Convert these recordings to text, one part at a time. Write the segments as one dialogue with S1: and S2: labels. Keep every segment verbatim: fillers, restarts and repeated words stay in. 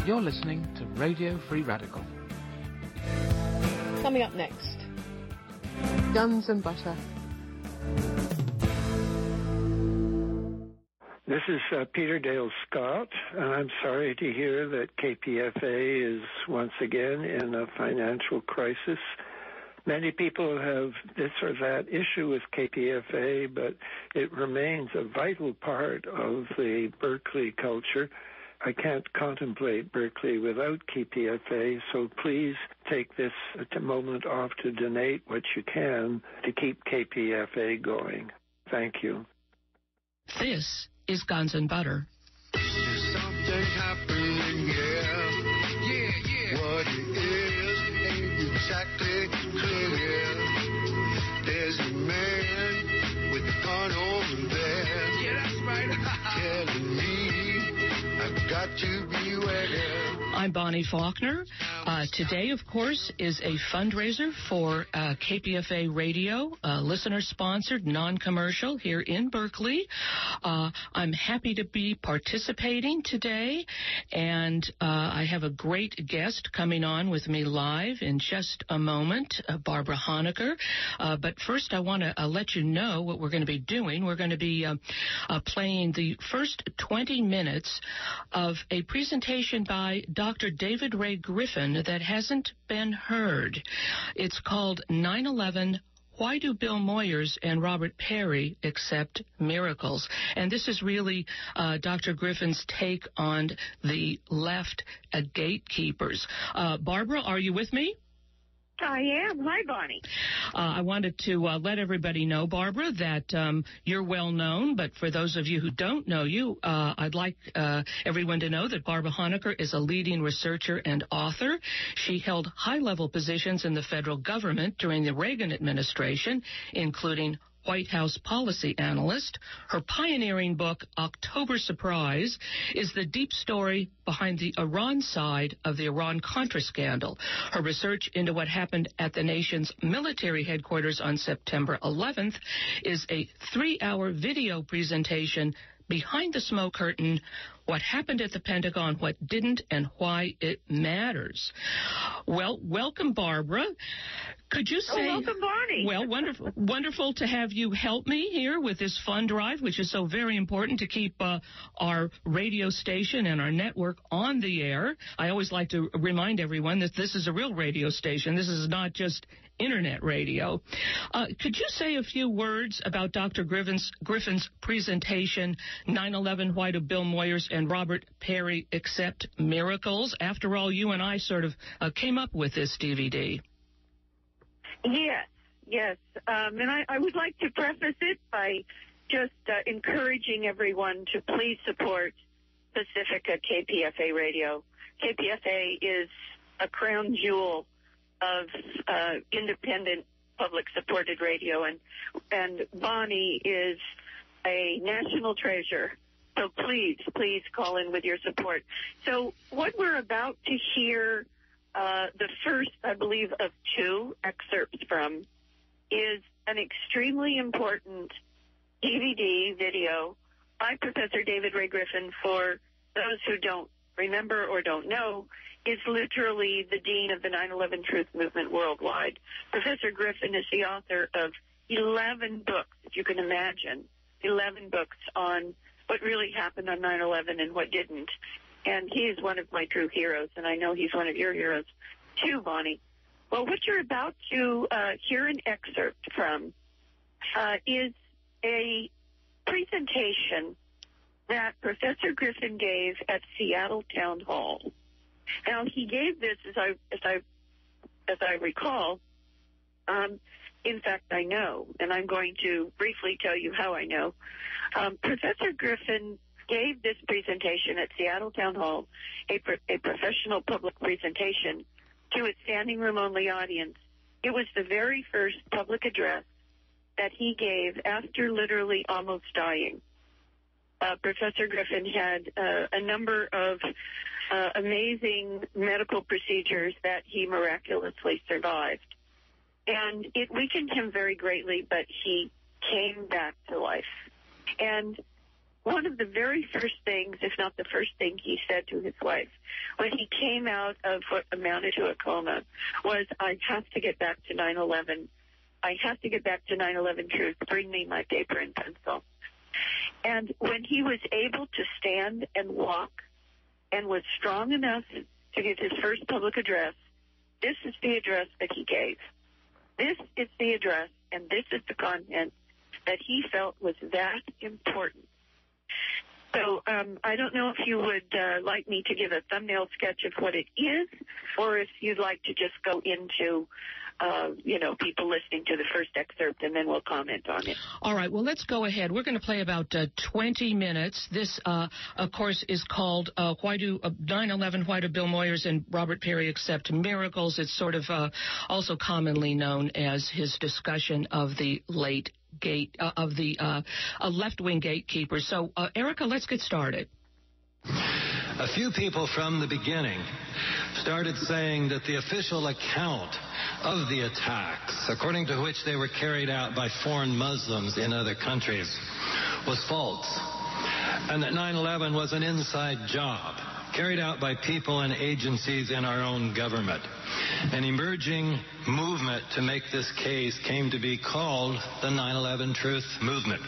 S1: You're listening to Radio Free Radical.
S2: Coming up next,
S3: Guns and Butter.
S4: This is uh, Peter Dale Scott, and I'm sorry to hear that K P F A is once again in a financial crisis. Many people have this or that issue with K P F A, but it remains a vital part of the Berkeley culture. I can't contemplate Berkeley without K P F A, so please take this a moment off to donate what you can to keep K P F A going. Thank you.
S5: This is Guns and Butter.
S6: There's something happening, yeah. Yeah, yeah. What it is ain't exactly clear. There's a man with a gun over there. Yeah, that's right. Telling me I've got to beware.
S5: I'm Bonnie Faulkner. Uh, today, of course, is a fundraiser for uh, K P F A Radio, uh, listener-sponsored, non-commercial here in Berkeley. Uh, I'm happy to be participating today, and uh, I have a great guest coming on with me live in just a moment, uh, Barbara Honaker. Uh, but first, I want to uh, let you know what we're going to be doing. We're going to be uh, uh, playing the first twenty minutes of a presentation by Doctor David Ray Griffin that hasn't been heard. It's called nine eleven, Why Do Bill Moyers and Robert Perry Accept Miracles? And this is really uh, Doctor Griffin's take on the left uh, gatekeepers. Uh, Barbara, are you with me?
S7: I am. Hi, Bonnie.
S5: Uh, I wanted to uh, let everybody know, Barbara, that um, you're well known, but for those of you who don't know you, uh, I'd like uh, everyone to know that Barbara Honaker is a leading researcher and author. She held high-level positions in the federal government during the Reagan administration, including White House policy analyst. Her pioneering book, October Surprise, is the deep story behind the Iran side of the Iran-Contra scandal. Her research into what happened at the nation's military headquarters on September eleventh is a three-hour video presentation, Behind the Smoke Curtain, What Happened at the Pentagon, What Didn't, and Why It Matters. Well, welcome, Barbara. Could you say...
S7: Oh, welcome, Bonnie.
S5: Well, wonderful, wonderful to have you help me here with this fund drive, which is so very important to keep uh, our radio station and our network on the air. I always like to remind everyone that this is a real radio station. This is not just internet radio. Uh, could you say a few words about Doctor Griffin's, Griffin's presentation, nine eleven, Why Do Bill Moyers and Robert Perry Accept Miracles? After all, you and I sort of uh, came up with this D V D.
S7: Yes, yes. Um, and I, I would like to preface it by just uh, encouraging everyone to please support Pacifica K P F A Radio. K P F A is a crown jewel of uh, independent public-supported radio, and and Bonnie is a national treasure. So please, please call in with your support. So what we're about to hear, uh, the first, I believe, of two excerpts from, is an extremely important D V D video by Professor David Ray Griffin. For those who don't remember or don't know, is literally the dean of the nine eleven Truth Movement worldwide. Professor Griffin is the author of eleven books, if you can imagine, eleven books on what really happened on nine eleven and what didn't. And he is one of my true heroes, and I know he's one of your heroes too, Bonnie. Well, what you're about to uh, hear an excerpt from uh, is a presentation that Professor Griffin gave at Seattle Town Hall. Now, he gave this, as I as I as I recall. Um, in fact, I know, and I'm going to briefly tell you how I know. Um, Professor Griffin gave this presentation at Seattle Town Hall, a, pro- a professional public presentation to a standing room only audience. It was the very first public address that he gave after literally almost dying. Uh, Professor Griffin had uh, a number of uh, amazing medical procedures that he miraculously survived. And it weakened him very greatly, but he came back to life. And one of the very first things, if not the first thing he said to his wife when he came out of what amounted to a coma was, I have to get back to nine eleven. I have to get back to nine eleven Truth. Bring me my paper and pencil. And when he was able to stand and walk and was strong enough to give his first public address, this is the address that he gave. This is the address, and this is the content that he felt was that important. So um, I don't know if you would uh, like me to give a thumbnail sketch of what it is, or if you'd like to just go into, uh, you know, people listening to the first excerpt, and then we'll comment on it.
S5: All right. Well, let's go ahead. We're going to play about uh, twenty minutes. This, uh, of course, is called uh, Why Do uh, nine eleven, Why Do Bill Moyers and Robert Peary Accept Miracles? It's sort of uh, also commonly known as his discussion of the late gate uh, of the uh, uh, left-wing gatekeepers. So, uh, Erica, let's get started.
S2: A few people from the beginning started saying that the official account of the attacks, according to which they were carried out by foreign Muslims in other countries, was false, and that nine eleven was an inside job carried out by people and agencies in our own government. An emerging movement to make this case came to be called the nine eleven Truth Movement.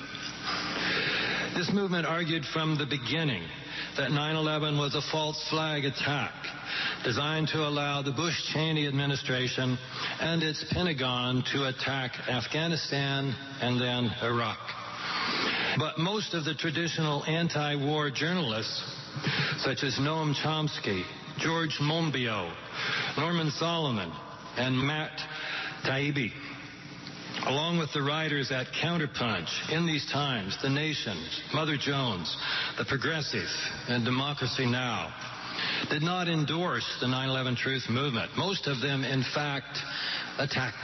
S2: This movement argued from the beginning that nine eleven was a false flag attack designed to allow the Bush-Cheney administration and its Pentagon to attack Afghanistan and then Iraq. But most of the traditional anti-war journalists, such as Noam Chomsky, George Monbiot, Norman Solomon, and Matt Taibbi, along with the writers at Counterpunch, In These Times, The Nation, Mother Jones, The Progressive, and Democracy Now!, did not endorse the nine eleven Truth Movement. Most of them, in fact, attacked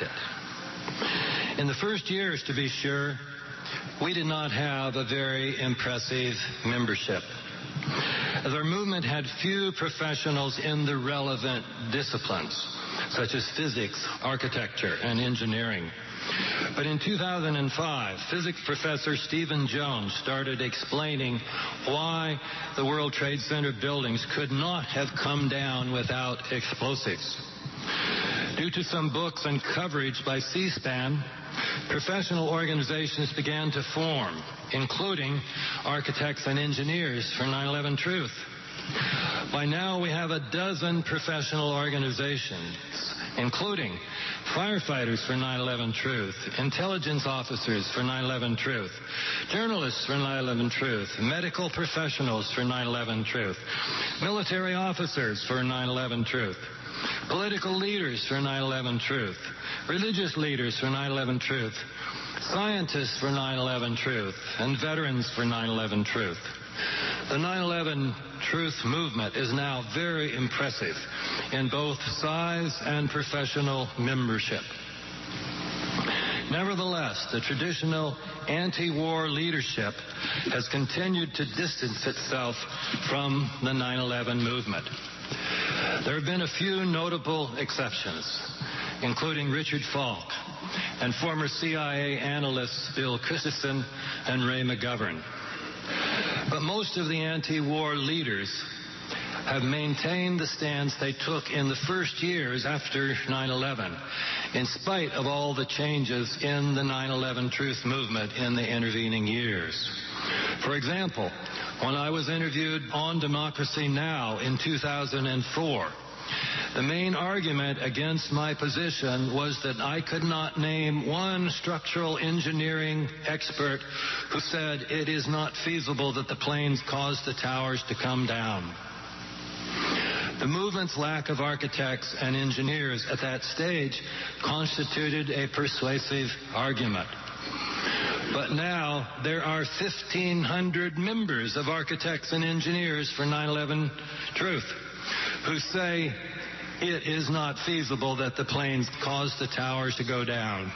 S2: it. In the first years, to be sure, we did not have a very impressive membership, as our movement had few professionals in the relevant disciplines, such as physics, architecture, and engineering. But in two thousand five, physics professor Stephen Jones started explaining why the World Trade Center buildings could not have come down without explosives. Due to some books and coverage by C-SPAN, professional organizations began to form, including Architects and Engineers for nine eleven Truth. By now, we have a dozen professional organizations, including firefighters for nine eleven Truth, intelligence officers for nine eleven Truth, journalists for nine eleven Truth, medical professionals for nine eleven Truth, military officers for nine eleven Truth, political leaders for nine eleven Truth, religious leaders for nine eleven Truth, scientists for nine eleven Truth, and veterans for nine eleven Truth. The nine eleven Truth Movement is now very impressive in both size and professional membership. Nevertheless, the traditional anti-war leadership has continued to distance itself from the nine eleven movement. There have been a few notable exceptions, including Richard Falk and former C I A analysts Bill Christensen and Ray McGovern. But most of the anti-war leaders have maintained the stance they took in the first years after nine eleven, in spite of all the changes in the nine eleven Truth Movement in the intervening years. For example, when I was interviewed on Democracy Now! In two thousand four, the main argument against my position was that I could not name one structural engineering expert who said it is not feasible that the planes caused the towers to come down. The movement's lack of architects and engineers at that stage constituted a persuasive argument. But now there are fifteen hundred members of Architects and Engineers for nine eleven Truth who say it is not feasible that the planes caused the towers to go down.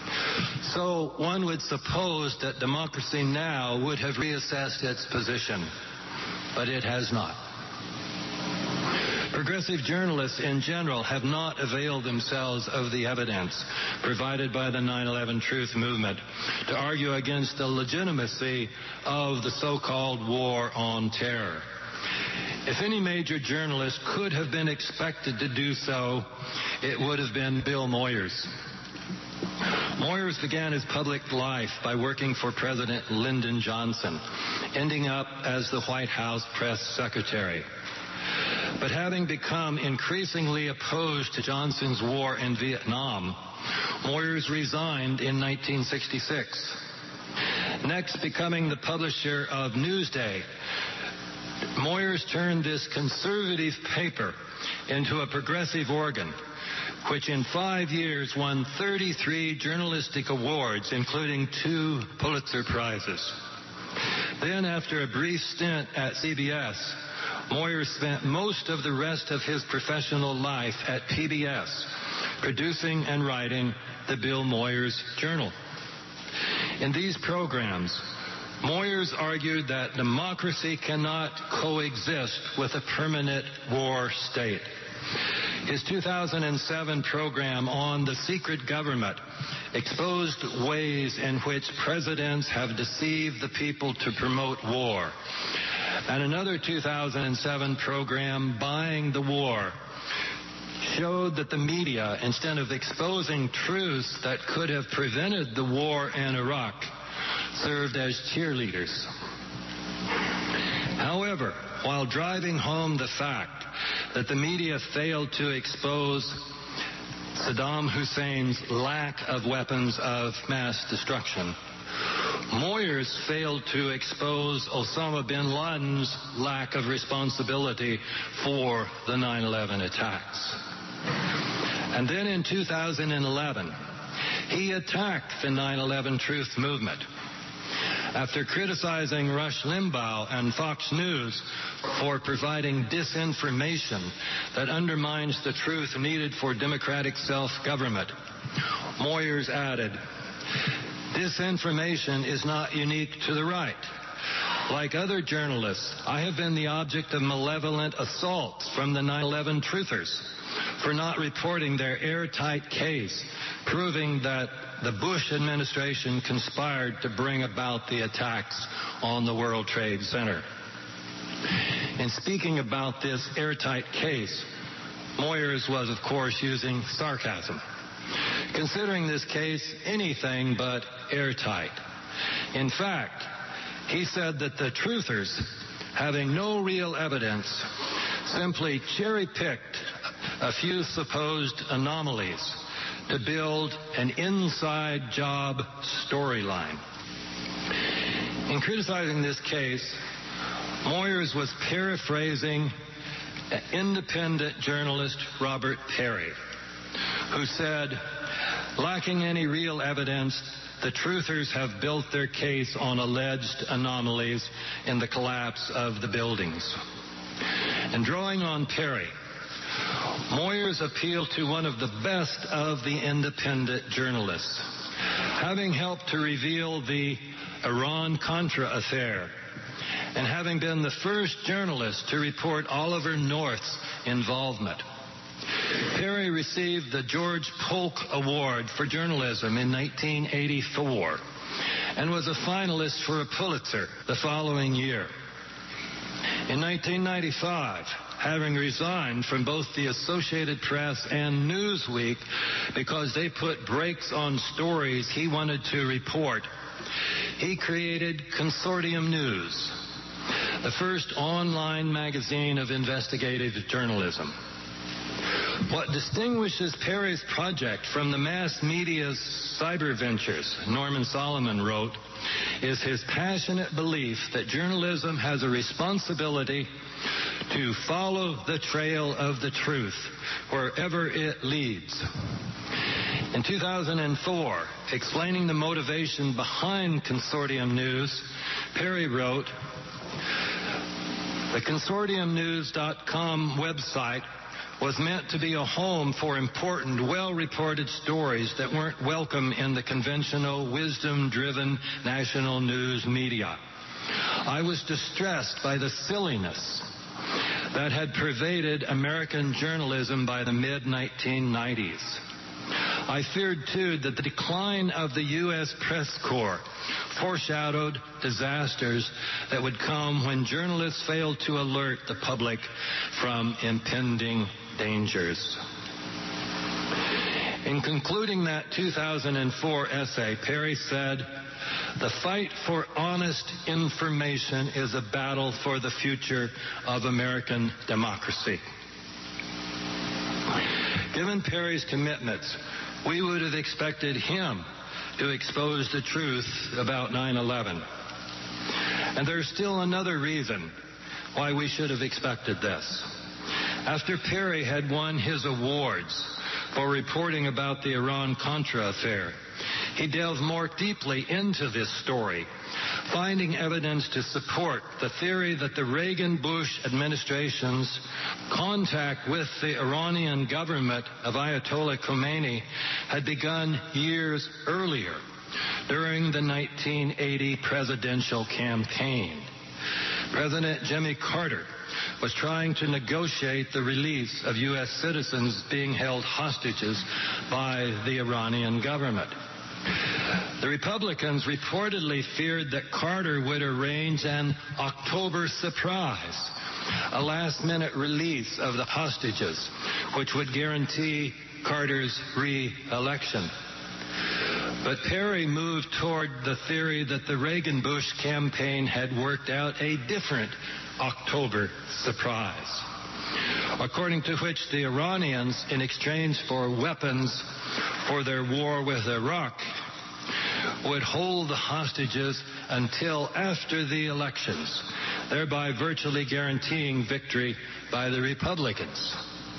S2: So one would suppose that Democracy Now! Would have reassessed its position, but it has not. Progressive journalists in general have not availed themselves of the evidence provided by the nine eleven Truth Movement to argue against the legitimacy of the so-called war on terror. If any major journalist could have been expected to do so, it would have been Bill Moyers. Moyers began his public life by working for President Lyndon Johnson, ending up as the White House press secretary. But having become increasingly opposed to Johnson's war in Vietnam, Moyers resigned in nineteen sixty-six. Next, becoming the publisher of Newsday, Moyers turned this conservative paper into a progressive organ, which in five years won thirty-three journalistic awards, including two Pulitzer Prizes. Then, after a brief stint at C B S, Moyers spent most of the rest of his professional life at P B S, producing and writing the Bill Moyers Journal. In these programs, Moyers argued that democracy cannot coexist with a permanent war state. His two thousand seven program on the secret government exposed ways in which presidents have deceived the people to promote war. And another two thousand seven program, Buying the War, showed that the media, instead of exposing truths that could have prevented the war in Iraq, served as cheerleaders. However, while driving home the fact that the media failed to expose Saddam Hussein's lack of weapons of mass destruction, Moyers failed to expose Osama bin Laden's lack of responsibility for the nine eleven attacks. And then in two thousand eleven, he attacked the nine eleven Truth Movement. After criticizing Rush Limbaugh and Fox News for providing disinformation that undermines the truth needed for democratic self-government, Moyers added, "Disinformation is not unique to the right. Like other journalists, I have been the object of malevolent assaults from the nine eleven truthers for not reporting their airtight case, proving that the Bush administration conspired to bring about the attacks on the World Trade Center." In speaking about this airtight case, Moyers was, of course, using sarcasm, considering this case anything but airtight. In fact, he said that the truthers, having no real evidence, simply cherry-picked a few supposed anomalies to build an inside job storyline. In criticizing this case, Moyers was paraphrasing independent journalist Robert Perry, who said, "Lacking any real evidence, the truthers have built their case on alleged anomalies in the collapse of the buildings." And drawing on Perry, Moyers appealed to one of the best of the independent journalists, having helped to reveal the Iran-Contra affair and having been the first journalist to report Oliver North's involvement. Perry received the George Polk Award for Journalism in nineteen eighty-four and was a finalist for a Pulitzer the following year. In nineteen ninety-five, having resigned from both the Associated Press and Newsweek because they put brakes on stories he wanted to report, he created Consortium News, the first online magazine of investigative journalism. What distinguishes Perry's project from the mass media's cyber ventures, Norman Solomon wrote, is his passionate belief that journalism has a responsibility to follow the trail of the truth wherever it leads. In two thousand four, explaining the motivation behind Consortium News, Perry wrote, "The consortium news dot com website was meant to be a home for important, well-reported stories that weren't welcome in the conventional, wisdom-driven national news media. I was distressed by the silliness that had pervaded American journalism by the mid nineteen nineties. I feared, too, that the decline of the U S press corps foreshadowed disasters that would come when journalists failed to alert the public from impending dangers. In concluding that two thousand four essay, Perry said, "The fight for honest information is a battle for the future of American democracy." Given Perry's commitments, we would have expected him to expose the truth about nine eleven. And there's still another reason why we should have expected this. After Perry had won his awards for reporting about the Iran-Contra affair, he delved more deeply into this story, finding evidence to support the theory that the Reagan-Bush administration's contact with the Iranian government of Ayatollah Khomeini had begun years earlier, during the nineteen eighty presidential campaign. President Jimmy Carter was trying to negotiate the release of U S citizens being held hostages by the Iranian government. The Republicans reportedly feared that Carter would arrange an October surprise, a last-minute release of the hostages, which would guarantee Carter's re-election. But Perry moved toward the theory that the Reagan-Bush campaign had worked out a different October surprise, according to which the Iranians, in exchange for weapons for their war with Iraq, would hold the hostages until after the elections, thereby virtually guaranteeing victory by the Republicans.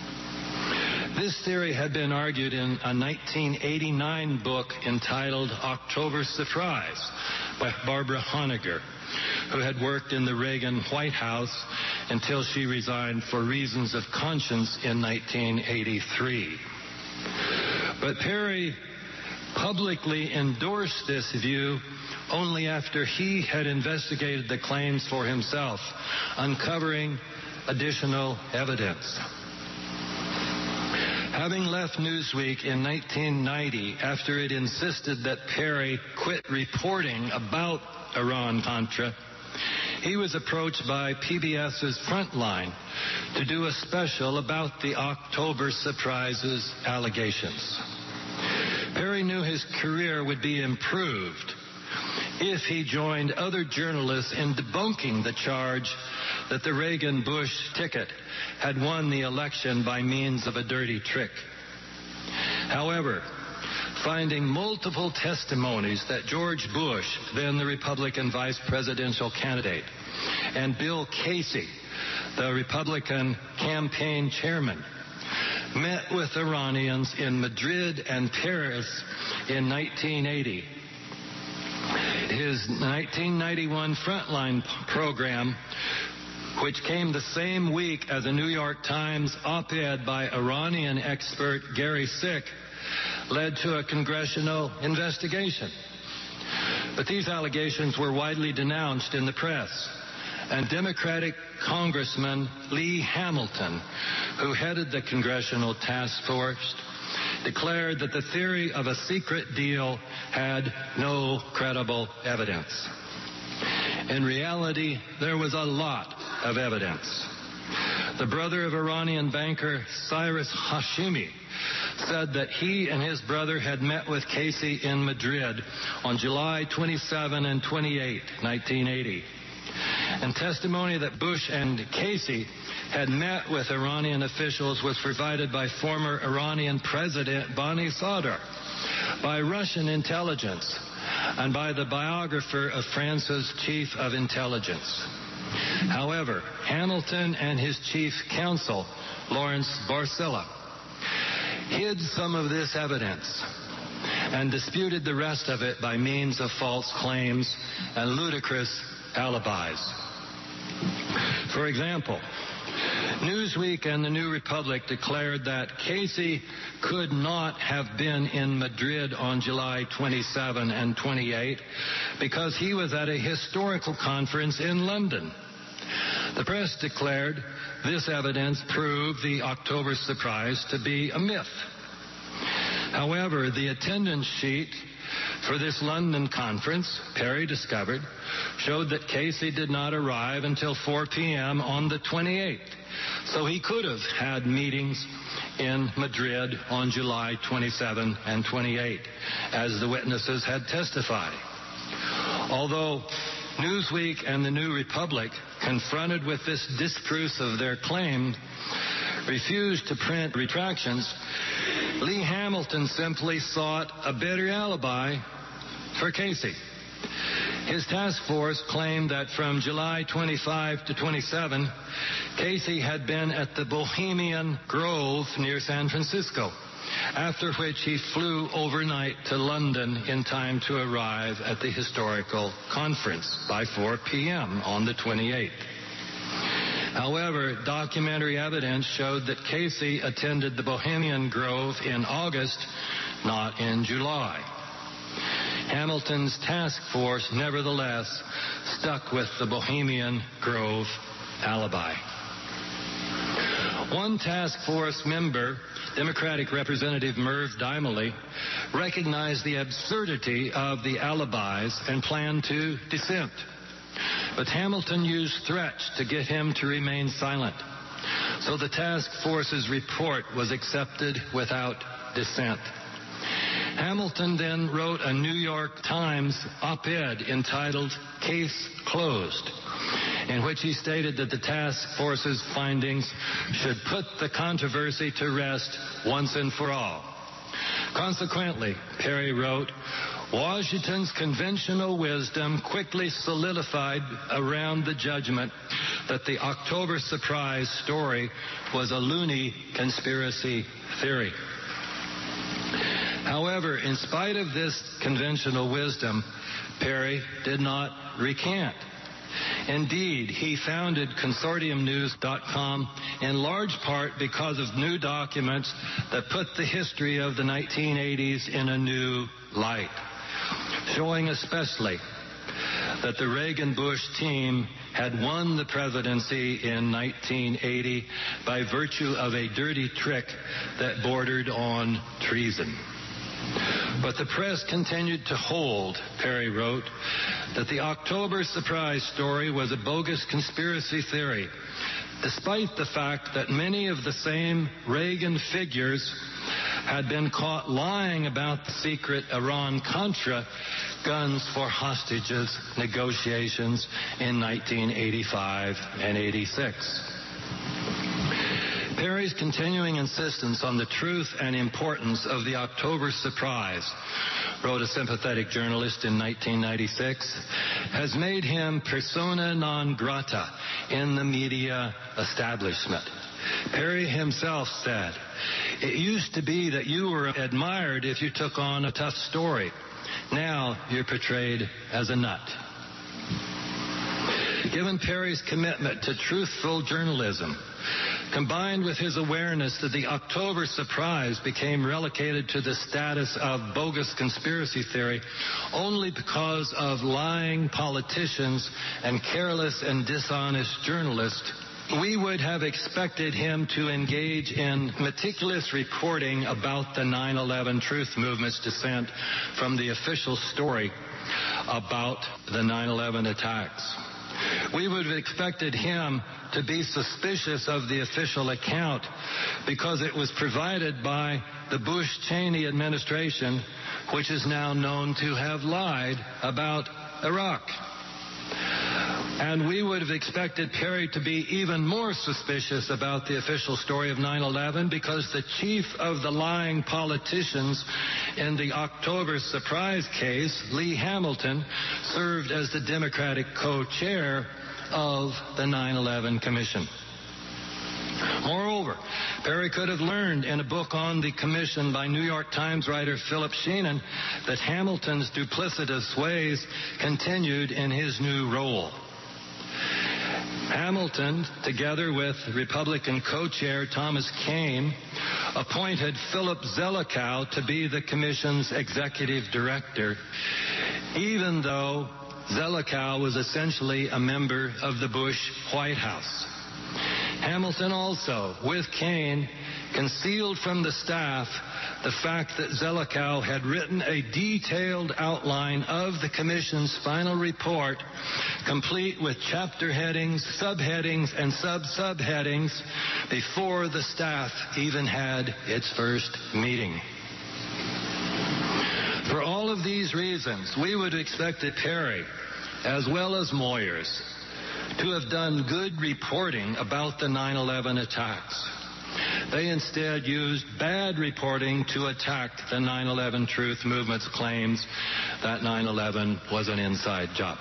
S2: This theory had been argued in a nineteen eighty-nine book entitled October Surprise by Barbara Honegger, who had worked in the Reagan White House until she resigned for reasons of conscience in nineteen eighty-three. But Perry publicly endorsed this view only after he had investigated the claims for himself, uncovering additional evidence. Having left Newsweek in nineteen ninety after it insisted that Perry quit reporting about Iran-Contra, he was approached by PBS's Frontline to do a special about the October surprises allegations. Perry knew his career would be improved if he joined other journalists in debunking the charge that the Reagan-Bush ticket had won the election by means of a dirty trick. However, finding multiple testimonies that George Bush, then the Republican vice presidential candidate, and Bill Casey, the Republican campaign chairman, met with Iranians in Madrid and Paris in nineteen eighty. His nineteen ninety-one Frontline program, which came the same week as a New York Times op-ed by Iranian expert Gary Sick, led to a congressional investigation. But these allegations were widely denounced in the press, and Democratic Congressman Lee Hamilton, who headed the congressional task force, declared that the theory of a secret deal had no credible evidence. In reality, there was a lot of evidence. The brother of Iranian banker Cyrus Hashemi said that he and his brother had met with Casey in Madrid on July twenty-seventh and twenty-eighth, nineteen eighty. And testimony that Bush and Casey had met with Iranian officials was provided by former Iranian President Bani Sadr, by Russian intelligence, and by the biographer of France's chief of intelligence. However, Hamilton and his chief counsel, Lawrence Barcella, hid some of this evidence and disputed the rest of it by means of false claims and ludicrous alibis. For example, Newsweek and the New Republic declared that Casey could not have been in Madrid on July twenty-seventh and twenty-eighth because he was at a historical conference in London. The press declared this evidence proved the October surprise to be a myth. However, the attendance sheet for this London conference, Perry discovered, showed that Casey did not arrive until four p.m. on the twenty-eighth. So he could have had meetings in Madrid on July twenty-seventh and twenty-eighth, as the witnesses had testified. Although Newsweek and the New Republic, confronted with this disproof of their claim, refused to print retractions, Lee Hamilton simply sought a better alibi for Casey. His task force claimed that from July twenty-fifth to twenty-seventh, Casey had been at the Bohemian Grove near San Francisco, after which he flew overnight to London in time to arrive at the historical conference by four p.m. on the twenty-eighth. However, documentary evidence showed that Casey attended the Bohemian Grove in August, not in July. Hamilton's task force nevertheless stuck with the Bohemian Grove alibi. One task force member, Democratic Representative Merv Dimely, recognized the absurdity of the alibis and planned to dissent. But Hamilton used threats to get him to remain silent. So the task force's report was accepted without dissent. Hamilton then wrote a New York Times op-ed entitled Case Closed, in which he stated that the task force's findings should put the controversy to rest once and for all. Consequently, Perry wrote, Washington's conventional wisdom quickly solidified around the judgment that the October surprise story was a loony conspiracy theory. However, in spite of this conventional wisdom, Perry did not recant. Indeed, he founded Consortium News dot com in large part because of new documents that put the history of the nineteen eighties in a new light, showing especially that the Reagan-Bush team had won the presidency in nineteen eighty by virtue of a dirty trick that bordered on treason. But the press continued to hold, Perry wrote, that the October surprise story was a bogus conspiracy theory, despite the fact that many of the same Reagan figures had been caught lying about the secret Iran-Contra guns for hostages negotiations in nineteen eighty-five and eighty-six. Perry's continuing insistence on the truth and importance of the October surprise, wrote a sympathetic journalist in nineteen ninety-six, has made him persona non grata in the media establishment. Perry himself said, "It used to be that you were admired if you took on a tough story. Now you're portrayed as a nut." Given Perry's commitment to truthful journalism, combined with his awareness that the October surprise became relegated to the status of bogus conspiracy theory only because of lying politicians and careless and dishonest journalists, we would have expected him to engage in meticulous reporting about the nine eleven Truth Movement's descent from the official story about the nine eleven attacks. We would have expected him to be suspicious of the official account because it was provided by the Bush-Cheney administration, which is now known to have lied about Iraq. And we would have expected Perry to be even more suspicious about the official story of nine eleven because the chief of the lying politicians in the October surprise case, Lee Hamilton, served as the Democratic co-chair of the nine eleven Commission. Moreover, Perry could have learned in a book on the commission by New York Times writer Philip Sheenan that Hamilton's duplicitous ways continued in his new role. Hamilton, together with Republican co-chair Thomas Kean, appointed Philip Zelikow to be the commission's executive director, even though Zelikow was essentially a member of the Bush White House. Hamilton also, with Kane, concealed from the staff the fact that Zelikow had written a detailed outline of the Commission's final report, complete with chapter headings, subheadings, and sub-subheadings, before the staff even had its first meeting. For all of these reasons, we would have expected Perry, as well as Moyers, to have done good reporting about the nine eleven attacks. They instead used bad reporting to attack the nine eleven Truth Movement's claims that nine eleven was an inside job.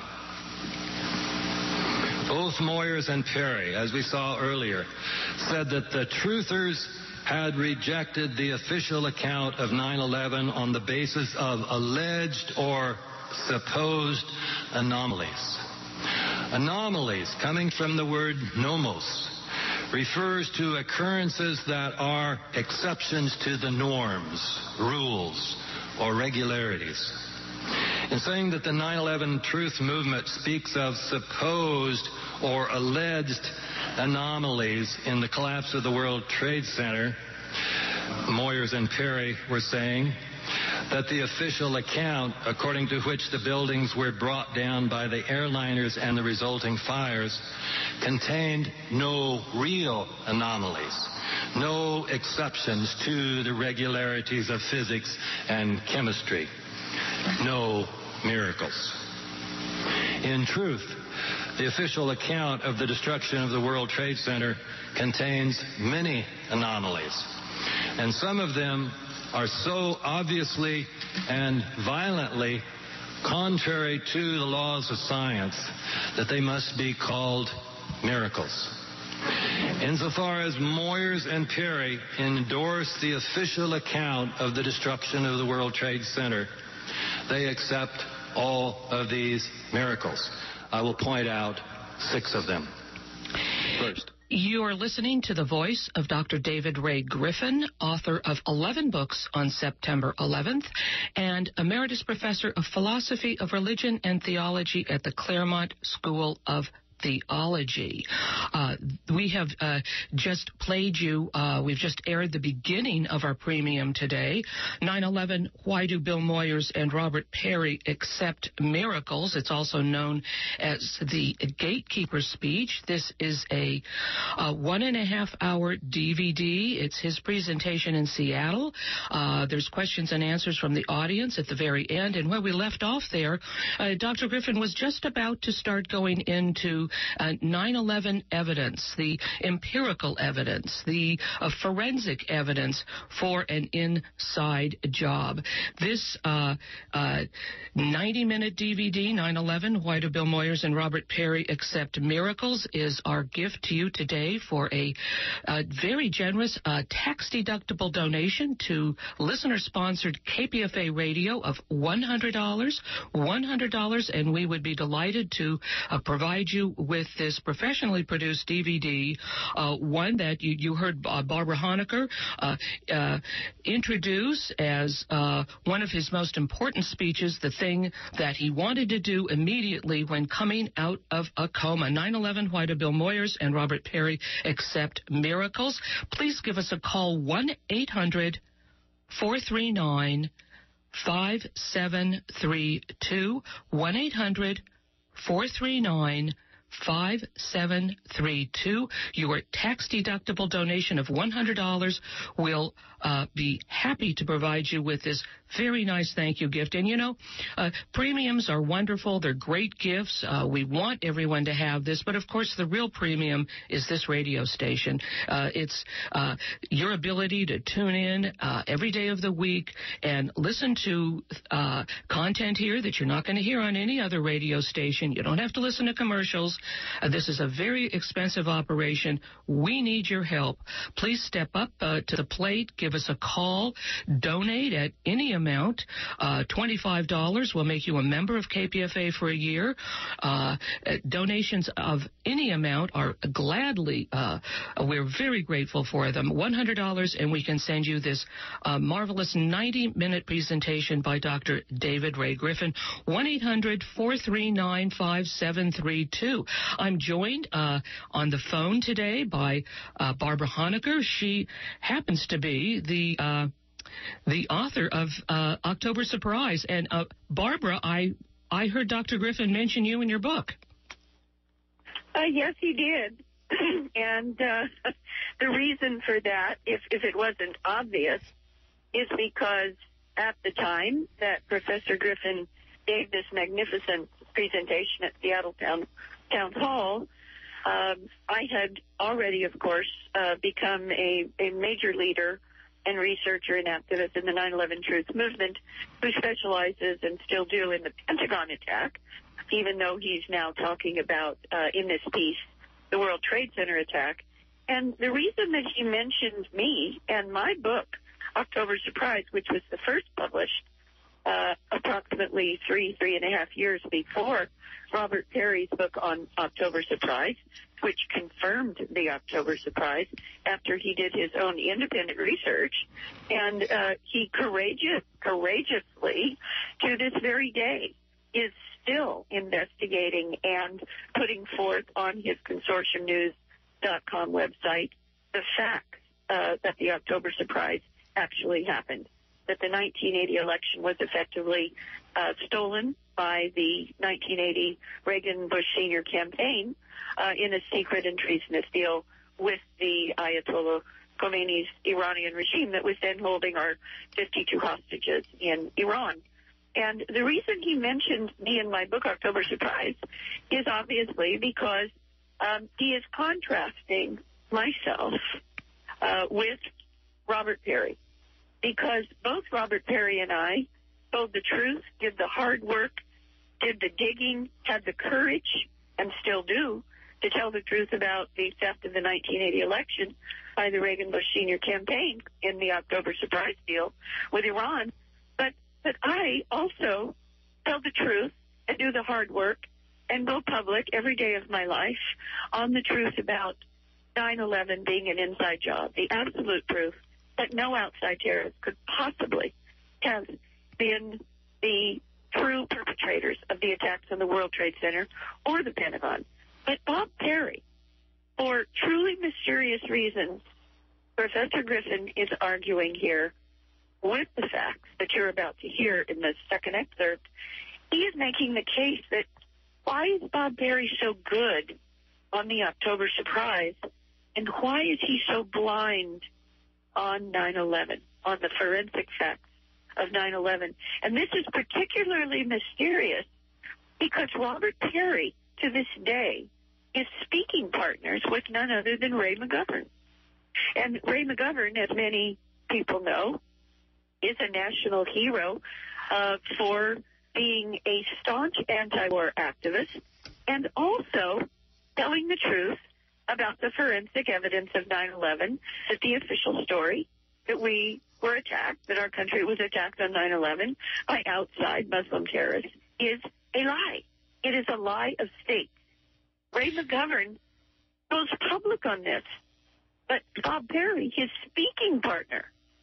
S2: Both Moyers and Perry, as we saw earlier, said that the truthers had rejected the official account of nine eleven on the basis of alleged or supposed anomalies. Anomalies, coming from the word nomos, refers to occurrences that are exceptions to the norms, rules, or regularities. In saying that the nine eleven Truth Movement speaks of supposed or alleged anomalies in the collapse of the World Trade Center, Moyers and Perry were saying that the official account, according to which the buildings were brought down by the airliners and the resulting fires, contained no real anomalies, no exceptions to the regularities of physics and chemistry, no miracles. In truth, the official account of the destruction of the World Trade Center contains many anomalies, and some of them are so obviously and violently contrary to the laws of science that they must be called miracles. Insofar as Moyers and Perry endorse the official account of the destruction of the World Trade Center, they accept all of these miracles. I will point out six of them. First,
S5: you are listening to the voice of Doctor David Ray Griffin, author of eleven books on September eleventh, and Emeritus Professor of Philosophy of Religion and Theology at the Claremont School of Theology. Uh, we have uh, just played you, uh, we've just aired the beginning of our premium today, nine eleven, Why Do Bill Moyers and Robert Perry Accept Miracles? It's also known as the Gatekeeper Speech. This is a, a one and a half hour D V D. It's his presentation in Seattle. Uh, there's questions and answers from the audience at the very end. And where we left off there, uh, Doctor Griffin was just about to start going into Uh, nine eleven evidence, the empirical evidence, the uh, forensic evidence for an inside job. This uh, uh, ninety-minute D V D, nine eleven, Why Do Bill Moyers and Robert Perry Accept Miracles, is our gift to you today for a, a very generous uh, tax-deductible donation to listener-sponsored K P F A Radio of one hundred dollars, one hundred dollars, and we would be delighted to uh, provide you with this professionally produced D V D, uh, one that you, you heard uh, Barbara Honecker uh, uh, introduce as uh, one of his most important speeches, the thing that he wanted to do immediately when coming out of a coma. nine eleven, Why Do Bill Moyers and Robert Perry Accept Miracles? Please give us a call, one eight hundred, four three nine, five seven three two, one eight hundred, four three nine, five seven three two. Your tax-deductible donation of one hundred dollars will uh, be happy to provide you with this very nice thank you gift. And, you know, uh, premiums are wonderful. They're great gifts. Uh, we want everyone to have this. But, of course, the real premium is this radio station. Uh, it's uh, your ability to tune in uh, every day of the week and listen to uh, content here that you're not going to hear on any other radio station. You don't have to listen to commercials. Uh, this is a very expensive operation. We need your help. Please step up uh, to the plate. Give us a call. Donate at any amount. Uh, twenty-five dollars will make you a member of K P F A for a year. Uh, donations of any amount are gladly, uh, we're very grateful for them. one hundred dollars, and we can send you this uh, marvelous ninety-minute presentation by Doctor David Ray Griffin. one eight hundred four three nine five seven three two. I'm joined uh, on the phone today by uh, Barbara Honaker. She happens to be the uh, the author of uh, October Surprise. And uh, Barbara, I I heard Doctor Griffin mention you in your book.
S7: Uh, yes, he did. And uh, the reason for that, if, if it wasn't obvious, is because at the time that Professor Griffin gave this magnificent presentation at Seattle Town, Town Hall, um, I had already, of course, uh, become a, a major leader and researcher and activist in the nine eleven Truth Movement, who specializes and still do in the Pentagon attack, even though he's now talking about, uh, in this piece, the World Trade Center attack. And the reason that he mentioned me and my book, October Surprise, which was the first published uh, approximately three, three and a half years before Robert Perry's book on October Surprise, which confirmed the October Surprise after he did his own independent research. And uh, he courageous, courageously, to this very day, is still investigating and putting forth on his consortium news dot com website the facts uh, that the October Surprise actually happened, that the nineteen eighty election was effectively uh, stolen by the nineteen eighty Reagan-Bush Senior campaign uh, in a secret and treasonous deal with the Ayatollah Khomeini's Iranian regime that was then holding our fifty-two hostages in Iran. And the reason he mentioned me in my book, October Surprise, is obviously because um, he is contrasting myself uh, with Robert Perry, because both Robert Perry and I told the truth, did the hard work, did the digging, had the courage, and still do, to tell the truth about the theft of the nineteen eighty election by the Reagan-Bush Senior campaign in the October Surprise deal with Iran. But But I also tell the truth and do the hard work and go public every day of my life on the truth about nine eleven being an inside job, the absolute proof that no outside terrorists could possibly have been the true perpetrators of the attacks on the World Trade Center or the Pentagon. But Bob Perry, for truly mysterious reasons, Professor Griffin is arguing here with the facts that you're about to hear in the second excerpt. He is making the case that why is Bob Perry so good on the October Surprise, and why is he so blind on nine eleven, on the forensic facts of nine eleven? And this is particularly mysterious because Robert Perry, to this day, is speaking partners with none other than Ray McGovern. And Ray McGovern, as many people know, is a national hero uh, for being a staunch anti-war activist and also telling the truth about the forensic evidence of nine eleven, that the official story that we were attacked, that our country was attacked on nine eleven by outside Muslim terrorists, is a lie. It is a lie of state. Ray McGovern goes public on this, but Bob Perry, his speaking partner,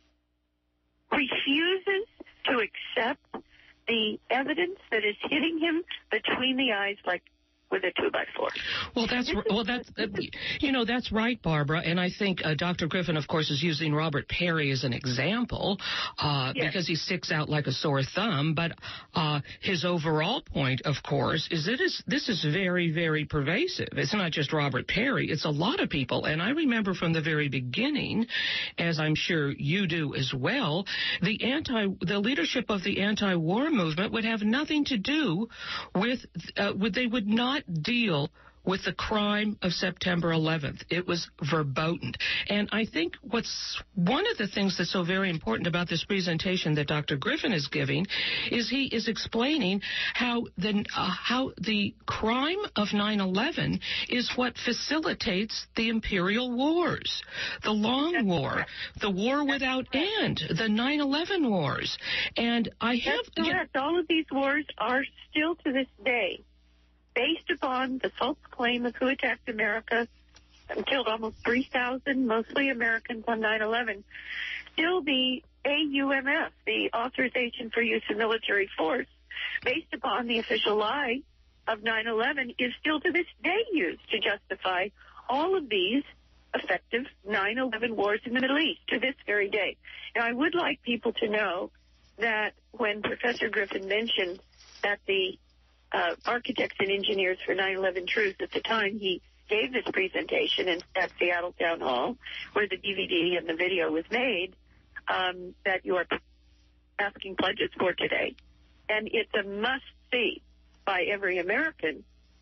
S7: refuses to accept the evidence that is hitting him between the eyes like with a two by four.
S5: Well, that's well, that's uh, you know that's right, Barbara. And I think uh, Doctor Griffin, of course, is using Robert Perry as an example uh, yes. because he sticks out like a sore thumb. But uh, his overall point, of course, is it is this is very, very pervasive. It's not just Robert Perry; it's a lot of people. And I remember from the very beginning, as I'm sure you do as well, the anti the leadership of the anti-war movement would have nothing to do with uh, with they would not deal with the crime of September eleventh. It was verboten. And I think what's one of the things that's so very important about this presentation that Doctor Griffin is giving is he is explaining how the, uh, how the crime of nine eleven is what facilitates the imperial wars, the long
S7: That's
S5: war,
S7: correct.
S5: the war
S7: That's
S5: without
S7: correct.
S5: end, the nine eleven wars. And I have...
S7: That's correct. All of these wars are still to this day based upon the false claim of who attacked America and killed almost three thousand, mostly Americans, on nine eleven. Still the A U M F, the Authorization for Use of Military Force, based upon the official lie of nine eleven, is still to this day used to justify all of these effective nine eleven wars in the Middle East to this very day. Now, I would like people to know that when Professor Griffin mentioned that the uh, architects and engineers for nine eleven Truth, at the time he gave this presentation in, at Seattle Town Hall, where the D V D and the video was made, um, that you are asking pledges for today. And it's a must-see by every American.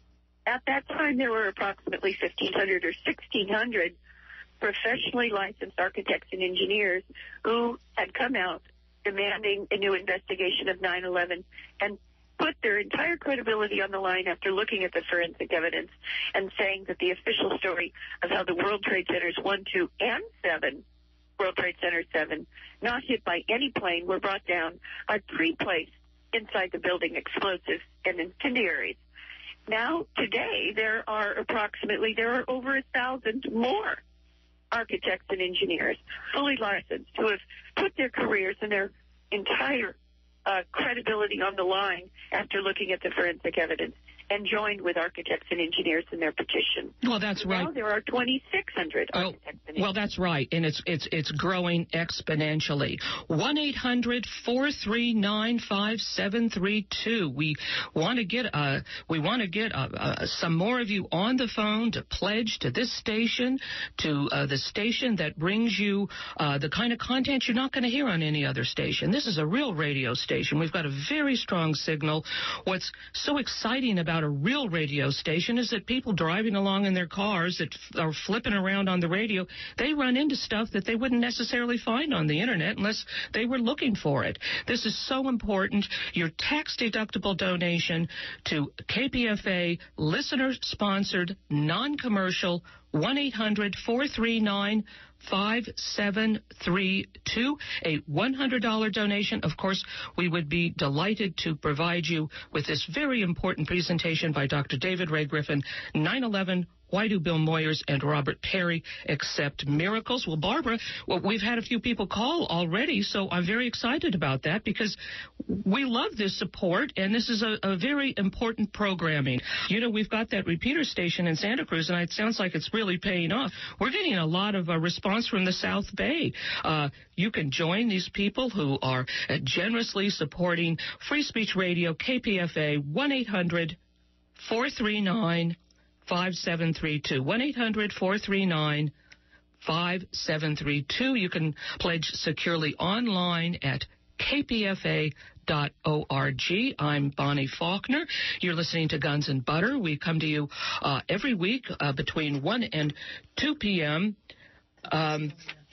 S7: At that time, there were approximately fifteen hundred or sixteen hundred professionally licensed architects and engineers who had come out demanding a new investigation of nine eleven and put their entire credibility on the line after looking at the forensic evidence and saying that the official story of how the World Trade Centers one, two, and seven, World Trade Center seven, not hit by any plane, were brought down by pre-placed inside the building explosives and incendiaries. Now, today, there are approximately, there are over a thousand more architects and engineers, fully licensed, who have put their careers and their entire uh, credibility on the line after looking at the forensic evidence and joined with architects and engineers in their petition.
S5: Well, that's right.
S7: Now there are twenty-six hundred
S5: Oh,
S7: architects and engineers.
S5: well, that's right, and it's it's it's growing exponentially. one eight hundred four three nine five seven three two. We want to get uh we want to get uh, uh, some more of you on the phone to pledge to this station, to uh, the station that brings you uh, the kind of content you're not going to hear on any other station. This is a real radio station. We've got a very strong signal. What's so exciting about a real radio station is that people driving along in their cars that f- are flipping around on the radio, they run into stuff that they wouldn't necessarily find on the internet unless they were looking for it. This is so important. Your tax-deductible donation to K P F A, listener-sponsored, non-commercial, one eight hundred four three nine five seven three two, a one hundred dollars donation. Of course, we would be delighted to provide you with this very important presentation by Doctor David Ray Griffin, nine eleven, Why Do Bill Moyers and Robert Perry Accept Miracles? Well, Barbara, well, we've had a few people call already, so I'm very excited about that because we love this support, and this is a, a very important programming. You know, we've got that repeater station in Santa Cruz, and it sounds like it's really paying off. We're getting a lot of uh, response from the South Bay. Uh, you can join these people who are uh, generously supporting Free Speech Radio, K P F A, one eight hundred four three nine five seven three two, one eight hundred four three nine five seven three two. You can pledge securely online at k p f a dot org. I'm Bonnie Faulkner. You're listening to Guns and Butter. We come to you uh, every week uh, between one and two p.m. Um,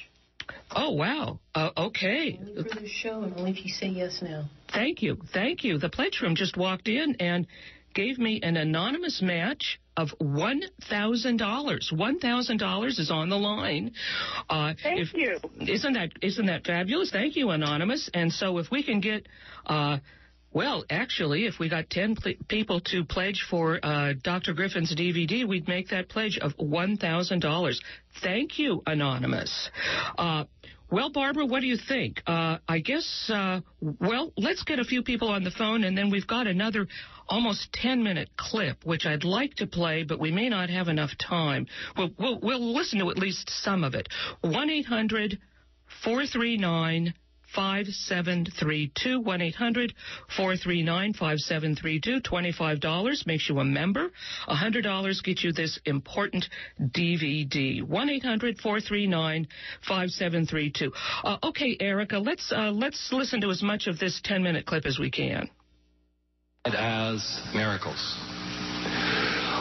S5: oh, wow. Uh, okay.
S3: For the show, and only if you say yes now.
S5: Thank you. Thank you. The pledge room just walked in and gave me an anonymous match of one thousand dollars. one thousand dollars is on the line. Uh,
S7: Thank
S5: if,
S7: you.
S5: Isn't that isn't that fabulous? Thank you, Anonymous. And so if we can get, uh, well, actually, if we got ten pl- people to pledge for uh, Doctor Griffin's D V D, we'd make that pledge of one thousand dollars. Thank you, Anonymous. Uh, Well, Barbara, what do you think? Uh, I guess, uh, well, let's get a few people on the phone, and then we've got another almost ten-minute clip, which I'd like to play, but we may not have enough time. We'll, we'll, we'll listen to at least some of it. one eight hundred four three nine five seven three two, one eight hundred four three nine five seven three two. twenty-five dollars makes you a member. one hundred dollars gets you this important D V D. one eight hundred four three nine five seven three two. Uh, okay, Erica, let's uh, let's listen to as much of this ten-minute clip as we can.
S2: As miracles.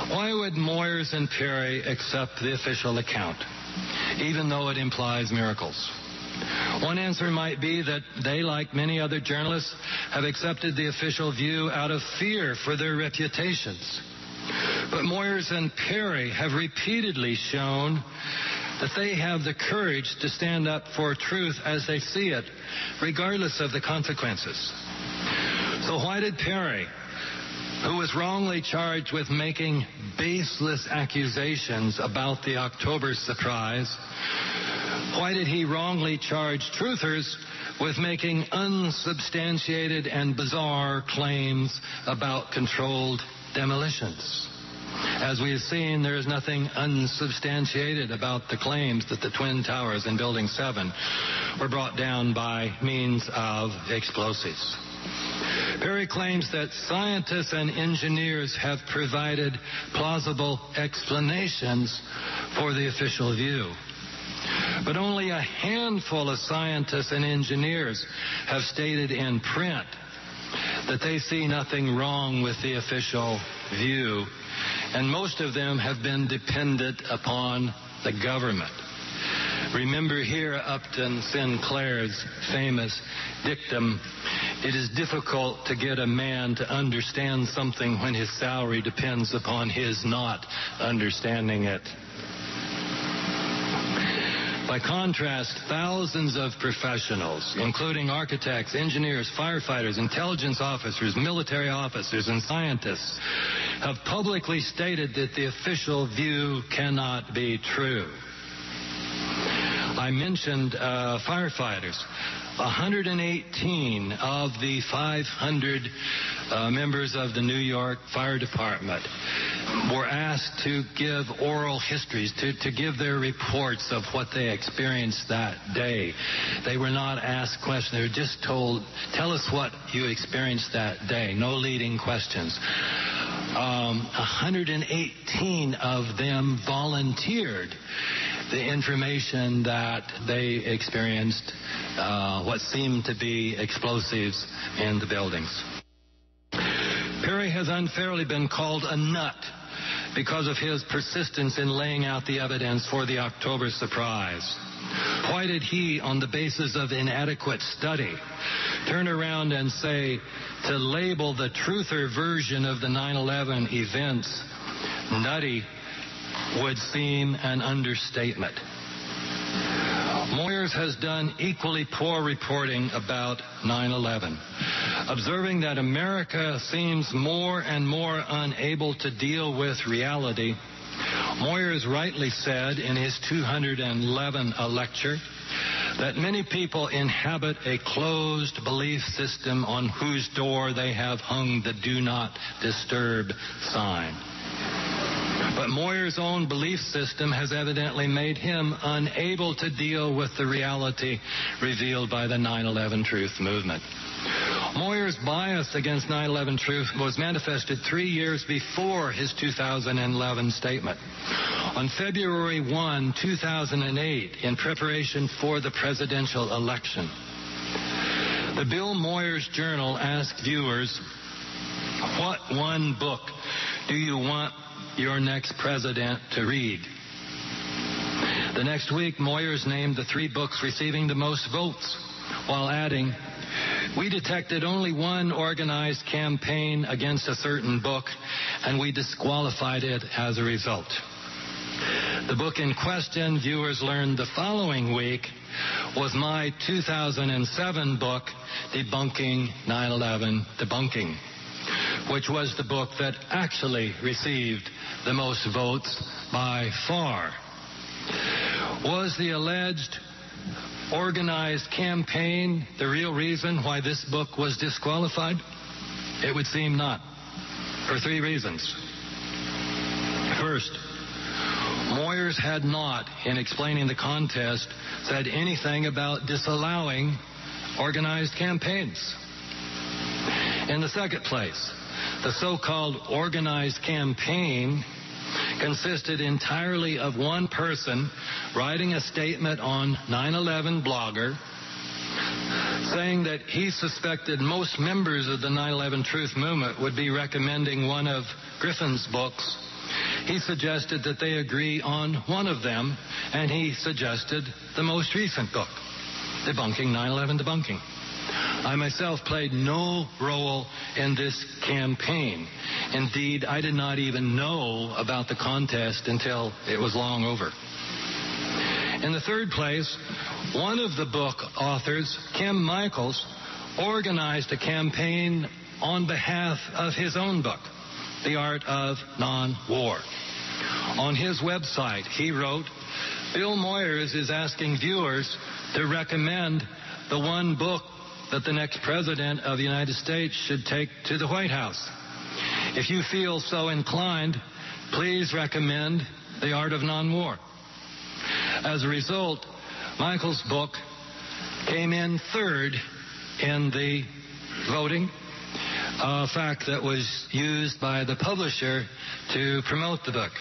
S2: Why would Moyers and Perry accept the official account, even though it implies miracles? One answer might be that they, like many other journalists, have accepted the official view out of fear for their reputations. But Moyers and Perry have repeatedly shown that they have the courage to stand up for truth as they see it, regardless of the consequences. So why did Perry, who was wrongly charged with making baseless accusations about the October surprise, why did he wrongly charge truthers with making unsubstantiated and bizarre claims about controlled demolitions? As we have seen, there is nothing unsubstantiated about the claims that the Twin Towers in Building seven were brought down by means of explosives. Perry claims that scientists and engineers have provided plausible explanations for the official view. But only a handful of scientists and engineers have stated in print that they see nothing wrong with the official view, and most of them have been dependent upon the government. Remember here Upton Sinclair's famous dictum, "It is difficult to get a man to understand something when his salary depends upon his not understanding it." By contrast, thousands of professionals, including architects, engineers, firefighters, intelligence officers, military officers, and scientists, have publicly stated that the official view cannot be true. I mentioned uh, firefighters. one hundred eighteen of the five hundred uh, members of the New York Fire Department were asked to give oral histories, to, to give their reports of what they experienced that day. They were not asked questions. They were just told, tell us what you experienced that day. No leading questions. Um, one hundred eighteen of them volunteered the information that they experienced, uh, what seemed to be explosives in the buildings. Perry has unfairly been called a nut because of his persistence in laying out the evidence for the October surprise. Why did he, on the basis of inadequate study, turn around and say to label the truther version of the nine eleven events nutty would seem an understatement? Moyers has done equally poor reporting about nine eleven. Observing that America seems more and more unable to deal with reality, Moyers rightly said in his two hundred eleven lecture that many people inhabit a closed belief system on whose door they have hung the Do Not Disturb sign. But Moyers' own belief system has evidently made him unable to deal with the reality revealed by the nine eleven Truth movement. Moyers' bias against nine eleven Truth was manifested three years before his two thousand eleven statement. On February first, two thousand eight, in preparation for the presidential election, the Bill Moyers Journal asked viewers, what one book do you want your next president to read? The next week, Moyers named the three books receiving the most votes, while adding, we detected only one organized campaign against a certain book, and we disqualified it as a result. The book in question, viewers learned the following week, was my two thousand seven book, Debunking nine eleven Debunking, which was the book that actually received the most votes by far. Was the alleged organized campaign the real reason why this book was disqualified? It would seem not, for three reasons. First, Moyers had not, in explaining the contest, said anything about disallowing organized campaigns. In the second place, the so-called organized campaign consisted entirely of one person writing a statement on nine eleven Blogger saying that he suspected most members of the nine eleven Truth movement would be recommending one of Griffin's books He suggested that they agree on one of them, and he suggested the most recent book, Debunking nine eleven Debunking. I myself played no role in this campaign. Indeed, I did not even know about the contest until it was long over. In the third place, one of the book authors, Kim Michaels, organized a campaign on behalf of his own book, The Art of Non-War. On his website, he wrote, Bill Moyers is asking viewers to recommend the one book that the next president of the United States should take to the White House. If you feel so inclined, please recommend The Art of Non-War. As a result, Michael's book came in third in the voting, a fact that was used by the publisher to promote the book.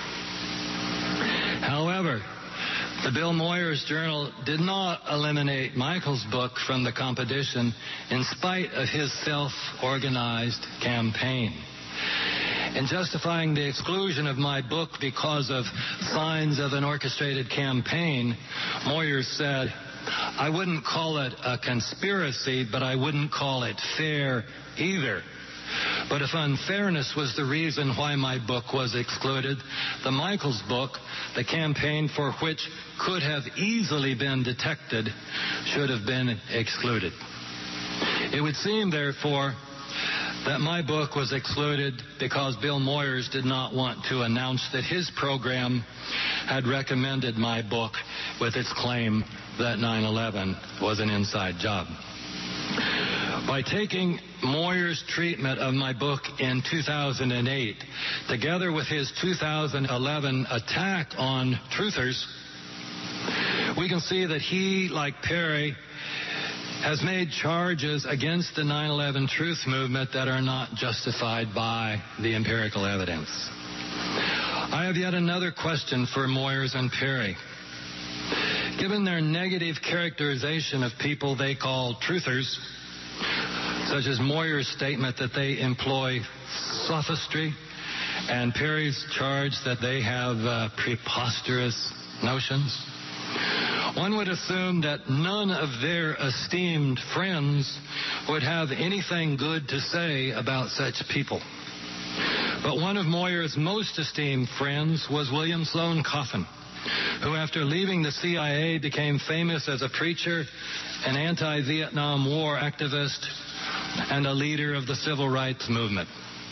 S2: However, the Bill Moyers Journal did not eliminate Michael's book from the competition in spite of his self-organized campaign. In justifying the exclusion of my book because of signs of an orchestrated campaign, Moyers said, I wouldn't call it a conspiracy, but I wouldn't call it fair either. But if unfairness was the reason why my book was excluded, the Michaels book, the campaign for which could have easily been detected, should have been excluded. It would seem, therefore, that my book was excluded because Bill Moyers did not want to announce that his program had recommended my book with its claim that nine eleven was an inside job. By taking Moyers' treatment of my book in two thousand eight, together with his two thousand eleven attack on truthers, we can see that he, like Perry, has made charges against the nine eleven truth movement that are not justified by the empirical evidence. I have yet another question for Moyers and Perry. Given their negative characterization of people they call truthers, such as Moyers' statement that they employ sophistry and Perry's charge that they have uh, preposterous notions, one would assume that none of their esteemed friends would have anything good to say about such people. But one of Moyers' most esteemed friends was William Sloane Coffin, who after leaving the C I A became famous as a preacher, an anti-Vietnam War activist, and a leader of the civil rights movement.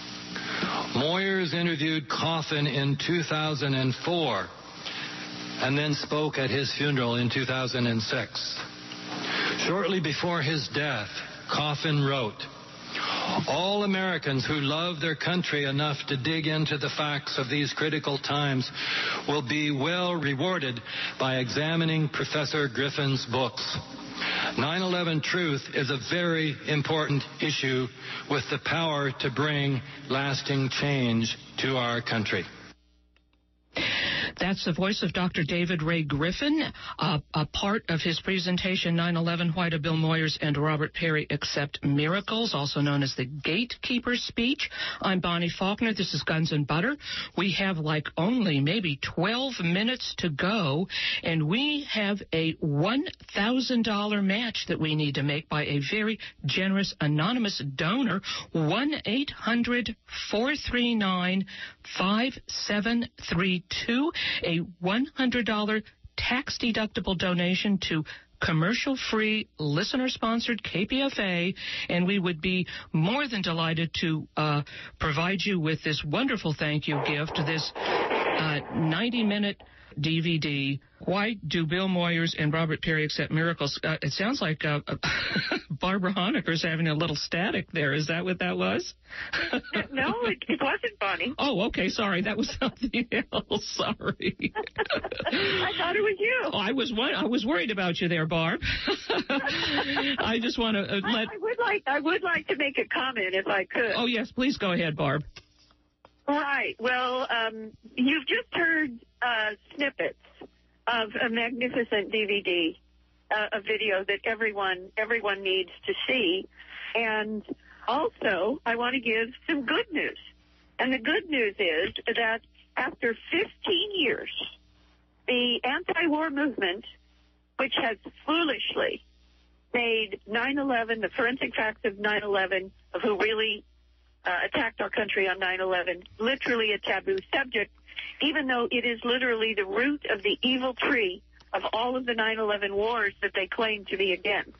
S2: Moyers interviewed Coffin in two thousand four and then spoke at his funeral in two thousand six. Shortly before his death, Coffin wrote, all Americans who love their country enough to dig into the facts of these critical times will be well rewarded by examining Professor Griffin's books. nine eleven Truth is a very important issue with the power to bring lasting change to our country.
S5: That's the voice of Doctor David Ray Griffin, uh, a part of his presentation, nine eleven, Why Do Bill Moyers and Robert Perry Accept Miracles, also known as the Gatekeeper Speech. I'm Bonnie Faulkner. This is Guns and Butter. We have like only maybe twelve minutes to go, and we have a one thousand dollars match that we need to make by a very generous anonymous donor, one eight hundred, four three nine, five seven three two. A one hundred dollars tax-deductible donation to commercial-free, listener-sponsored K P F A, and we would be more than delighted to uh, provide you with this wonderful thank you gift, this uh, ninety-minute D V D, Why Do Bill Moyers and Robert Perry Accept Miracles? Uh, it sounds like uh, Barbara Honecker's having a little static there. Is that what that was?
S7: No, it, it wasn't, Bonnie.
S5: Oh, okay. Sorry. That was something else. Sorry.
S7: I thought it was you.
S5: Oh, I was I was worried about you there, Barb. I just want to uh, let...
S7: I, I would like I would like to make a comment if I could.
S5: Oh, yes. Please go ahead, Barb.
S7: Right. Well, um, you've just heard uh, snippets of a magnificent D V D, uh, a video that everyone everyone needs to see. And also, I want to give some good news. And the good news is that after fifteen years, the anti-war movement, which has foolishly made nine eleven, the forensic facts of nine eleven, of who really uh, attacked our country on nine eleven, literally a taboo subject, even though it is literally the root of the evil tree of all of the nine eleven wars that they claim to be against.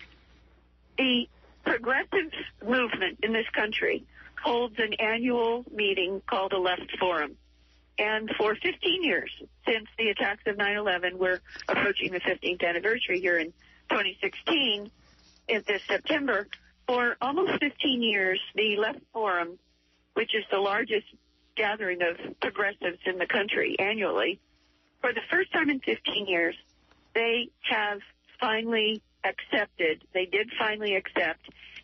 S7: The progressive movement in this country holds an annual meeting called a Left Forum. And for fifteen years, since the attacks of nine eleven, we're approaching the fifteenth anniversary here in twenty sixteen, in this September, for almost fifteen years, the Left Forum, which is the largest gathering of progressives in the country annually, for the first time in fifteen years, they have finally accepted, they did finally accept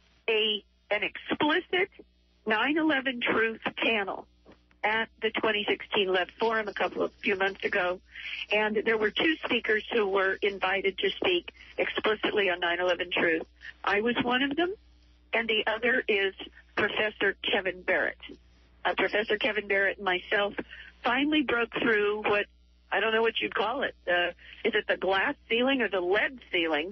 S7: a an explicit nine eleven Truth panel at the twenty sixteen Left Forum a couple of few months ago, and there were two speakers who were invited to speak explicitly on nine eleven Truth. I was one of them, and the other is Professor Kevin Barrett. Uh, Professor Kevin Barrett and myself finally broke through what, I don't know what you'd call it. Uh, is it the glass ceiling or the lead ceiling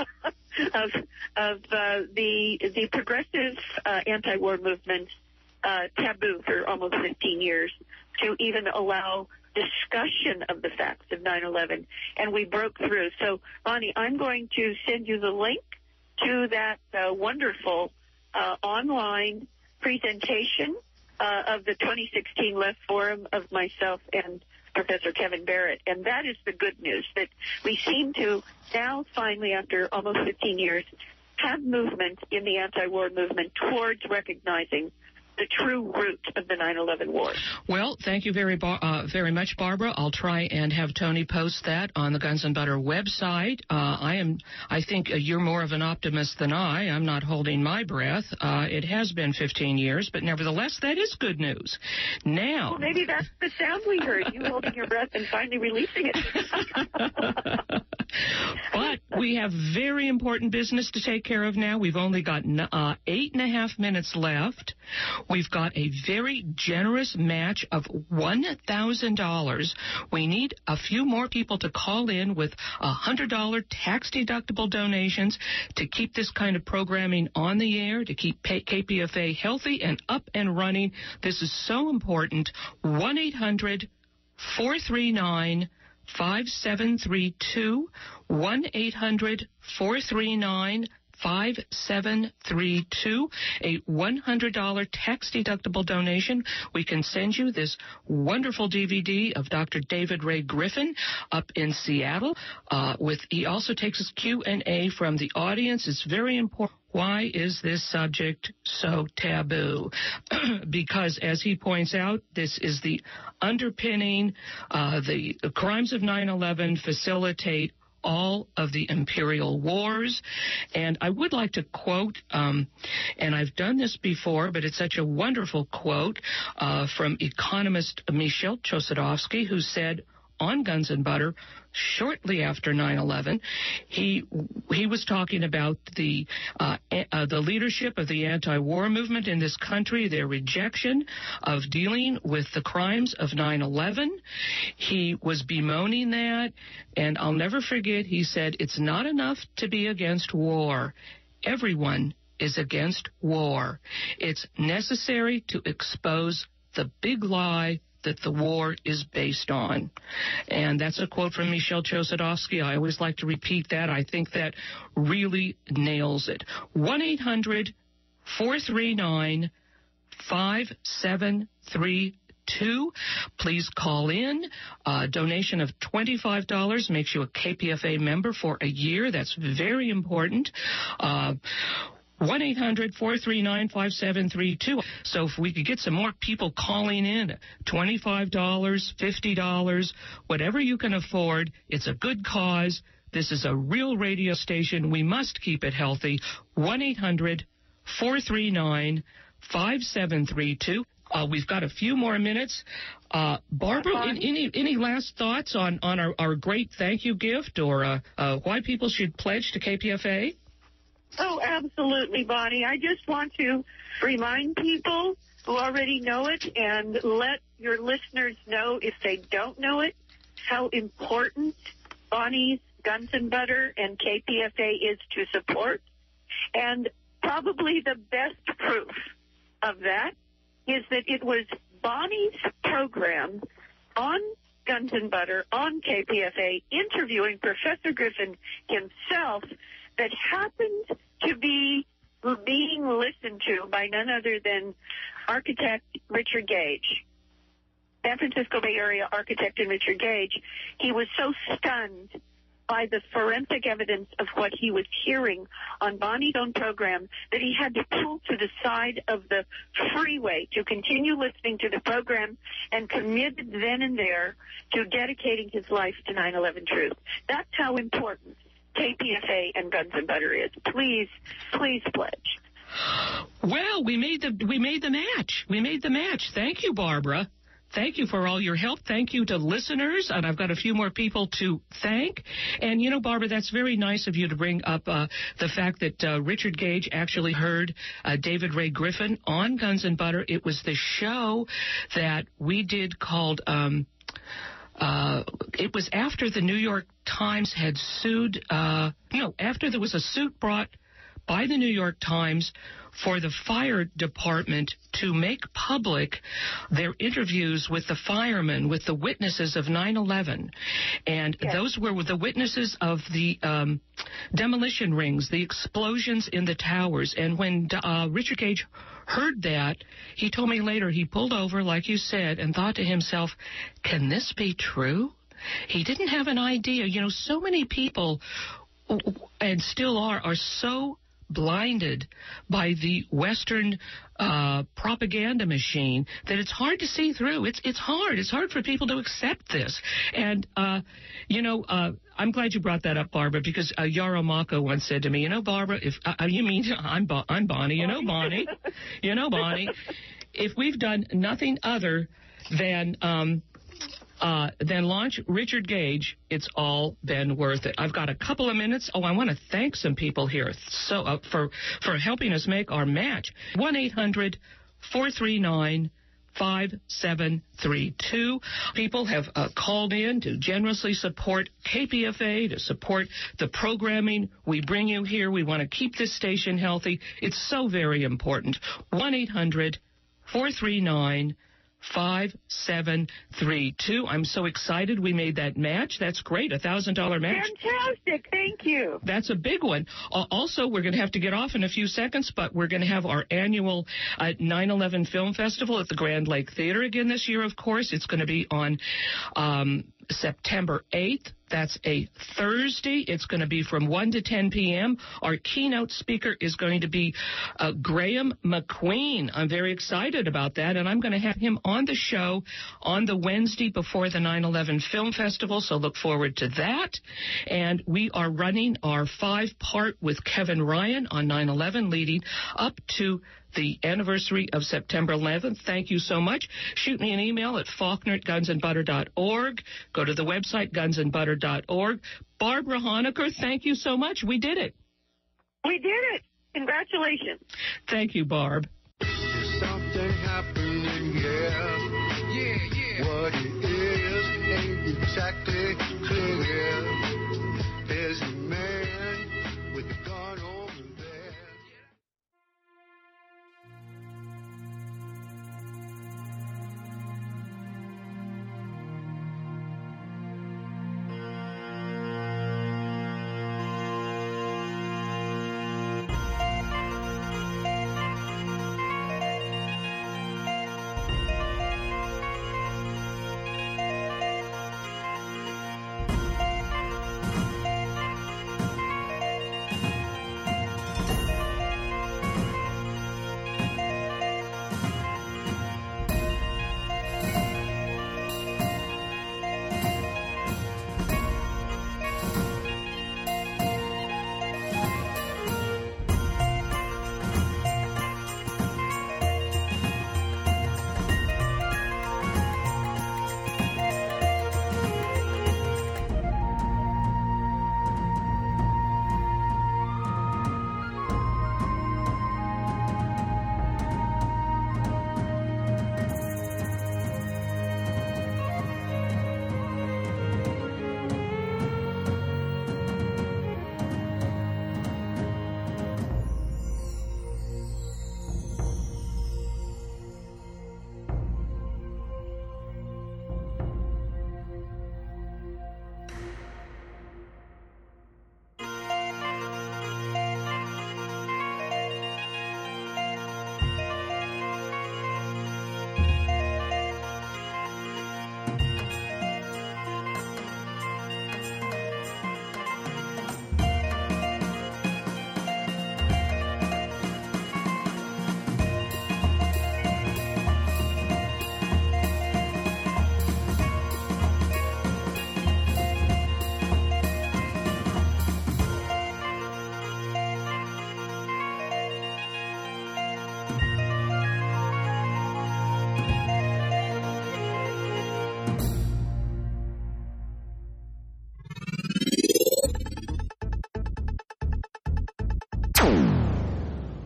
S7: of of uh, the the progressive uh, anti-war movement uh, taboo for almost fifteen years to even allow discussion of the facts of nine eleven, and we broke through. So, Bonnie, I'm going to send you the link to that uh, wonderful uh, online presentation uh, of the twenty sixteen Left Forum of myself and Professor Kevin Barrett, and that is the good news, that we seem to now finally, after almost fifteen years, have movement in the anti-war movement towards recognizing the true root of the nine eleven war.
S5: Well, thank you very bar- uh, very much, Barbara. I'll try and have Tony post that on the Guns and Butter website. Uh, I am, I think uh, you're more of an optimist than I. I'm not holding my breath. Uh, it has been fifteen years, but nevertheless, that is good news. Now,
S7: well, maybe that's the sound we heard, you holding your breath and finally releasing it.
S5: But we have very important business to take care of now. We've only got uh, eight and a half minutes left. We've got a very generous match of one thousand dollars. We need a few more people to call in with one hundred dollars tax-deductible donations to keep this kind of programming on the air, to keep K P F A healthy and up and running. This is so important. one eight hundred four three nine five seven three two, one eight hundred four three nine five seven three two, a one hundred dollars tax-deductible donation. We can send you this wonderful D V D of Doctor David Ray Griffin up in Seattle. Uh, with he also takes his Q and A from the audience. It's very important. Why is this subject so taboo? Because, as he points out, this is the underpinning, uh, the, the crimes of nine eleven facilitate all of the imperial wars. And I would like to quote, um, and I've done this before, but it's such a wonderful quote uh, from economist Michel Chossudovsky, who said on Guns and Butter shortly after nine eleven, he he was talking about the uh, uh, the leadership of the anti-war movement in this country, their rejection of dealing with the crimes of nine eleven. He was bemoaning that, and I'll never forget, he said, it's not enough to be against war. Everyone is against war. It's necessary to expose the big lie that the war is based on. And that's a quote from Michel Chossudovsky. I always like to repeat that. I think that really nails it. one eight hundred four three nine five seven three two. Please call in. A donation of twenty-five dollars makes you a K P F A member for a year. That's very important. Uh, one eight hundred four three nine five seven three two. So if we could get some more people calling in, twenty-five dollars, fifty dollars, whatever you can afford, it's a good cause. This is a real radio station. We must keep it healthy. one eight hundred four three nine five seven three two. Uh, we've got a few more minutes. Uh, Barbara, in, any any last thoughts on, on our, our great thank you gift, or uh, uh, why people should pledge to K P F A?
S7: Oh, absolutely, Bonnie. I just want to remind people who already know it and let your listeners know, if they don't know it, how important Bonnie's Guns and Butter and K P F A is to support. And probably the best proof of that is that it was Bonnie's program on Guns and Butter, on K P F A, interviewing Professor Griffin himself, that happened to be being listened to by none other than architect Richard Gage, San Francisco Bay Area architect and Richard Gage. He was so stunned by the forensic evidence of what he was hearing on Bonnie's own program that he had to pull to the side of the freeway to continue listening to the program, and committed then and there to dedicating his life to nine eleven Truth. That's how important K P F A and Guns and Butter is. Please, please pledge.
S5: Well, we made the we made the match. We made the match. Thank you, Barbara. Thank you for all your help. Thank you to listeners. And I've got a few more people to thank. And, you know, Barbara, that's very nice of you to bring up uh, the fact that uh, Richard Gage actually heard uh, David Ray Griffin on Guns and Butter. It was the show that we did called... Um, Uh, it was after the New York Times had sued, uh, no, after there was a suit brought by the New York Times for the fire department to make public their interviews with the firemen, with the witnesses of nine eleven. And
S7: yes.
S5: those were the witnesses of the um, demolition rings, the explosions in the towers. And when uh, Richard Gage heard that, he told me later he pulled over, like you said, and thought to himself, can this be true? He didn't have an idea. You know, so many people, and still are, are so blinded by the Western uh, propaganda machine that it's hard to see through. It's it's hard. It's hard for people to accept this. And, uh, you know, uh, I'm glad you brought that up, Barbara, because uh, Yarrow Mako once said to me, you know, Barbara, if uh, you mean I'm, Bo- I'm Bonnie, you know, Bonnie, you know, Bonnie, if we've done nothing other than... Um, Uh, then launch Richard Gage, it's all been worth it. I've got a couple of minutes. Oh, I want to thank some people here so uh, for for helping us make our match. one eight hundred four three nine five seven three two. People have uh, called in to generously support K P F A, to support the programming we bring you here. We want to keep this station healthy. It's so very important. one eight hundred four three nine five seven three two. I'm so excited we made that match. That's great. A one thousand dollars match.
S7: Fantastic. Thank you.
S5: That's a big one. Uh, also, we're going to have to get off in a few seconds, but we're going to have our annual uh, nine eleven Film Festival at the Grand Lake Theater again this year, of course. It's going to be on um, September eighth. That's a Thursday. It's going to be from one to ten p.m. Our keynote speaker is going to be uh, Graham McQueen. I'm very excited about that, and I'm going to have him on the show on the Wednesday before the nine eleven Film Festival, so look forward to that. And we are running our five-part with Kevin Ryan on nine eleven, leading up to the anniversary of September eleventh. Thank you so much. Shoot me an email at faulkner at guns and butter dot org. Go to the website, guns and butter dot org. Barbara Honaker, thank you so much. We did it.
S7: We did it. Congratulations.
S5: Thank you, Barb.
S6: There's something happening here. Yeah, yeah. What it is ain't exactly clear. There's a man with a gun over there.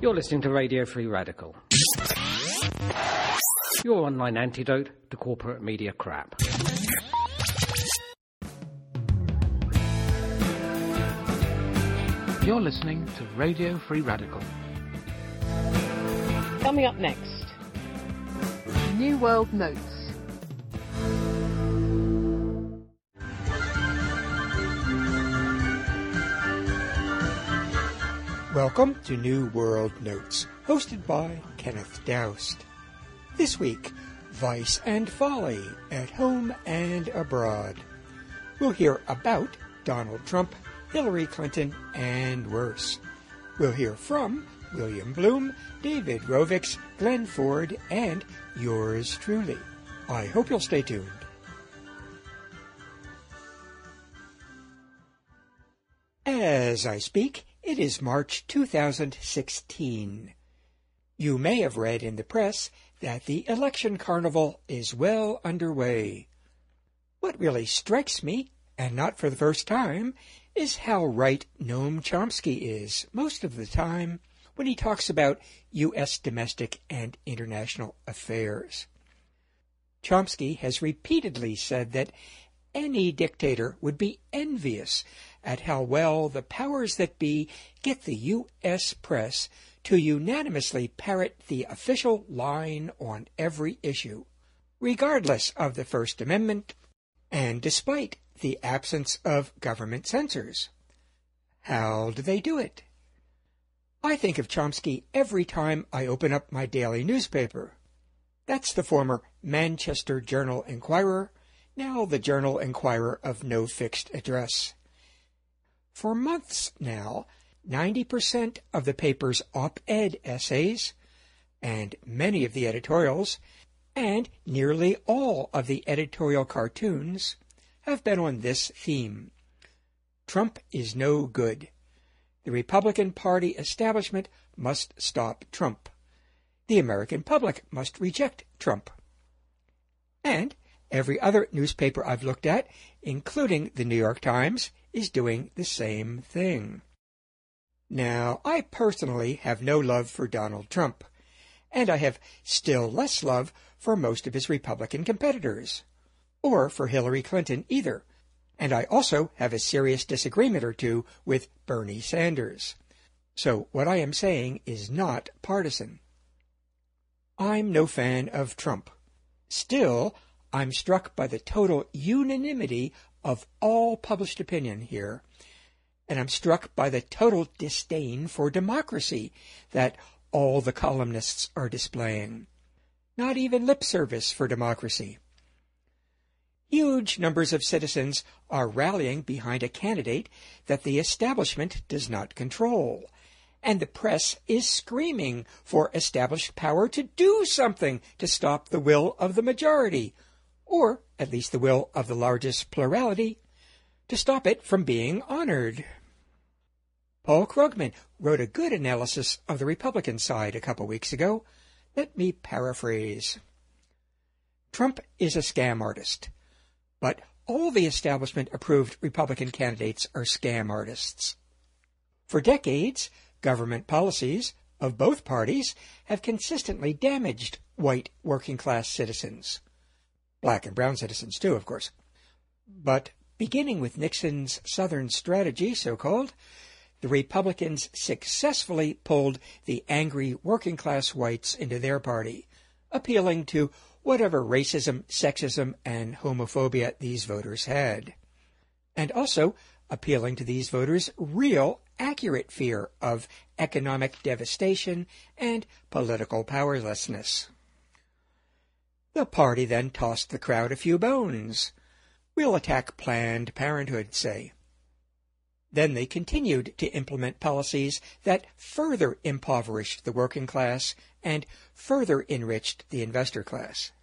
S1: You're listening to Radio Free Radical, your online antidote to corporate media crap.
S8: You're listening to Radio Free Radical.
S5: Coming up next,
S3: New World Notes.
S9: Welcome to New World Notes, hosted by Kenneth Doust. This week, Vice and Folly, at home and abroad. We'll hear about Donald Trump, Hillary Clinton, and worse. We'll hear from William Bloom, David Rovics, Glenn Ford, and yours truly. I hope you'll stay tuned. As I speak, it is March two thousand sixteen. You may have read in the press that the election carnival is well underway. What really strikes me, and not for the first time, is how right Noam Chomsky is most of the time when he talks about U S domestic and international affairs. Chomsky has repeatedly said that any dictator would be envious at how well the powers that be get the U S press to unanimously parrot the official line on every issue, regardless of the First Amendment and despite the absence of government censors. How do they do it? I think of Chomsky every time I open up my daily newspaper. That's the former Manchester Journal Enquirer, now the Journal Enquirer of no fixed address. For months now, ninety percent of the paper's op-ed essays, and many of the editorials, and nearly all of the editorial cartoons have been on this theme. Trump is no good. The Republican Party establishment must stop Trump. The American public must reject Trump. And every other newspaper I've looked at, including the New York Times, is doing the same thing. Now, I personally have no love for Donald Trump, and I have still less love for most of his Republican competitors, or for Hillary Clinton either, and I also have a serious disagreement or two with Bernie Sanders. So what I am saying is not partisan. I'm no fan of Trump. Still, I'm struck by the total unanimity of all published opinion here, and I'm struck by the total disdain for democracy that all the columnists are displaying. Not even lip service for democracy. Huge numbers of citizens are rallying behind a candidate that the establishment does not control, and the press is screaming for established power to do something to stop the will of the majority, or at least the will of the largest plurality, to stop it from being honored. Paul Krugman wrote a good analysis of the Republican side a couple weeks ago. Let me paraphrase. Trump is a scam artist, but all the establishment-approved Republican candidates are scam artists. For decades, government policies of both parties have consistently damaged white working-class citizens. Black and brown citizens, too, of course. But beginning with Nixon's Southern strategy, so-called, the Republicans successfully pulled the angry working-class whites into their party, appealing to whatever racism, sexism, and homophobia these voters had, and also appealing to these voters' real, accurate fear of economic devastation and political powerlessness. The party then tossed the crowd a few bones. We'll attack Planned Parenthood, say. Then they continued to implement policies that further impoverished the working class and further enriched the investor class.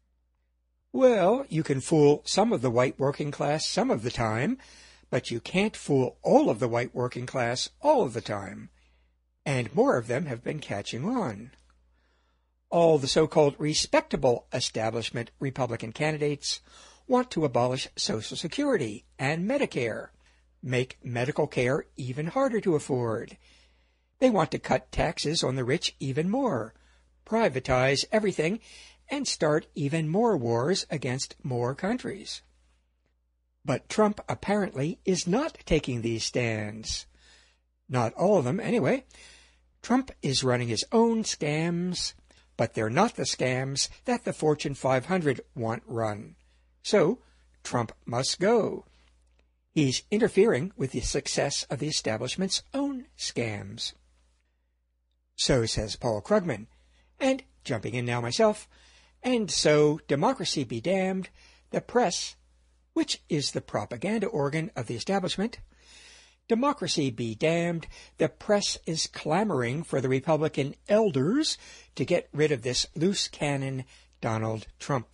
S9: Well, you can fool some of the white working class some of the time, but you can't fool all of the white working class all of the time. And more of them have been catching on. All the so-called respectable establishment Republican candidates want to abolish Social Security and Medicare, make medical care even harder to afford, They want to cut taxes on the rich even more, privatize everything, and start even more wars against more countries. But Trump apparently is not taking these stands. Not all of them, anyway. Trump is running his own scams, but they're not the scams that the Fortune five hundred want run. So, Trump must go. He's interfering with the success of the establishment's own scams. So says Paul Krugman. And, jumping in now myself, and so, democracy be damned, the press, which is the propaganda organ of the establishment, democracy be damned, the press is clamoring for the Republican elders to get rid of this loose cannon Donald Trump.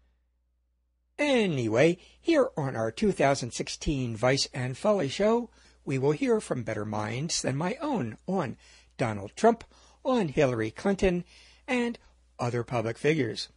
S9: Anyway, here on our two thousand sixteen Vice and Folly show, we will hear from better minds than my own on Donald Trump, on Hillary Clinton, and other public figures.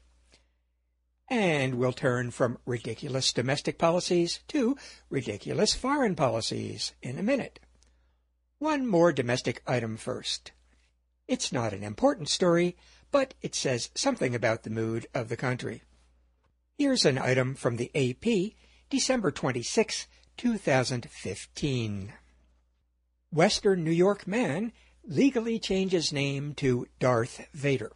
S9: And we'll turn from ridiculous domestic policies to ridiculous foreign policies in a minute. One more domestic item first. It's not an important story, but it says something about the mood of the country. Here's an item from the A P, December twenty-sixth, two thousand fifteen. Western New York man legally changes name to Darth Vader.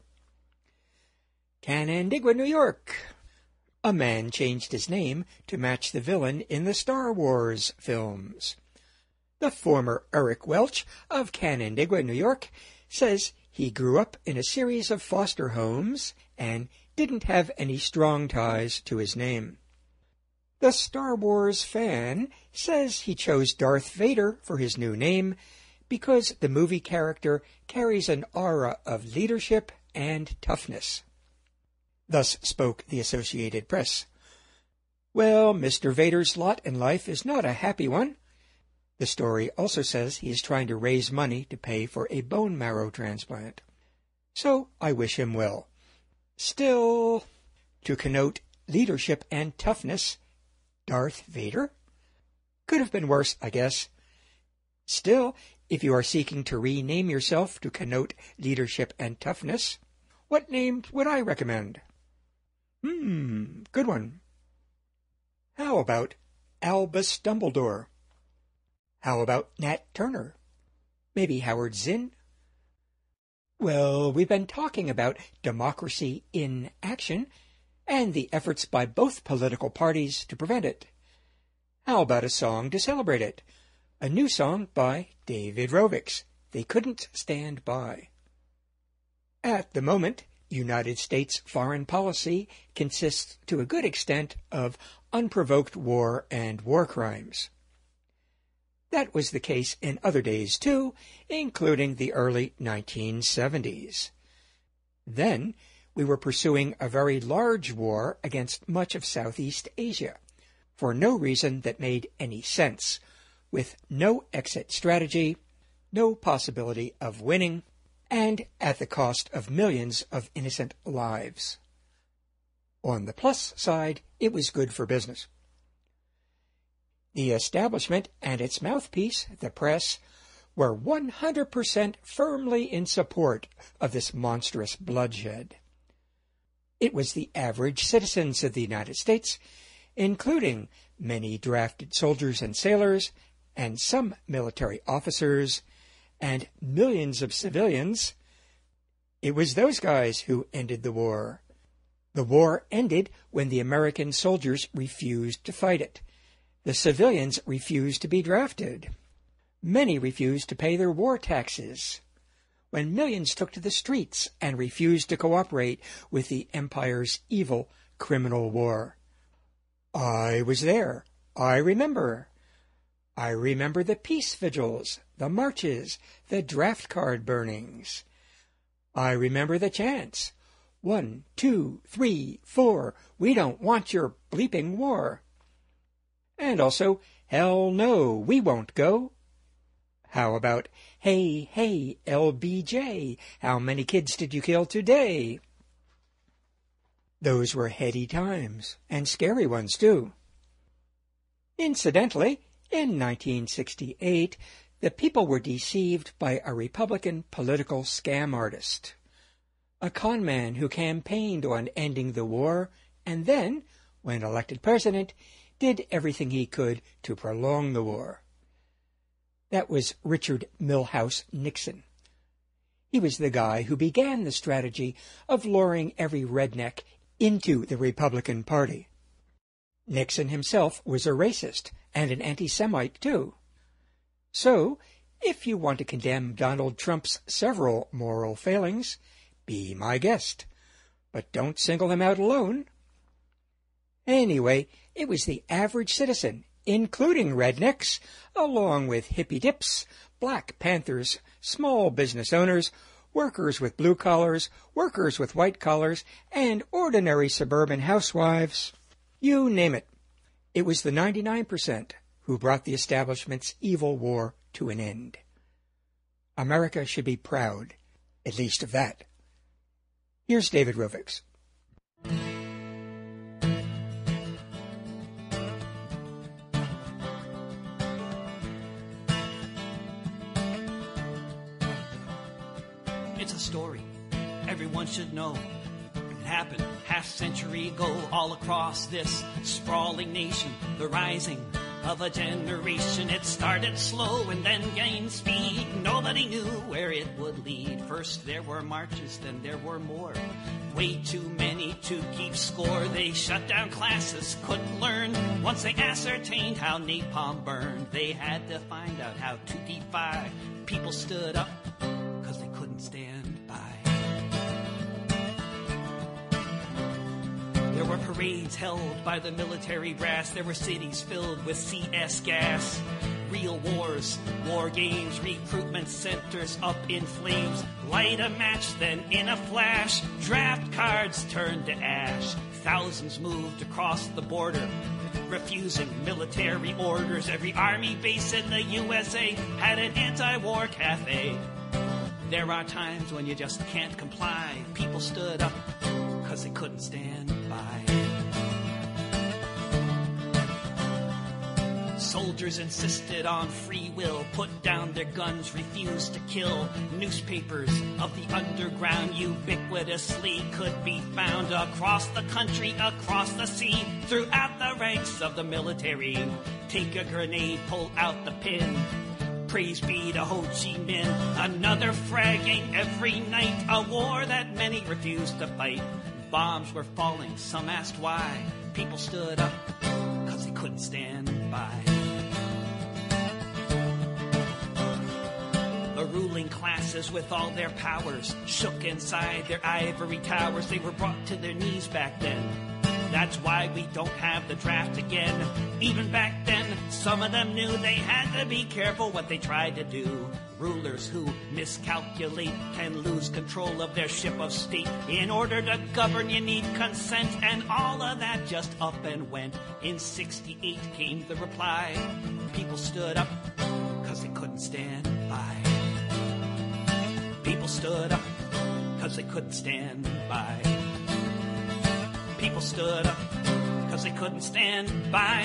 S9: Canandaigua, New York. A man changed his name to match the villain in the Star Wars films. The former Eric Welch of Canandaigua, New York, says he grew up in a series of foster homes and didn't have any strong ties to his name. The Star Wars fan says he chose Darth Vader for his new name because the movie character carries an aura of leadership and toughness. Thus spoke the Associated Press. Well, Mister Vader's lot in life is not a happy one. The story also says he is trying to raise money to pay for a bone marrow transplant. So I wish him well. Still, to connote leadership and toughness, Darth Vader? Could have been worse, I guess. Still, if you are seeking to rename yourself to connote leadership and toughness, what name would I recommend? Hmm, good one. How about Albus Dumbledore? How about Nat Turner? Maybe Howard Zinn? Well, we've been talking about democracy in action and the efforts by both political parties to prevent it. How about a song to celebrate it? A new song by David Rovics, They Couldn't Stand By. At the moment, United States foreign policy consists to a good extent of unprovoked war and war crimes. That was the case in other days, too, including the early nineteen seventies. Then, we were pursuing a very large war against much of Southeast Asia, for no reason that made any sense, with no exit strategy, no possibility of winning, and at the cost of millions of innocent lives. On the plus side, it was good for business. The establishment and its mouthpiece, the press, were one hundred percent firmly in support of this monstrous bloodshed. It was the average citizens of the United States, including many drafted soldiers and sailors, and some military officers, and millions of civilians. It was those guys who ended the war. The war ended when the American soldiers refused to fight it. The civilians refused to be drafted. Many refused to pay their war taxes. When millions took to the streets and refused to cooperate with the empire's evil criminal war. I was there. I remember. I remember the peace vigils, the marches, the draft card burnings. I remember the chants. One, two, three, four, we don't want your bleeping war. And also, hell no, we won't go. How about, hey, hey, L B J, how many kids did you kill today? Those were heady times, and scary ones, too. Incidentally, in nineteen sixty-eight, The people were deceived by a Republican political scam artist, a con man who campaigned on ending the war and then, when elected president, did everything he could to prolong the war. That was Richard Milhous Nixon. He was the guy who began the strategy of luring every redneck into the Republican Party. Nixon himself was a racist and an anti-Semite, too. So, if you want to condemn Donald Trump's several moral failings, be my guest. But don't single him out alone. Anyway, it was the average citizen, including rednecks, along with hippie dips, Black Panthers, small business owners, workers with blue collars, workers with white collars, and ordinary suburban housewives. You name it. It was the ninety-nine percent who brought the establishment's evil war to an end. America should be proud, at least of that. Here's David Rovics.
S10: It's a story everyone should know. It happened half century ago all across this sprawling nation. The rising of a generation. It started slow and then gained speed. Nobody knew where it would lead. First there were marches, then there were more. Way too many to keep score. They shut down classes, couldn't learn. Once they ascertained how napalm burned, they had to find out how to defy. People stood up because they couldn't stand by. There were parades held by the military brass. There were cities filled with C S gas. Real wars, war games, recruitment centers up in flames. Light a match, then in a flash, draft cards turned to ash. Thousands moved across the border, refusing military orders. Every army base in the U S A had an anti-war cafe. There are times when you just can't comply. People stood up because they couldn't stand by. Soldiers insisted on free will, put down their guns, refused to kill. Newspapers of the underground ubiquitously could be found across the country, across the sea, throughout the ranks of the military. Take a grenade, pull out the pin. Praise be to Ho Chi Minh. Another fragging every night, a war that many refused to fight. Bombs were falling, some asked why. People stood up because they couldn't stand by. The ruling classes with all their powers shook inside their ivory towers. They were brought to their knees back then. That's why we don't have the draft again. Even back then, some of them knew they had to be careful what they tried to do. Rulers who miscalculate can lose control of their ship of state. In order to govern, you need consent, and all of that just up and went. In sixty-eight came the reply. People stood up because they couldn't stand by. People stood up because they couldn't stand by. People stood up because they couldn't stand by.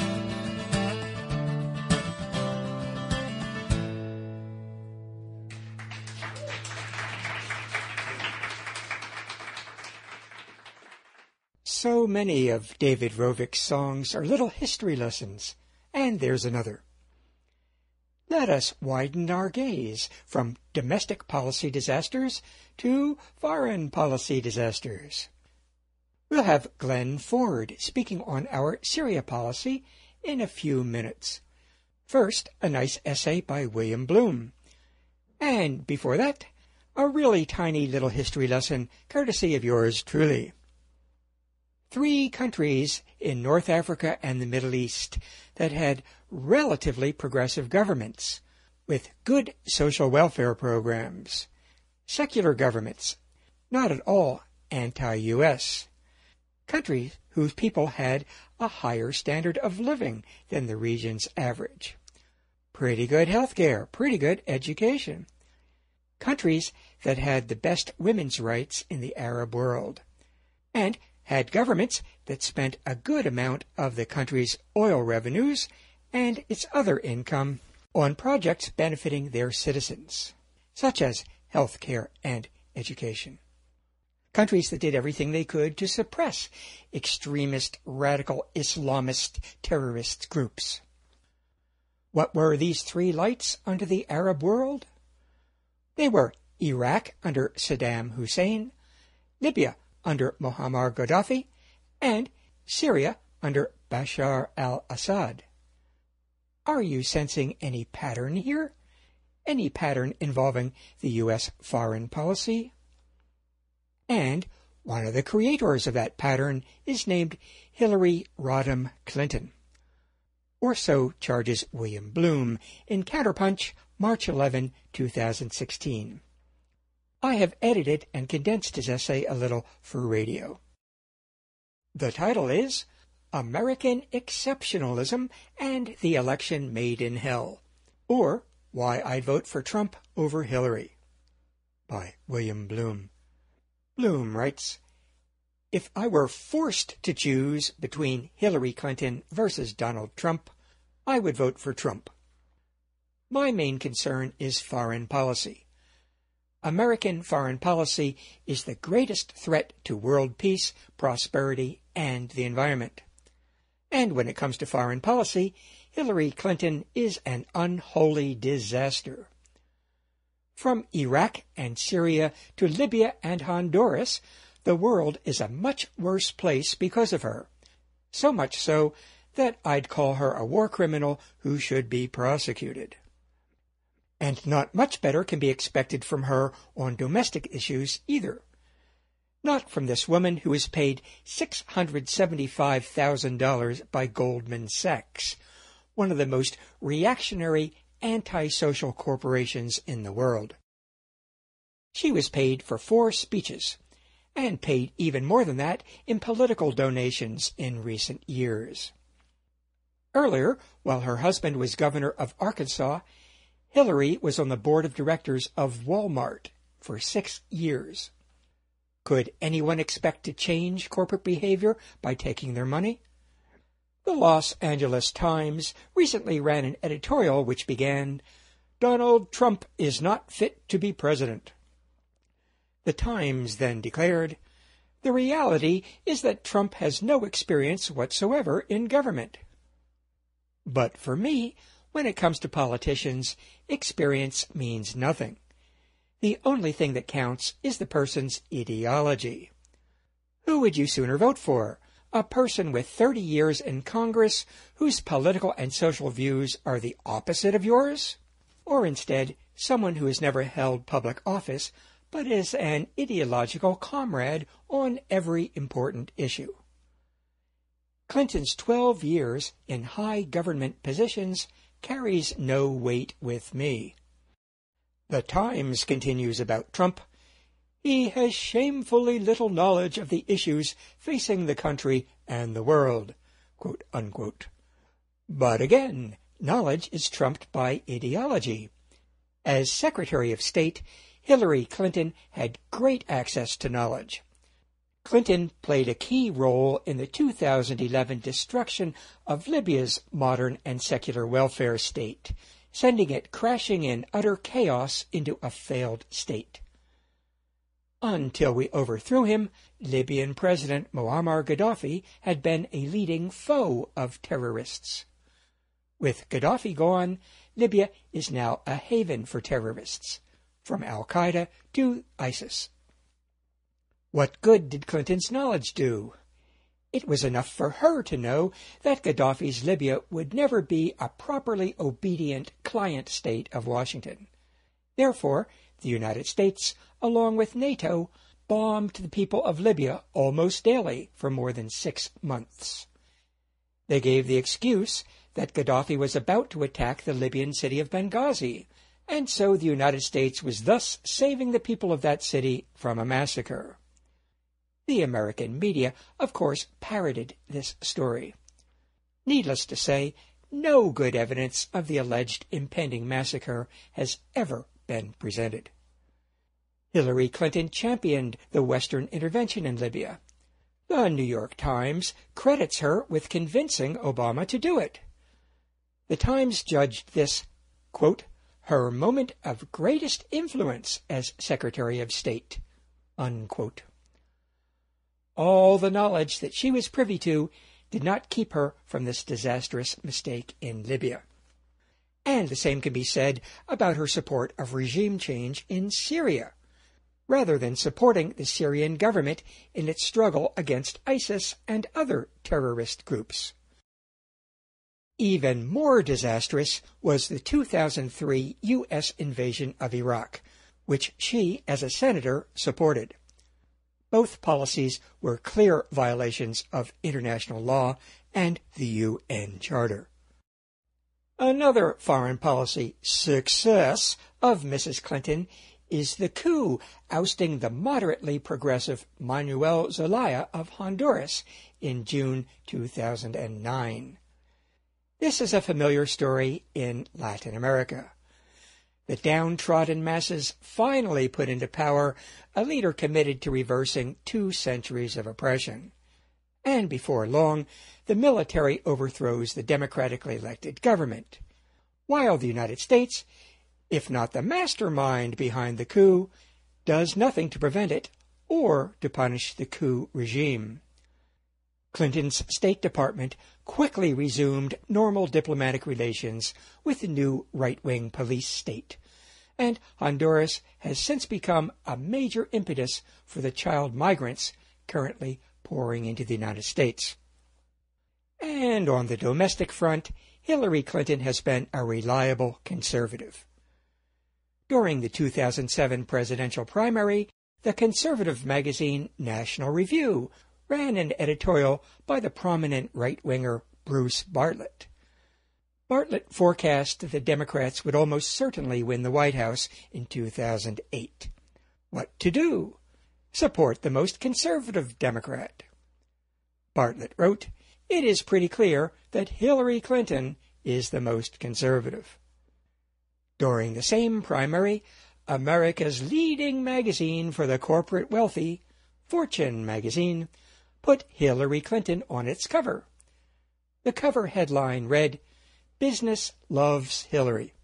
S9: So many of David Rovics' songs are little history lessons, and there's another. Let us widen our gaze from domestic policy disasters to foreign policy disasters. We'll have Glenn Ford speaking on our Syria policy in a few minutes. First, a nice essay by William Bloom. And before that, a really tiny little history lesson courtesy of yours truly. Three countries in North Africa and the Middle East that had relatively progressive governments with good social welfare programs. Secular governments, not at all anti-U S Countries whose people had a higher standard of living than the region's average. Pretty good health care, pretty good education. Countries that had the best women's rights in the Arab world. And had governments that spent a good amount of the country's oil revenues and its other income on projects benefiting their citizens, such as health care and education. Countries that did everything they could to suppress extremist, radical, Islamist, terrorist groups. What were these three lights under the Arab world? They were Iraq under Saddam Hussein, Libya under Muammar Gaddafi, and Syria under Bashar al-Assad. Are you sensing any pattern here? Any pattern involving the U S foreign policy? And one of the creators of that pattern is named Hillary Rodham Clinton. Or so charges William Bloom in Counterpunch, March eleventh, two thousand sixteen. I have edited and condensed his essay a little for radio. The title is American Exceptionalism and the Election Made in Hell, or Why I'd Vote for Trump Over Hillary, by William Bloom. Bloom writes, If I were forced to choose between Hillary Clinton versus Donald Trump, I would vote for Trump. My main concern is foreign policy. American foreign policy is the greatest threat to world peace, prosperity, and the environment. And when it comes to foreign policy, Hillary Clinton is an unholy disaster. From Iraq and Syria to Libya and Honduras, the world is a much worse place because of her. So much so that I'd call her a war criminal who should be prosecuted. And not much better can be expected from her on domestic issues either. Not from this woman who is paid six hundred seventy-five thousand dollars by Goldman Sachs, one of the most reactionary, anti-social corporations in the world. She was paid for four speeches, and paid even more than that in political donations in recent years. Earlier, while her husband was governor of Arkansas, Hillary was on the board of directors of Walmart for six years. Could anyone expect to change corporate behavior by taking their money? The Los Angeles Times recently ran an editorial which began, Donald Trump is not fit to be president. The Times then declared, the reality is that Trump has no experience whatsoever in government. But for me, when it comes to politicians, experience means nothing. The only thing that counts is the person's ideology. Who would you sooner vote for? A person with thirty years in Congress whose political and social views are the opposite of yours? Or instead, someone who has never held public office but is an ideological comrade on every important issue? Clinton's twelve years in high government positions carries no weight with me. The Times continues about Trump. He has shamefully little knowledge of the issues facing the country and the world, quote unquote. But again, knowledge is trumped by ideology. As Secretary of State, Hillary Clinton had great access to knowledge. Clinton played a key role in the two thousand eleven destruction of Libya's modern and secular welfare state, sending it crashing in utter chaos into a failed state. Until we overthrew him, Libyan President Muammar Gaddafi had been a leading foe of terrorists. With Gaddafi gone, Libya is now a haven for terrorists, from Al-Qaeda to ISIS. What good did Clinton's knowledge do? It was enough for her to know that Gaddafi's Libya would never be a properly obedient client state of Washington. Therefore, the United States, along with NATO, bombed the people of Libya almost daily for more than six months. They gave the excuse that Gaddafi was about to attack the Libyan city of Benghazi, and so the United States was thus saving the people of that city from a massacre. The American media, of course, parroted this story. Needless to say, no good evidence of the alleged impending massacre has ever been presented. Hillary Clinton championed the Western intervention in Libya. The New York Times credits her with convincing Obama to do it. The Times judged this quote, her moment of greatest influence as Secretary of State, unquote. All the knowledge that she was privy to did not keep her from this disastrous mistake in Libya. And the same can be said about her support of regime change in Syria, rather than supporting the Syrian government in its struggle against ISIS and other terrorist groups. Even more disastrous was the two thousand three U S invasion of Iraq, which she, as a senator, supported. Both policies were clear violations of international law and the U N Charter. Another foreign policy success of Missus Clinton is the coup ousting the moderately progressive Manuel Zelaya of Honduras in June two thousand nine. This is a familiar story in Latin America. The downtrodden masses finally put into power a leader committed to reversing two centuries of oppression. And before long, the military overthrows the democratically elected government, while the United States, if not the mastermind behind the coup, does nothing to prevent it or to punish the coup regime. Clinton's State Department quickly resumed normal diplomatic relations with the new right-wing police state, and Honduras has since become a major impetus for the child migrants currently pouring into the United States. And on the domestic front, Hillary Clinton has been a reliable conservative. During the two thousand seven presidential primary, the conservative magazine National Review ran an editorial by the prominent right-winger Bruce Bartlett. Bartlett forecast that the Democrats would almost certainly win the White House in two thousand eight. What to do? Support the most conservative Democrat. Bartlett wrote, "It is pretty clear that Hillary Clinton is the most conservative." During the same primary, America's leading magazine for the corporate wealthy, Fortune magazine, put Hillary Clinton on its cover. The cover headline read, "Business Loves Hillary."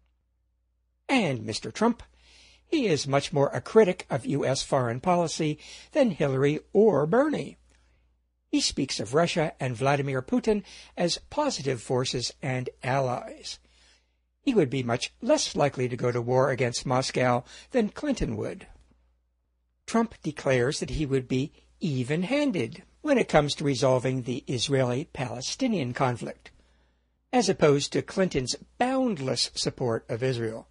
S9: And Mister Trump, he is much more a critic of U S foreign policy than Hillary or Bernie. He speaks of Russia and Vladimir Putin as positive forces and allies. He would be much less likely to go to war against Moscow than Clinton would. Trump declares that he would be even-handed when it comes to resolving the Israeli-Palestinian conflict, as opposed to Clinton's boundless support of Israel.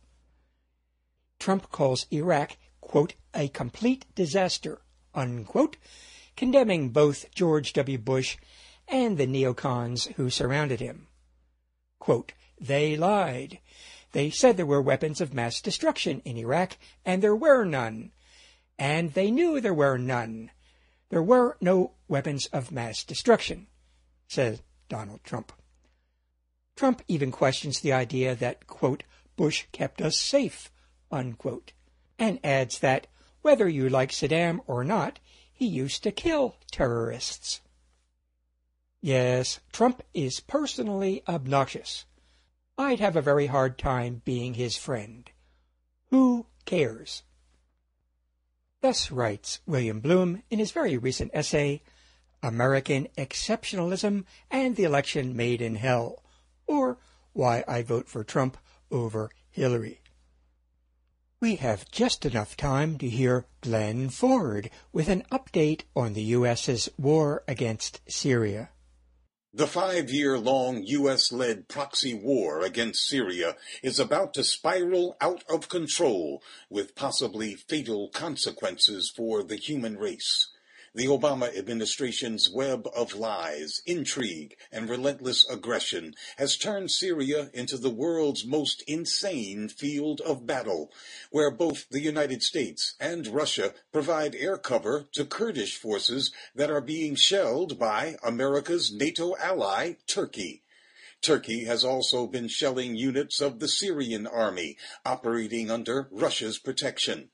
S9: Trump calls Iraq, quote, a complete disaster, unquote, condemning both George W. Bush and the neocons who surrounded him. Quote, they lied. They said there were weapons of mass destruction in Iraq, and there were none. And they knew there were none. There were no weapons of mass destruction, said Donald Trump. Trump even questions the idea that, quote, Bush kept us safe, unquote, and adds that, whether you like Saddam or not, he used to kill terrorists. Yes, Trump is personally obnoxious. I'd have a very hard time being his friend. Who cares? Thus writes William Bloom in his very recent essay, American Exceptionalism and the Election Made in Hell, or Why I Vote for Trump Over Hillary. We have just enough time to hear Glenn Ford with an update on the U S's war against Syria.
S11: The five-year-long U S-led proxy war against Syria is about to spiral out of control with possibly fatal consequences for the human race. The Obama administration's web of lies, intrigue, and relentless aggression has turned Syria into the world's most insane field of battle, where both the United States and Russia provide air cover to Kurdish forces that are being shelled by America's NATO ally, Turkey. Turkey has also been shelling units of the Syrian army operating under Russia's protection.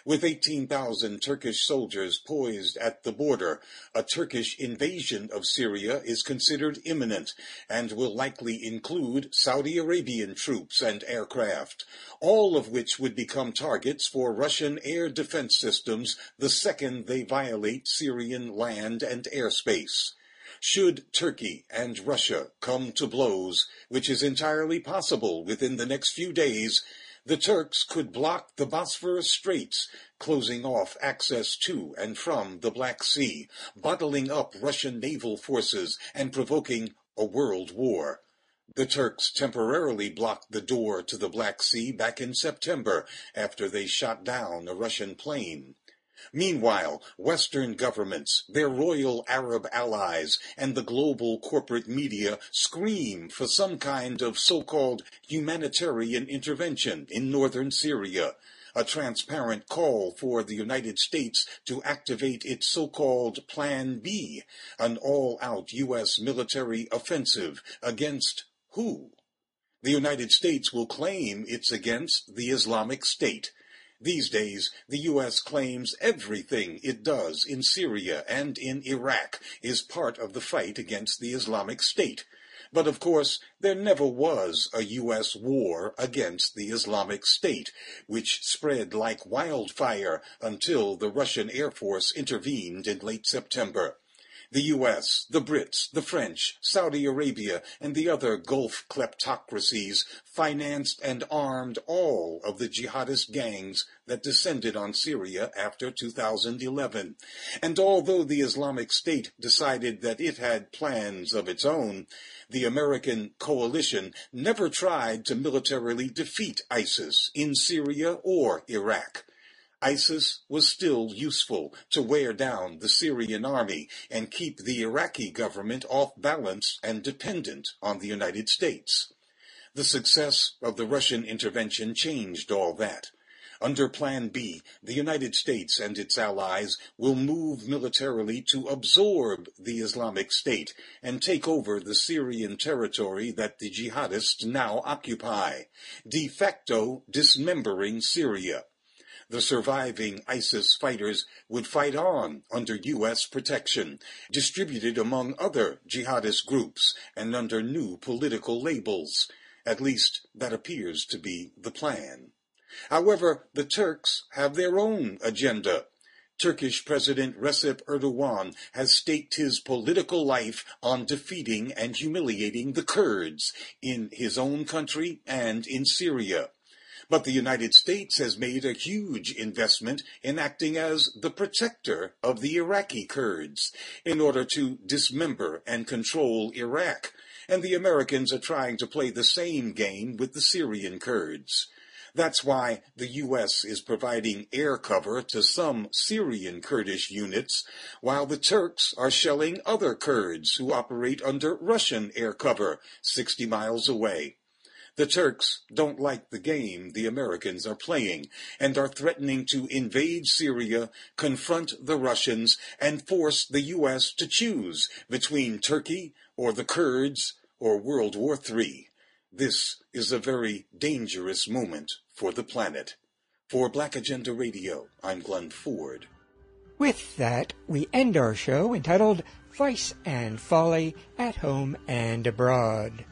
S11: With eighteen thousand Turkish soldiers poised at the border, a Turkish invasion of Syria is considered imminent and will likely include Saudi Arabian troops and aircraft, all of which would become targets for Russian air defense systems the second they violate Syrian land and airspace. Should Turkey and Russia come to blows, which is entirely possible within the next few days, the Turks could block the Bosphorus Straits, closing off access to and from the Black Sea, bottling up Russian naval forces and provoking a world war. The Turks temporarily blocked the door to the Black Sea back in September after they shot down a Russian plane. Meanwhile, Western governments, their royal Arab allies, and the global corporate media scream for some kind of so-called humanitarian intervention in northern Syria, a transparent call for the United States to activate its so-called Plan B, an all-out U S military offensive against who? The United States will claim it's against the Islamic State. These days, the U S claims everything it does in Syria and in Iraq is part of the fight against the Islamic State. But of course, there never was a U S war against the Islamic State, which spread like wildfire until the Russian Air Force intervened in late September. The U S, the Brits, the French, Saudi Arabia, and the other Gulf kleptocracies financed and armed all of the jihadist gangs that descended on Syria after two thousand eleven. And although the Islamic State decided that it had plans of its own, the American coalition never tried to militarily defeat ISIS in Syria or Iraq. ISIS was still useful to wear down the Syrian army and keep the Iraqi government off balance and dependent on the United States. The success of the Russian intervention changed all that. Under Plan B, the United States and its allies will move militarily to absorb the Islamic State and take over the Syrian territory that the jihadists now occupy, de facto dismembering Syria. The surviving ISIS fighters would fight on under U S protection, distributed among other jihadist groups and under new political labels. At least that appears to be the plan. However, the Turks have their own agenda. Turkish President Recep Erdogan has staked his political life on defeating and humiliating the Kurds in his own country and in Syria. But the United States has made a huge investment in acting as the protector of the Iraqi Kurds in order to dismember and control Iraq, and the Americans are trying to play the same game with the Syrian Kurds. That's why the U S is providing air cover to some Syrian Kurdish units, while the Turks are shelling other Kurds who operate under Russian air cover sixty miles away. The Turks don't like the game the Americans are playing and are threatening to invade Syria, confront the Russians, and force the U S to choose between Turkey or the Kurds or World War Three. This is a very dangerous moment for the planet. For Black Agenda Radio, I'm Glenn Ford.
S9: With that, we end our show entitled Vice and Folly at Home and Abroad.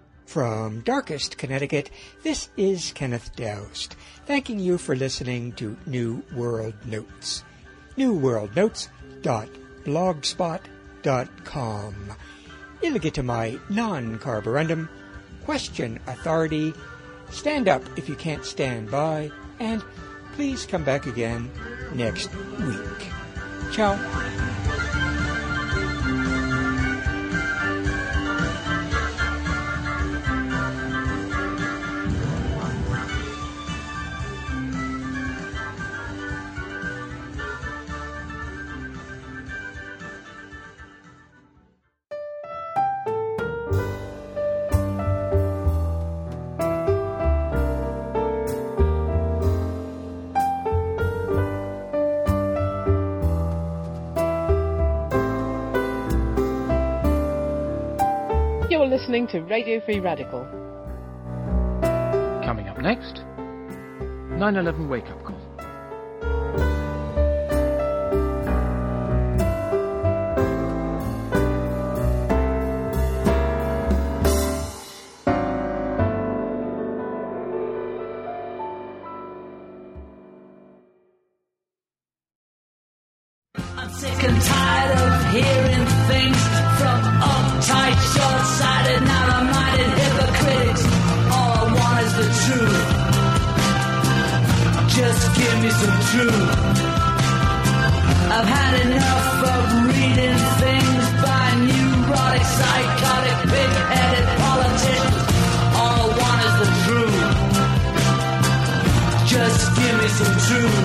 S9: From Darkest, Connecticut, this is Kenneth Doust, thanking you for listening to New World Notes. new world notes dot blogspot dot com. Illegitimai non carborundum, question authority, stand up if you can't stand by, and please come back again next week. Ciao.
S3: Listening to Radio Free Radical.
S8: Coming up next, nine eleven Wake Up Call.
S12: I'm tired of hearing things from uptight, short-sighted, narrow-minded hypocrites. All I want is the truth. Just give me some truth. I've had enough of reading things by neurotic, psychotic, pig-headed politicians. All I want is the truth. Just give me some truth.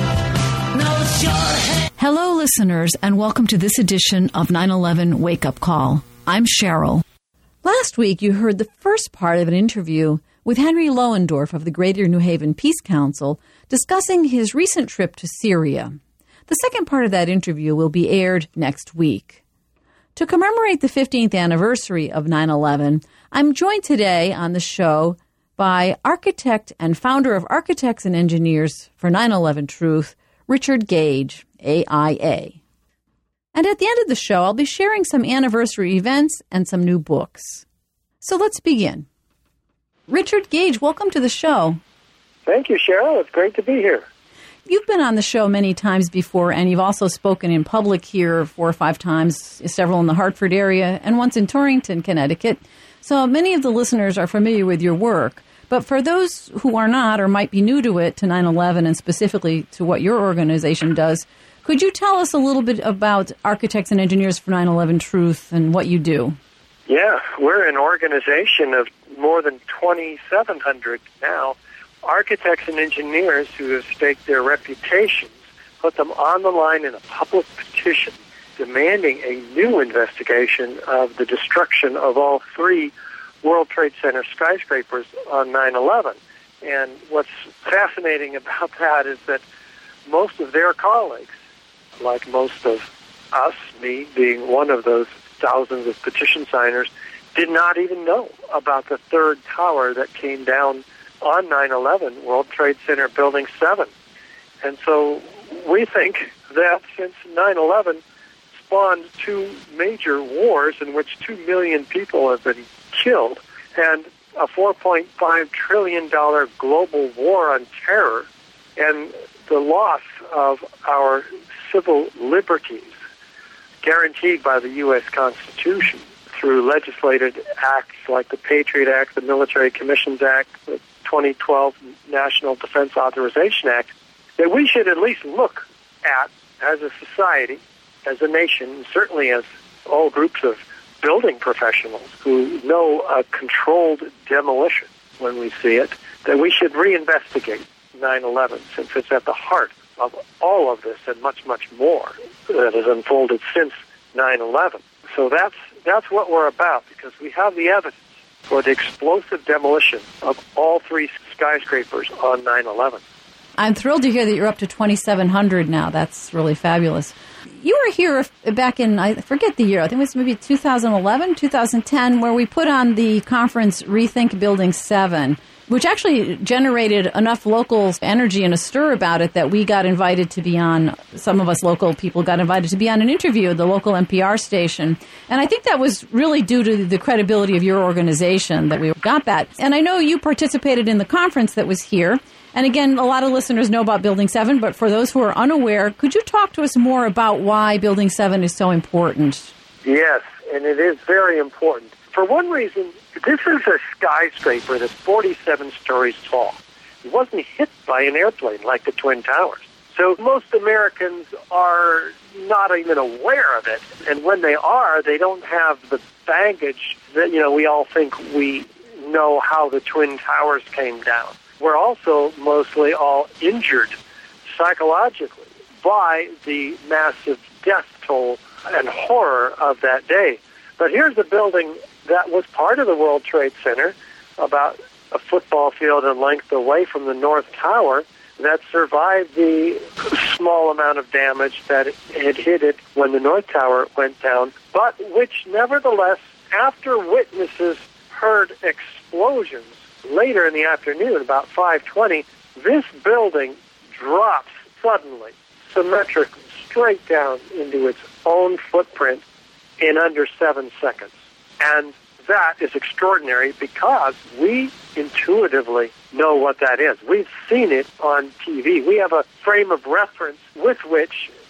S12: No short head.
S13: Hello, listeners, and welcome to this edition of nine eleven Wake Up Call. I'm Cheryl. Last week, you heard the first part of an interview with Henry Lohendorf of the Greater New Haven Peace Council discussing his recent trip to Syria. The second part of that interview will be aired next week. To commemorate the fifteenth anniversary of nine eleven, I'm joined today on the show by architect and founder of Architects and Engineers for nine eleven Truth, Richard Gage, A I A. And at the end of the show, I'll be sharing some anniversary events and some new books. So let's begin. Richard Gage, welcome to the show.
S14: Thank you, Cheryl. It's great to be here.
S13: You've been on the show many times before, and you've also spoken in public here four or five times, several in the Hartford area, and once in Torrington, Connecticut. So many of the listeners are familiar with your work. But for those who are not or might be new to it, to nine eleven, and specifically to what your organization does, could you tell us a little bit about Architects and Engineers for nine eleven Truth and what you do?
S14: Yeah, we're an organization of more than twenty-seven hundred now. Architects and engineers who have staked their reputations, put them on the line in a public petition demanding a new investigation of the destruction of all three World Trade Center skyscrapers on nine eleven. And what's fascinating about that is that most of their colleagues, like most of us, me being one of those thousands of petition signers, did not even know about the third tower that came down on nine eleven, World Trade Center Building seven. And so we think that since nine eleven spawned two major wars in which two million people have been killed and a four point five trillion dollars global war on terror and the loss of our civil liberties guaranteed by the U S Constitution through legislated acts like the Patriot Act, the Military Commissions Act, the twenty twelve National Defense Authorization Act, that we should at least look at as a society, as a nation, certainly as all groups of building professionals who know a controlled demolition when we see it, that we should reinvestigate nine eleven, since it's at the heart of all of this and much, much more that has unfolded since nine eleven. So that's that's what we're about, because we have the evidence for the explosive demolition of all three skyscrapers on nine eleven.
S13: I'm thrilled to hear that you're up to twenty-seven hundred now. That's really fabulous. You were here back in, I forget the year, I think it was maybe two thousand eleven, two thousand ten, where we put on the conference Rethink Building seven, which actually generated enough local energy and a stir about it that we got invited to be on, some of us local people got invited to be on an interview at the local N P R station. And I think that was really due to the credibility of your organization that we got that. And I know you participated in the conference that was here. And again, a lot of listeners know about Building seven, but for those who are unaware, could you talk to us more about why Building seven is so important?
S14: Yes, and it is very important. For one reason, this is a skyscraper that's forty-seven stories tall. It wasn't hit by an airplane like the Twin Towers. So most Americans are not even aware of it. And when they are, they don't have the baggage that, you know, we all think we know how the Twin Towers came down. We're also mostly all injured psychologically by the massive death toll and horror of that day. But here's a building that was part of the World Trade Center, about a football field in length away from the North Tower, that survived the small amount of damage that had hit it when the North Tower went down, but which nevertheless, after witnesses heard explosions later in the afternoon, about five twenty, this building drops suddenly, symmetrically, straight down into its own footprint in under seven seconds. And that is extraordinary because we intuitively know what that is. We've seen it on T V. We have a frame of reference with which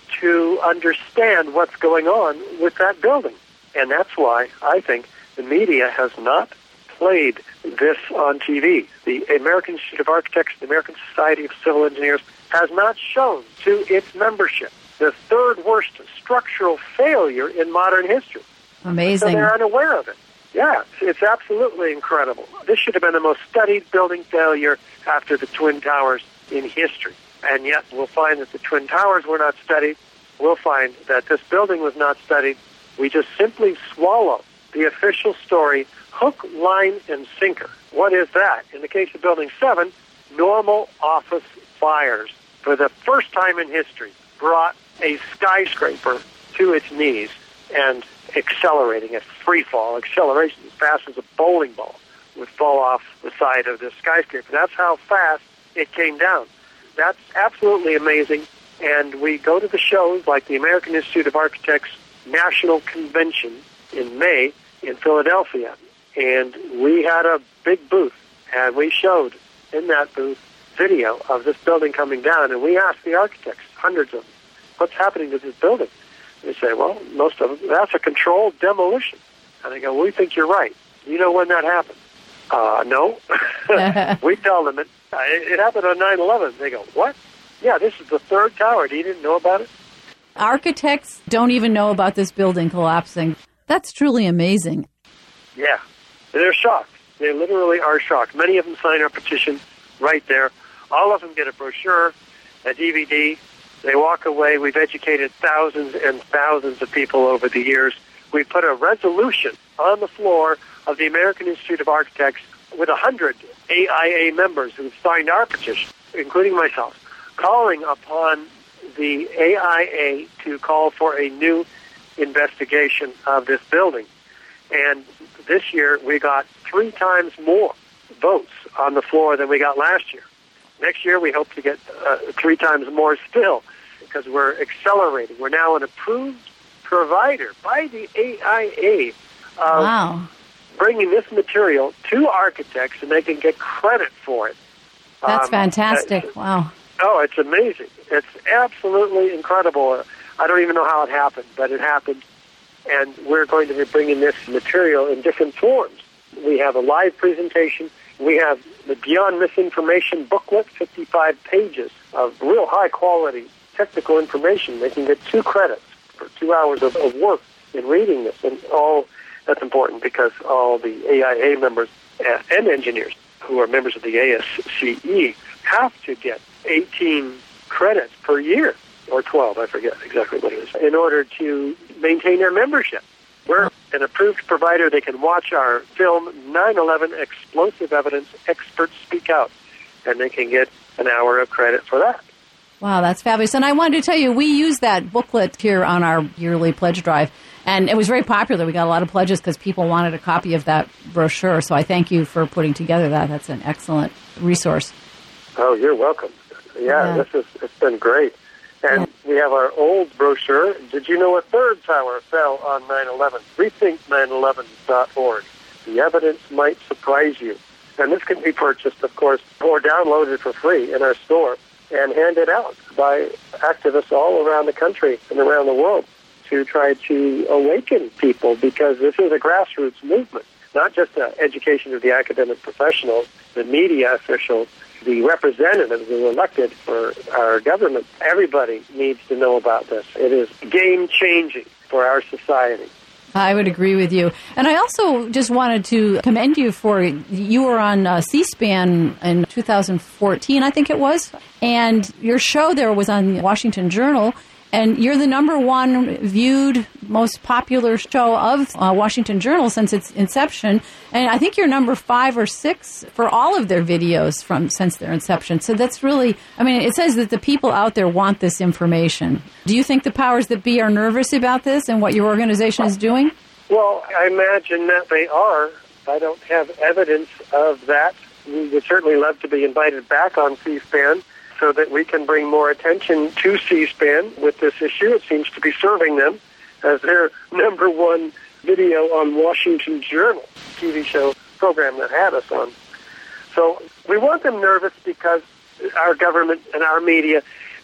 S14: to understand what's going on with that building. And that's why I think the media has not played this on T V. The American Institute of Architects, the American Society of Civil Engineers, has not shown to its membership the third worst structural failure in modern history.
S13: Amazing.
S14: So they're unaware of it. Yeah, it's absolutely incredible. This should have been the most studied building failure after the Twin Towers in history. And yet we'll find that the Twin Towers were not studied. We'll find that this building was not studied. We just simply swallow the official story, hook, line, and sinker. What is that? In the case of Building seven, normal office fires, for the first time in history, brought a skyscraper to its knees and accelerating at free fall, acceleration as fast as a bowling ball would fall off the side of this skyscraper. That's how fast it came down. That's absolutely amazing. And we go to the shows like the American Institute of Architects National Convention in May in Philadelphia. And we had a big booth, and we showed in that booth video of this building coming down, and we asked the architects, hundreds of them, what's happening to this building? They say, well, most of them, that's a controlled demolition. And I go, well, we think you're right. You know when that happened? Uh, no. We tell them it, uh, it, it happened on nine eleven. They go, what? Yeah, this is the third tower. You didn't know about it?
S13: Architects don't even know about this building collapsing. That's truly amazing.
S14: Yeah. They're shocked. They literally are shocked. Many of them sign our petition right there. All of them get a brochure, a D V D. They walk away. We've educated thousands and thousands of people over the years. We put a resolution on the floor of the American Institute of Architects with one hundred A I A members who've signed our petition, including myself, calling upon the A I A to call for a new investigation of this building. And this year we got three times more votes on the floor than we got last year. Next year we hope to get uh, three times more still, because we're accelerating. We're now an approved provider by the A I A of
S13: wow.
S14: bringing this material to architects, and they can get credit for it.
S13: That's
S14: um,
S13: fantastic.
S14: Uh,
S13: wow.
S14: Oh, it's amazing. It's absolutely incredible. I don't even know how it happened, but it happened. And we're going to be bringing this material in different forms. We have a live presentation. We have the Beyond Misinformation booklet, fifty-five pages of real high-quality technical information. They can get two credits for two hours of, of work in reading this. And all that's important because all the A I A members and engineers who are members of the A S C E have to get eighteen credits per year, or twelve, I forget exactly what it is, in order to maintain their membership. We're an approved provider. They can watch our film, nine eleven Explosive Evidence, Experts Speak Out, and they can get an hour of credit for that.
S13: Wow, that's fabulous. And I wanted to tell you, we use that booklet here on our yearly pledge drive, and it was very popular. We got a lot of pledges because people wanted a copy of that brochure, so I thank you for putting together that. That's an excellent resource.
S14: Oh, you're welcome. Yeah, yeah. this is, it's been great. And yeah. we have our old brochure, Did You Know a Third Tower Fell on nine eleven? rethink nine eleven dot org. The evidence might surprise you. And this can be purchased, of course, or downloaded for free in our store and handed out by activists all around the country and around the world to try to awaken people, because this is a grassroots movement, not just the education of the academic professionals, the media officials, the representatives who are elected for our government. Everybody needs to know about this. It is game-changing for our society.
S13: I would agree with you. And I also just wanted to commend you for, you were on uh, C-SPAN in two thousand fourteen, I think it was, and your show there was on Washington Journal, and you're the number one viewed, most popular show of uh, Washington Journal since its inception. And I think you're number five or six for all of their videos from since their inception. So that's really, I mean, it says that the people out there want this information. Do you think the powers that be are nervous about this and what your organization is doing?
S14: Well, I imagine that they are. I don't have evidence of that. We would certainly love to be invited back on C-SPAN so that we can bring more attention to C-SPAN with this issue. It seems to be serving them as their number one video on Washington Journal, T V show program that had us on. So we want them nervous because our government and our media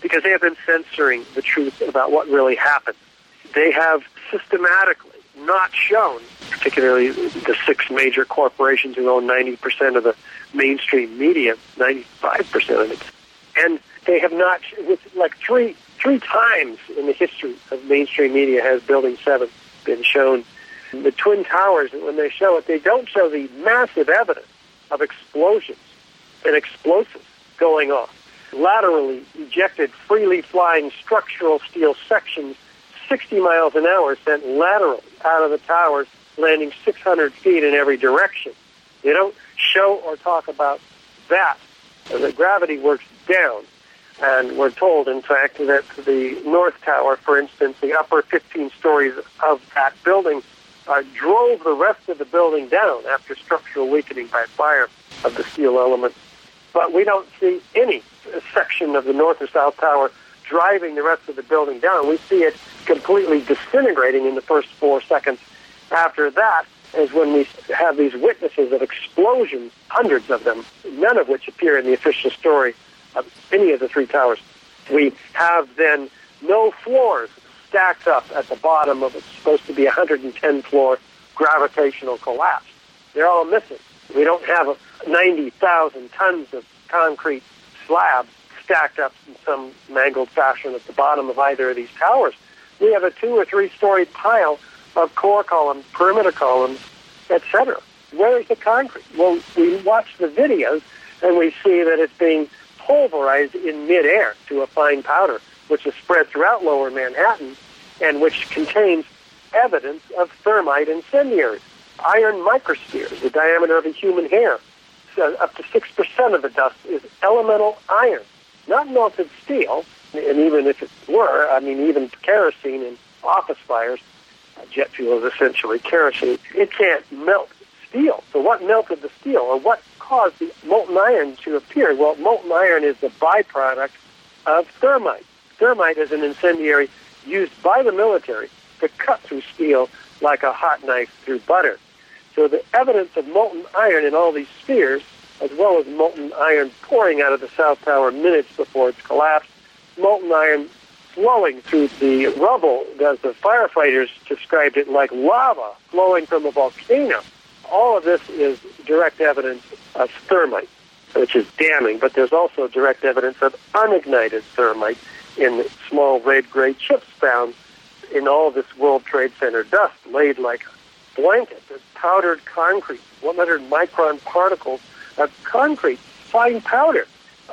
S14: because they have been censoring the truth about what really happened. They have systematically not shown, particularly the six major corporations who own ninety percent of the mainstream media, ninety-five percent of it. And they have not, with like three three times in the history of mainstream media has Building seven been shown. The Twin Towers, when they show it, they don't show the massive evidence of explosions and explosives going off. Laterally ejected, freely flying structural steel sections sixty miles an hour sent laterally out of the towers, landing six hundred feet in every direction. They don't show or talk about that. The gravity works down. And we're told, in fact, that the North Tower, for instance, the upper fifteen stories of that building, uh, drove the rest of the building down after structural weakening by fire of the steel element. But we don't see any section of the North or South Tower driving the rest of the building down. We see it completely disintegrating in the first four seconds. After that is when we have these witnesses of explosions, hundreds of them, none of which appear in the official story of any of the three towers. We have then no floors stacked up at the bottom of what's supposed to be a one hundred ten floor gravitational collapse. They're all missing. We don't have ninety thousand tons of concrete slabs stacked up in some mangled fashion at the bottom of either of these towers. We have a two or three story pile of core columns, perimeter columns, et cetera. Where is the concrete? Well, we watch the videos and we see that it's being pulverized in midair to a fine powder, which is spread throughout lower Manhattan and which contains evidence of thermite incendiaries. Iron microspheres, the diameter of a human hair. So up to six percent of the dust is elemental iron, not melted steel. And even if it were, I mean, even kerosene in office fires, uh, jet fuel is essentially kerosene, it can't melt steel. So what melted the steel, or what caused the molten iron to appear? Well, molten iron is the byproduct of thermite. Thermite is an incendiary used by the military to cut through steel like a hot knife through butter. So the evidence of molten iron in all these spheres, as well as molten iron pouring out of the South Tower minutes before its collapse, molten iron flowing through the rubble, as the firefighters described it, like lava flowing from a volcano. All of this is direct evidence of thermite, which is damning, but there's also direct evidence of unignited thermite in small red-gray chips found in all of this World Trade Center dust, laid like a blanket. There's powdered concrete, one hundred micron particles of concrete, fine powder,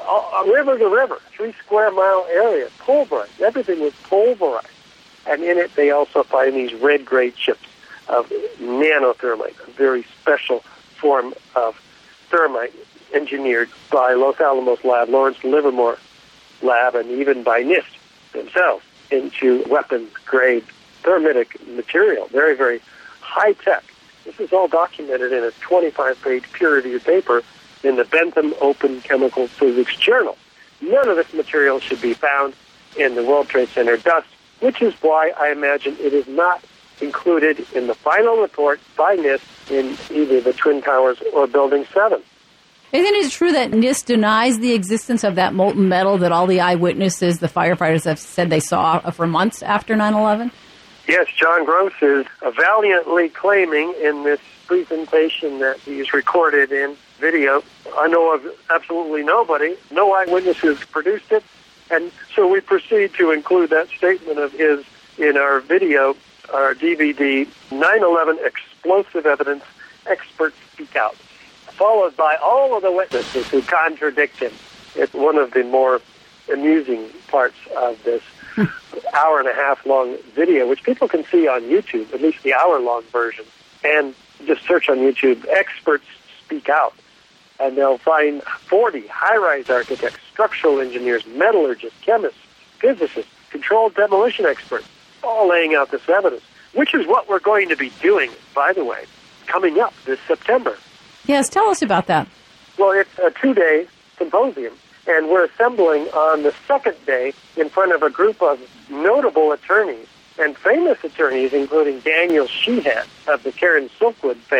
S14: a river to river, three square mile area, pulverized. Everything was pulverized. And in it, they also find these red-gray chips of nanothermite, a very special form of thermite engineered by Los Alamos Lab, Lawrence Livermore Lab, and even by NIST themselves into weapons-grade thermitic material. Very, very high-tech. This is all documented in a twenty-five page peer-reviewed paper in the Bentham Open Chemical Physics Journal. None of this material should be found in the World Trade Center dust, which is why I imagine it is not included in the final report by NIST in either the Twin Towers or Building seven.
S13: Isn't it true that NIST denies the existence of that molten metal that all the eyewitnesses, the firefighters, have said they saw for months after nine eleven?
S14: Yes, John Gross is valiantly claiming in this presentation that he's recorded in video. I know of absolutely nobody. No eyewitnesses produced it. And so we proceed to include that statement of his in our video, our D V D, nine eleven Explosive Evidence, Experts Speak Out, followed by all of the witnesses who contradict him. It's one of the more amusing parts of this hour and a half long video, which people can see on YouTube, at least the hour long version. And just search on YouTube, Experts Speak Out. And they'll find forty high-rise architects, structural engineers, metallurgists, chemists, physicists, controlled demolition experts, all laying out this evidence, which is what we're going to be doing, by the way, coming up this September.
S13: Yes, tell us about that.
S14: Well, it's a two-day symposium, and we're assembling on the second day in front of a group of notable attorneys and famous attorneys, including Daniel Sheehan of the Karen Silkwood fame,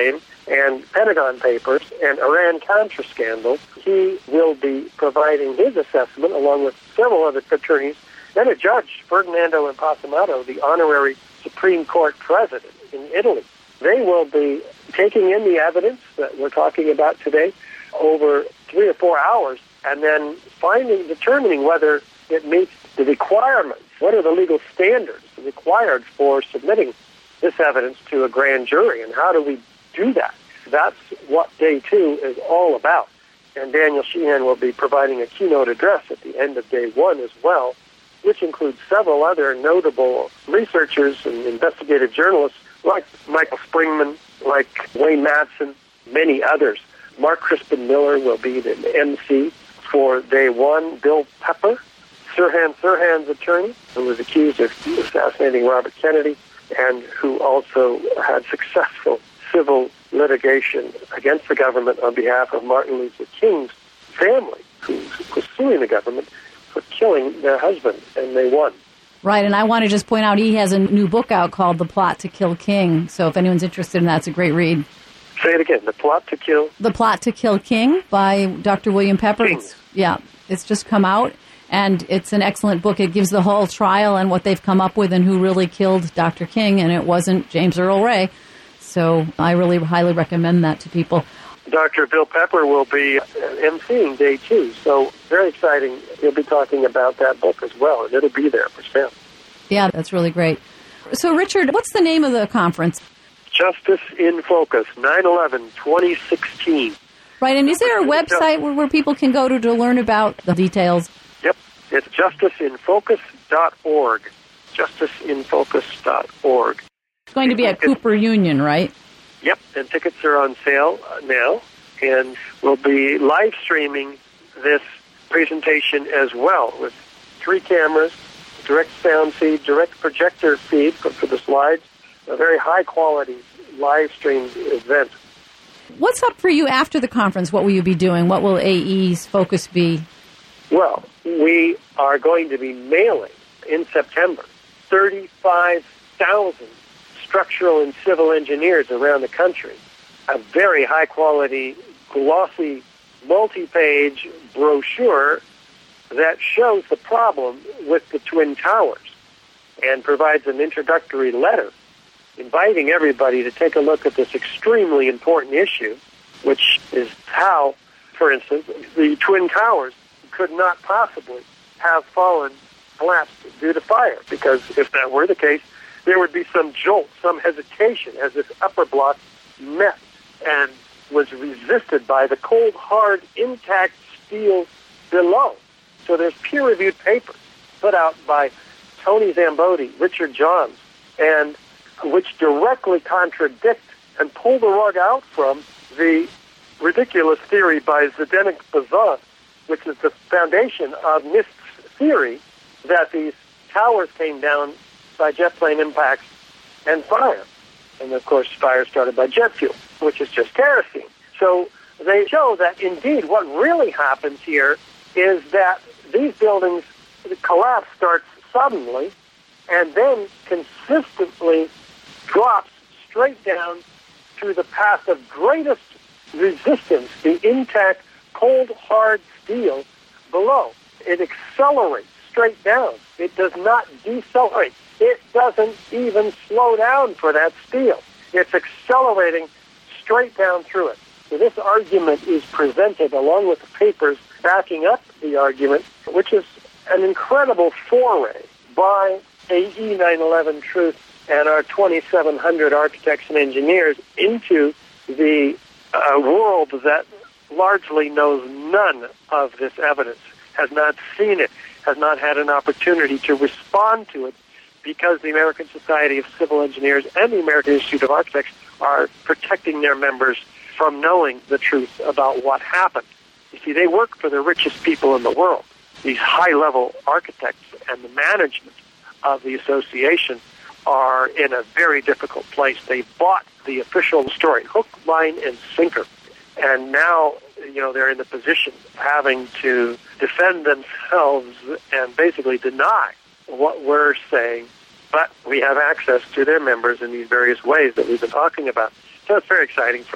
S14: and Pentagon Papers and Iran-Contra scandal. He will be providing his assessment along with several other attorneys and a judge, Ferdinando Impasamato, the honorary Supreme Court president in Italy. They will be taking in the evidence that we're talking about today over three or four hours and then finding, determining whether it meets the requirements. What are the legal standards required for submitting this evidence to a grand jury, and how do we do that? That's what day two is all about. And Daniel Sheehan will be providing a keynote address at the end of day one as well, which includes several other notable researchers and investigative journalists like Michael Springman, like Wayne Madsen, many others. Mark Crispin Miller will be the M C for day one. Bill Pepper, Sirhan Sirhan's attorney, who was accused of assassinating Robert Kennedy and who also had successful civil litigation against the government on behalf of Martin Luther King's family, who was suing the government for killing their husband, and they won.
S13: Right, and I want to just point out he has a new book out called The Plot to Kill King, so if anyone's interested in that, it's a great read.
S14: Say it again, The Plot to Kill...
S13: The Plot to Kill King by Doctor William Pepper. It's, yeah, it's just come out, and it's an excellent book. It gives the whole trial and what they've come up with and who really killed Doctor King, and it wasn't James Earl Ray. So I really highly recommend that to people.
S14: Doctor Bill Pepper will be emceeing day two, so very exciting. He'll be talking about that book as well, and it'll be there for sale.
S13: Yeah, that's really great. So, Richard, what's the name of the conference?
S14: Justice in Focus, nine eleven twenty sixteen.
S13: Right, and is there a website where, where people can go to, to learn about the details?
S14: Yep, it's justice in focus dot org, justice in focus dot org.
S13: It's going to be at Cooper Union, right?
S14: Yep, and tickets are on sale now, and we'll be live streaming this presentation as well with three cameras, direct sound feed, direct projector feed for, for the slides, a very high-quality live streamed event.
S13: What's up for you after the conference? What will you be doing? What will A E's focus be?
S14: Well, we are going to be mailing in September thirty-five thousand structural and civil engineers around the country a very high-quality, glossy, multi-page brochure that shows the problem with the Twin Towers and provides an introductory letter inviting everybody to take a look at this extremely important issue, which is how, for instance, the Twin Towers could not possibly have fallen, collapsed due to fire, because if that were the case, there would be some jolt, some hesitation as this upper block met and was resisted by the cold, hard, intact steel below. So there's peer-reviewed papers put out by Tony Zambodi, Richard Johns, and which directly contradict and pull the rug out from the ridiculous theory by Zdenek Bazan, which is the foundation of NIST's theory that these towers came down by jet plane impacts and fire. And, of course, fire started by jet fuel, which is just kerosene. So they show that, indeed, what really happens here is that these buildings, the collapse starts suddenly and then consistently drops straight down to the path of greatest resistance, the intact, cold, hard steel below. It accelerates straight down. It does not decelerate. It doesn't even slow down for that steel. It's accelerating straight down through it. So this argument is presented along with the papers backing up the argument, which is an incredible foray by A E nine eleven Truth and our twenty-seven hundred architects and engineers into the uh, world that largely knows none of this evidence, has not seen it, has not had an opportunity to respond to it, because the American Society of Civil Engineers and the American Institute of Architects are protecting their members from knowing the truth about what happened. You see, they work for the richest people in the world. These high-level architects and the management of the association are in a very difficult place. They bought the official story, hook, line, and sinker. And now, you know, they're in the position of having to defend themselves and basically deny what we're saying, but we have access to their members in these various ways that we've been talking about. So it's very exciting for us.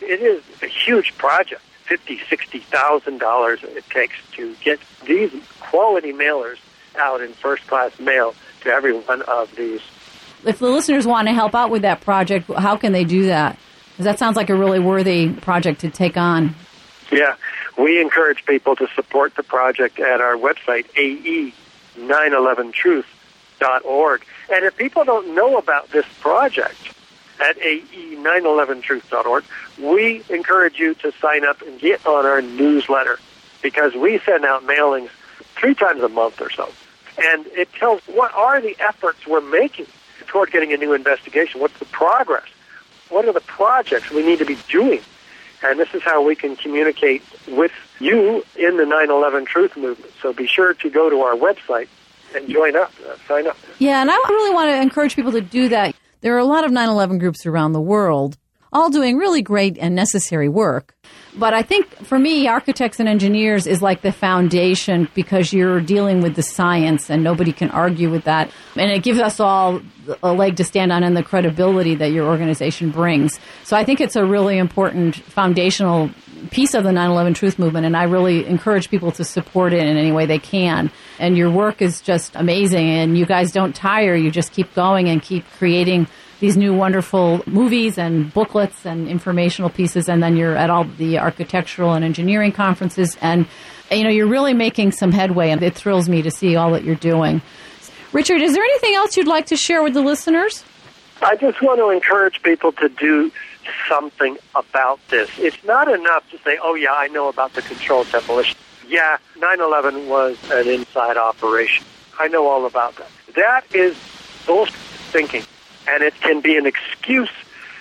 S14: it is a huge project. Fifty, sixty thousand dollars it takes to get these quality mailers out in first-class mail to every one of these.
S13: If the listeners want to help out with that project, how can they do that? Because that sounds like a really worthy project to take on.
S14: Yeah, we encourage people to support the project at our website, A E nine eleven truth dot org. And if people don't know about this project at A E nine eleven truth dot org, we encourage you to sign up and get on our newsletter, because we send out mailings three times a month or so. And it tells what are the efforts we're making toward getting a new investigation. What's the progress? What are the projects we need to be doing? And this is how we can communicate with you in the nine eleven Truth movement. So be sure to go to our website and join up, uh, sign up.
S13: Yeah, and I really want to encourage people to do that. There are a lot of nine eleven groups around the world, all doing really great and necessary work. But I think, for me, Architects and Engineers is like the foundation, because you're dealing with the science, and nobody can argue with that. And it gives us all a leg to stand on and the credibility that your organization brings. So I think it's a really important foundational piece of the nine eleven Truth movement, and I really encourage people to support it in any way they can. And your work is just amazing, and you guys don't tire. You just keep going and keep creating these new wonderful movies and booklets and informational pieces, and then you're at all the architectural and engineering conferences, and you know, you're really making some headway, and it thrills me to see all that you're doing. Richard, is there anything else you'd like to share with the listeners?
S14: I just want to encourage people to do something about this. It's not enough to say, oh yeah, I know about the controlled demolition. Yeah, nine eleven was an inside operation. I know all about that. That is bullshit thinking. And it can be an excuse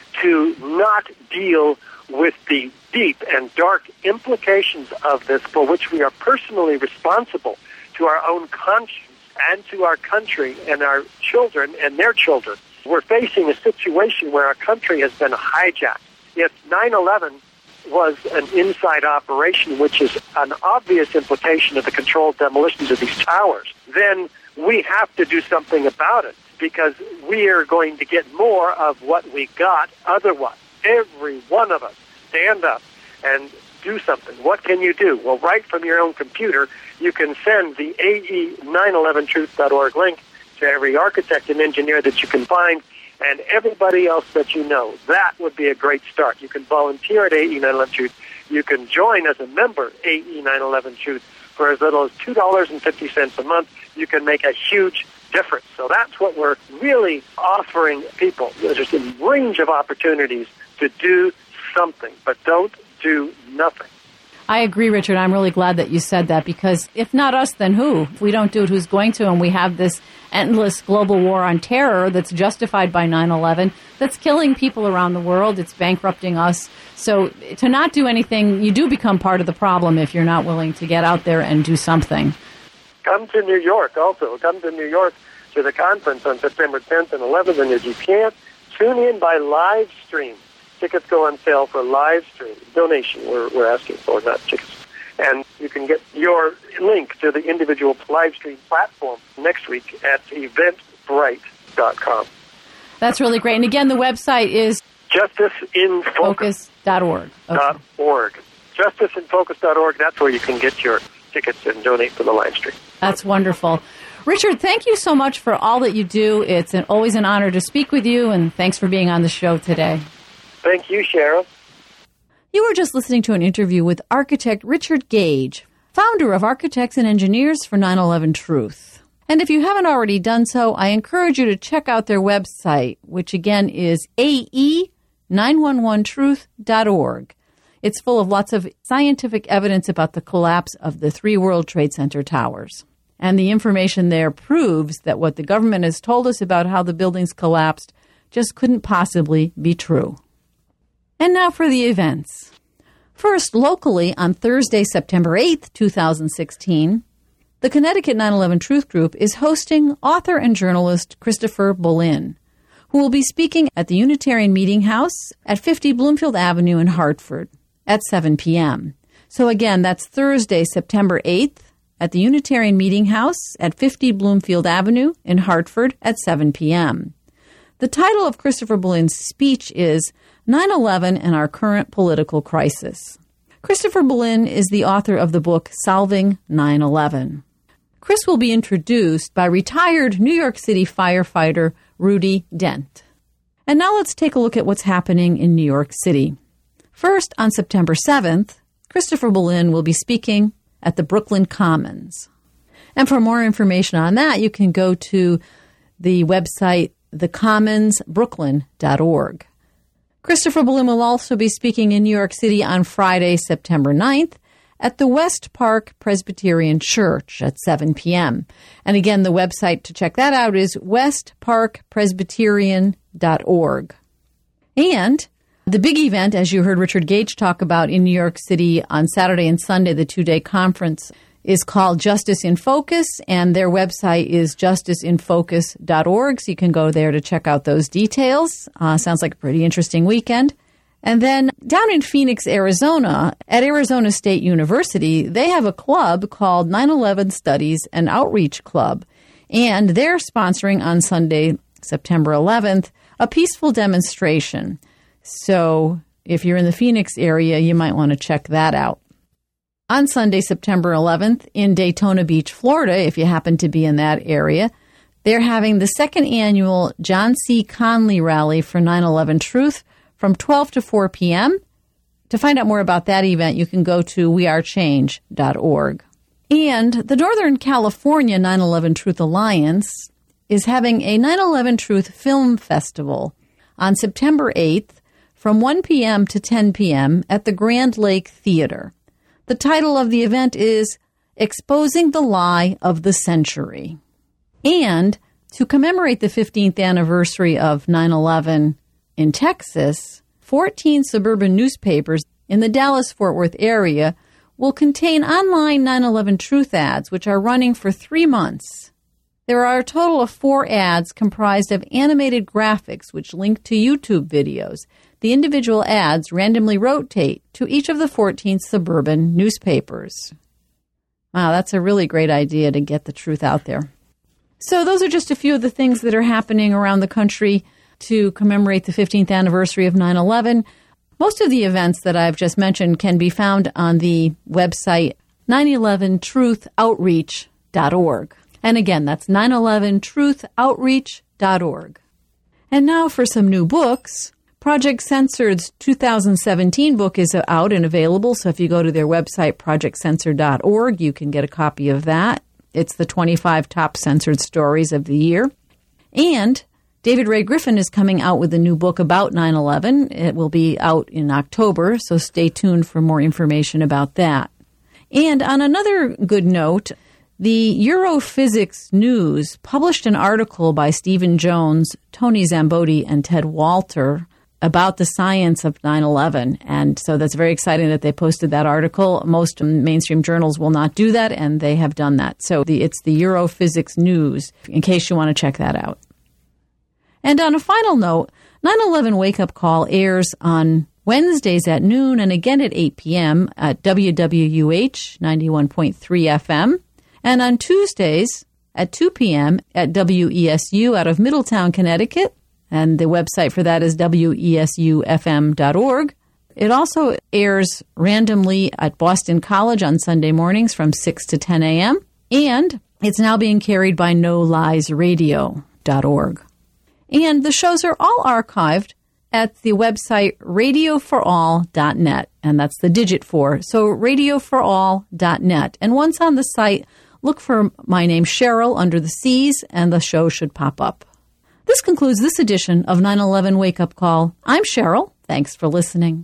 S14: to not deal with the deep and dark implications of this, for which we are personally responsible to our own conscience and to our country and our children and their children. We're facing a situation where our country has been hijacked. If nine eleven was an inside operation, which is an obvious implication of the controlled demolitions of these towers, then we have to do something about it, because we are going to get more of what we got otherwise. Every one of us, stand up and do something. What can you do? Well, right from your own computer, you can send the A E nine eleven truth dot org link to every architect and engineer that you can find, and everybody else that you know. That would be a great start. You can volunteer at A E nine eleven truth. You can join as a member, A E nine eleven truth, for as little as two dollars and fifty cents a month. You can make a huge difference. So that's what we're really offering people. There's a range of opportunities to do something, but don't do nothing.
S13: I agree, Richard. I'm really glad that you said that, because if not us, then who? If we don't do it, who's going to? And we have this endless global war on terror that's justified by nine eleven, that's killing people around the world. It's bankrupting us. So to not do anything, you do become part of the problem if you're not willing to get out there and do something.
S14: Come to New York also. Come to New York to the conference on September tenth and eleventh. And if you can't, tune in by live stream. Tickets go on sale for live stream. Donation we're, we're asking for, not tickets. And you can get your link to the individual live stream platform next week at eventbrite dot com.
S13: That's really great. And again, the website is
S14: justice in focus
S13: dot org.
S14: Okay. .org. justice in focus dot org. That's where you can get your tickets and donate for the live stream.
S13: That's wonderful. Richard, thank you so much for all that you do. It's an, always an honor to speak with you, and thanks for being on the show today.
S14: Thank you, Cheryl.
S13: You were just listening to an interview with architect Richard Gage, founder of Architects and Engineers for nine eleven Truth. And if you haven't already done so, I encourage you to check out their website, which again is A E nine eleven truth dot org. It's full of lots of scientific evidence about the collapse of the three World Trade Center towers. And the information there proves that what the government has told us about how the buildings collapsed just couldn't possibly be true. And now for the events. First, locally on Thursday, September eighth, twenty sixteen, the Connecticut nine eleven Truth Group is hosting author and journalist Christopher Bollin, who will be speaking at the Unitarian Meeting House at fifty Bloomfield Avenue in Hartford at seven p.m. So again, that's Thursday, September eighth at the Unitarian Meeting House at fifty Bloomfield Avenue in Hartford at seven p.m. The title of Christopher Bolin's speech is nine eleven and Our Current Political Crisis. Christopher Bolin is the author of the book Solving nine eleven. Chris will be introduced by retired New York City firefighter Rudy Dent. And now let's take a look at what's happening in New York City. First, on September seventh, Christopher Bolin will be speaking at the Brooklyn Commons. And for more information on that, you can go to the website the commons brooklyn dot org. Christopher Bolin will also be speaking in New York City on Friday, September ninth, at the West Park Presbyterian Church at seven p.m. And again, the website to check that out is west park presbyterian dot org. And the big event, as you heard Richard Gage talk about in New York City on Saturday and Sunday, the two-day conference, is called Justice in Focus, and their website is justice in focus dot org, so you can go there to check out those details. Uh, sounds like a pretty interesting weekend. And then down in Phoenix, Arizona, at Arizona State University, they have a club called nine eleven Studies and Outreach Club, and they're sponsoring on Sunday, September eleventh, a peaceful demonstration. So if you're in the Phoenix area, you might want to check that out. On Sunday, September eleventh, in Daytona Beach, Florida, if you happen to be in that area, they're having the second annual John C. Conley Rally for nine eleven Truth from twelve to four p.m. To find out more about that event, you can go to we are change dot org. And the Northern California nine eleven Truth Alliance is having a nine eleven Truth Film Festival on September eighth from one p.m. to ten p.m. at the Grand Lake Theater. The title of the event is Exposing the Lie of the Century. And to commemorate the fifteenth anniversary of nine eleven in Texas, fourteen suburban newspapers in the Dallas-Fort Worth area will contain online nine eleven Truth ads, which are running for three months. There are a total of four ads comprised of animated graphics which link to YouTube videos. The individual ads randomly rotate to each of the fourteen suburban newspapers. Wow, that's a really great idea to get the truth out there. So those are just a few of the things that are happening around the country to commemorate the fifteenth anniversary of nine eleven. Most of the events that I've just mentioned can be found on the website nine eleven truth outreach dot org. And again, that's nine eleven truth outreach dot org. And now for some new books. Project Censored's two thousand seventeen book is out and available, so if you go to their website, project censored dot org, you can get a copy of that. It's the twenty-five top censored stories of the year. And David Ray Griffin is coming out with a new book about nine eleven. It will be out in October, so stay tuned for more information about that. And on another good note, the Europhysics News published an article by Stephen Jones, Tony Zamboti, and Ted Walter about the science of nine eleven. And so that's very exciting that they posted that article. Most mainstream journals will not do that, and they have done that. So the, it's the Europhysics News, in case you want to check that out. And on a final note, nine eleven Wake Up Call airs on Wednesdays at noon and again at eight p.m. at W W U H ninety-one point three F M, and on Tuesdays at two p.m. at W E S U out of Middletown, Connecticut. And the website for that is W E S U F M dot org. It also airs randomly at Boston College on Sunday mornings from six to ten a.m. And it's now being carried by no lies radio dot org. And the shows are all archived at the website radio for all dot net. And that's the digit four. So radio for all dot net. And once on the site, look for my name, Cheryl, under the C's, and the show should pop up. This concludes this edition of nine eleven Wake Up Call. I'm Cheryl. Thanks for listening.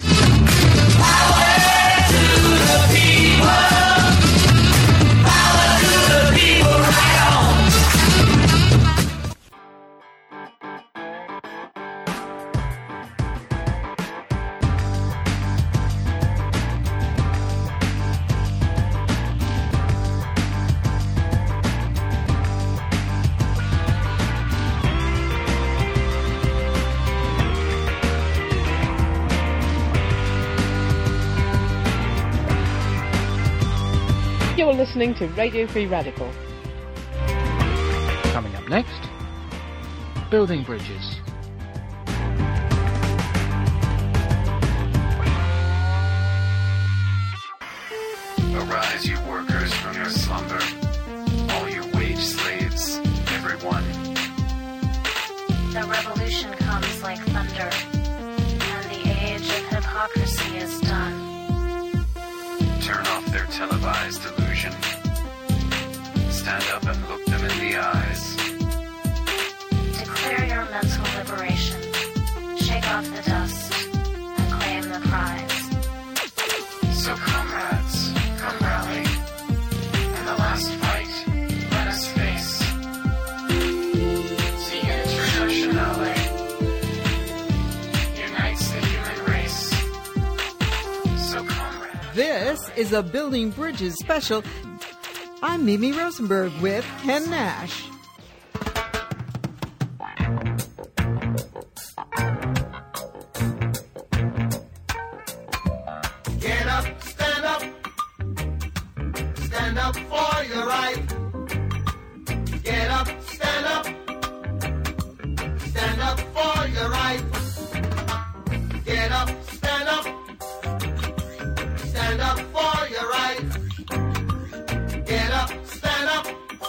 S3: You're listening to Radio Free Radical.
S8: Coming up next, Building bridges.
S15: Arise, you workers, from your slumber, all you wage slaves, everyone.
S16: The revolution comes like thunder, and the age of hypocrisy is done.
S15: Turn off their televised illusion. Stand up and look them in the eyes.
S16: Declare your mental liberation. Shake off the dust and claim the prize.
S15: So comrades, come rally. In the last fight, let us face the Internationale. Unites the human race. So comrades.
S17: This is a Building Bridges special. I'm Mimi Rosenberg with Ken Nash.
S6: Get up, stand up. Stand up for your right. Get up, stand up. Stand up for your right. Get up, stand up. Stand up for your right. Get up, stand up.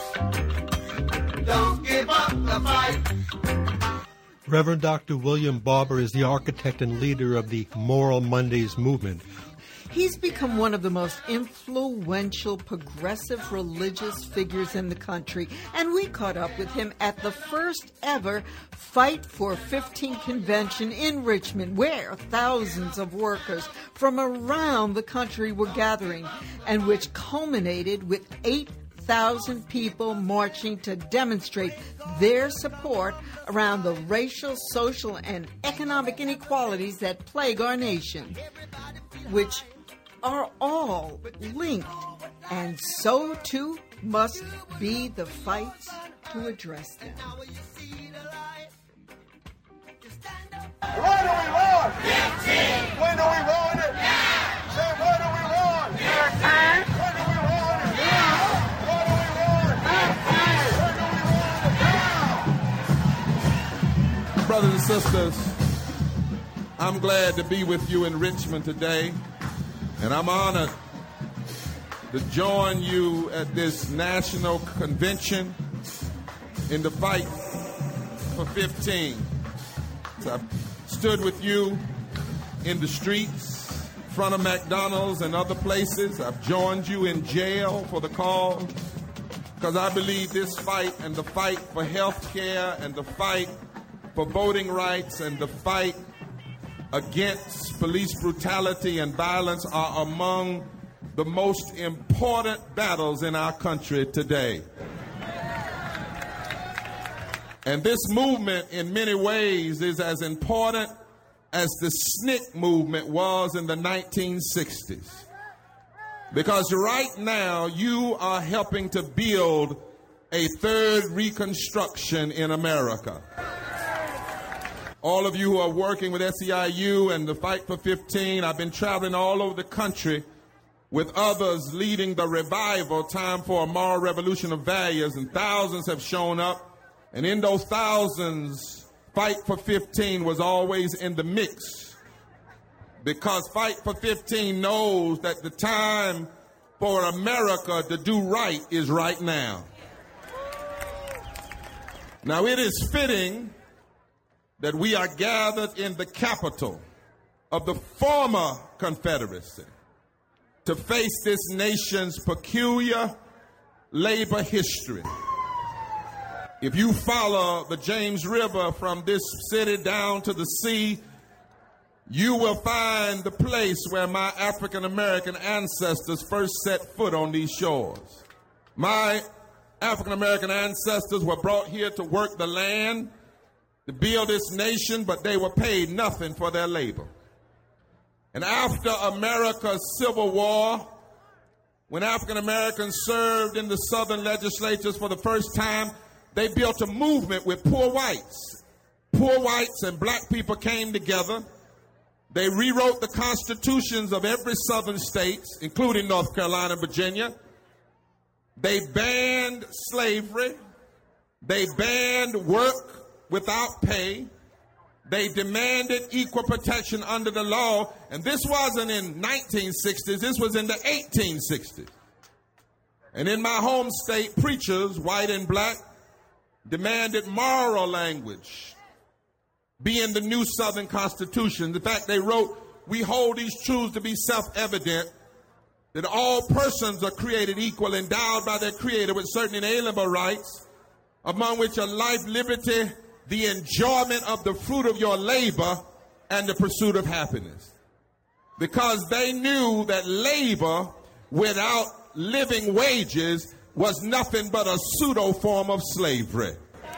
S6: Don't give up the fight.
S18: Reverend Doctor William Barber is the architect and leader of the Moral Mondays movement.
S17: He's become one of the most influential progressive religious figures in the country, and we caught up with him at the first ever Fight for fifteen convention in Richmond, where thousands of workers from around the country were gathering, and which culminated with eight thousand people marching to demonstrate their support around the racial, social, and economic inequalities that plague our nation, which are all linked, and so too must be the fights to address them.
S6: Why do we want? fifteen. When do we want it? Now. Say, what do we want? Your time. When do we want it? Now. What do we want? fifteen. When do we want it? Now.
S19: Brothers and sisters, I'm glad to be with you in Richmond today, and I'm honored to join you at this national convention in the fight for fifteen. So I've stood with you in the streets, in front of McDonald's and other places. I've joined you in jail for the cause, because I believe this fight and the fight for health care and the fight for voting rights and the fight against police brutality and violence are among the most important battles in our country today. And this movement, in many ways, is as important as the S N C C movement was in the nineteen sixties. Because right now, you are helping to build a third Reconstruction in America. All of you who are working with S E I U and the Fight for fifteen, I've been traveling all over the country with others leading the revival, Time for a Moral Revolution of Values, and thousands have shown up. And in those thousands, Fight for fifteen was always in the mix, because Fight for fifteen knows that the time for America to do right is right now. Now, it is fitting that we are gathered in the capital of the former Confederacy to face this nation's peculiar labor history. If you follow the James River from this city down to the sea, you will find the place where my African American ancestors first set foot on these shores. My African American ancestors were brought here to work the land, to build this nation, but they were paid nothing for their labor. And after America's Civil War, when African Americans served in the Southern legislatures for the first time, they built a movement with poor whites. Poor whites and black people came together. They rewrote the constitutions of every Southern state, including North Carolina and Virginia. They banned slavery. They banned work without pay. They demanded equal protection under the law, and this wasn't in nineteen sixties, this was in the eighteen sixties. And in my home state, preachers, white and black, demanded moral language be in the new Southern Constitution. In fact, they wrote, "We hold these truths to be self-evident, that all persons are created equal, endowed by their Creator with certain inalienable rights, among which are life, liberty, the enjoyment of the fruit of your labor, and the pursuit of happiness." Because they knew that labor without living wages was nothing but a pseudo form of slavery.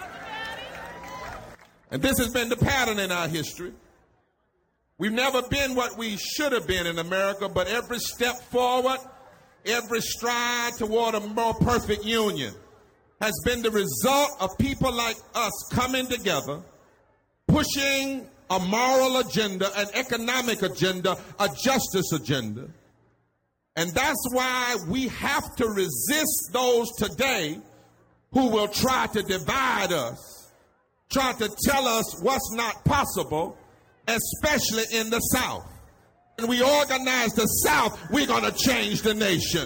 S19: And this has been the pattern in our history. We've never been what we should have been in America, but every step forward, every stride toward a more perfect union has been the result of people like us coming together, pushing a moral agenda, an economic agenda, a justice agenda. And that's why we have to resist those today who will try to divide us, try to tell us what's not possible, especially in the South. When we organize the South, we're going to change the nation.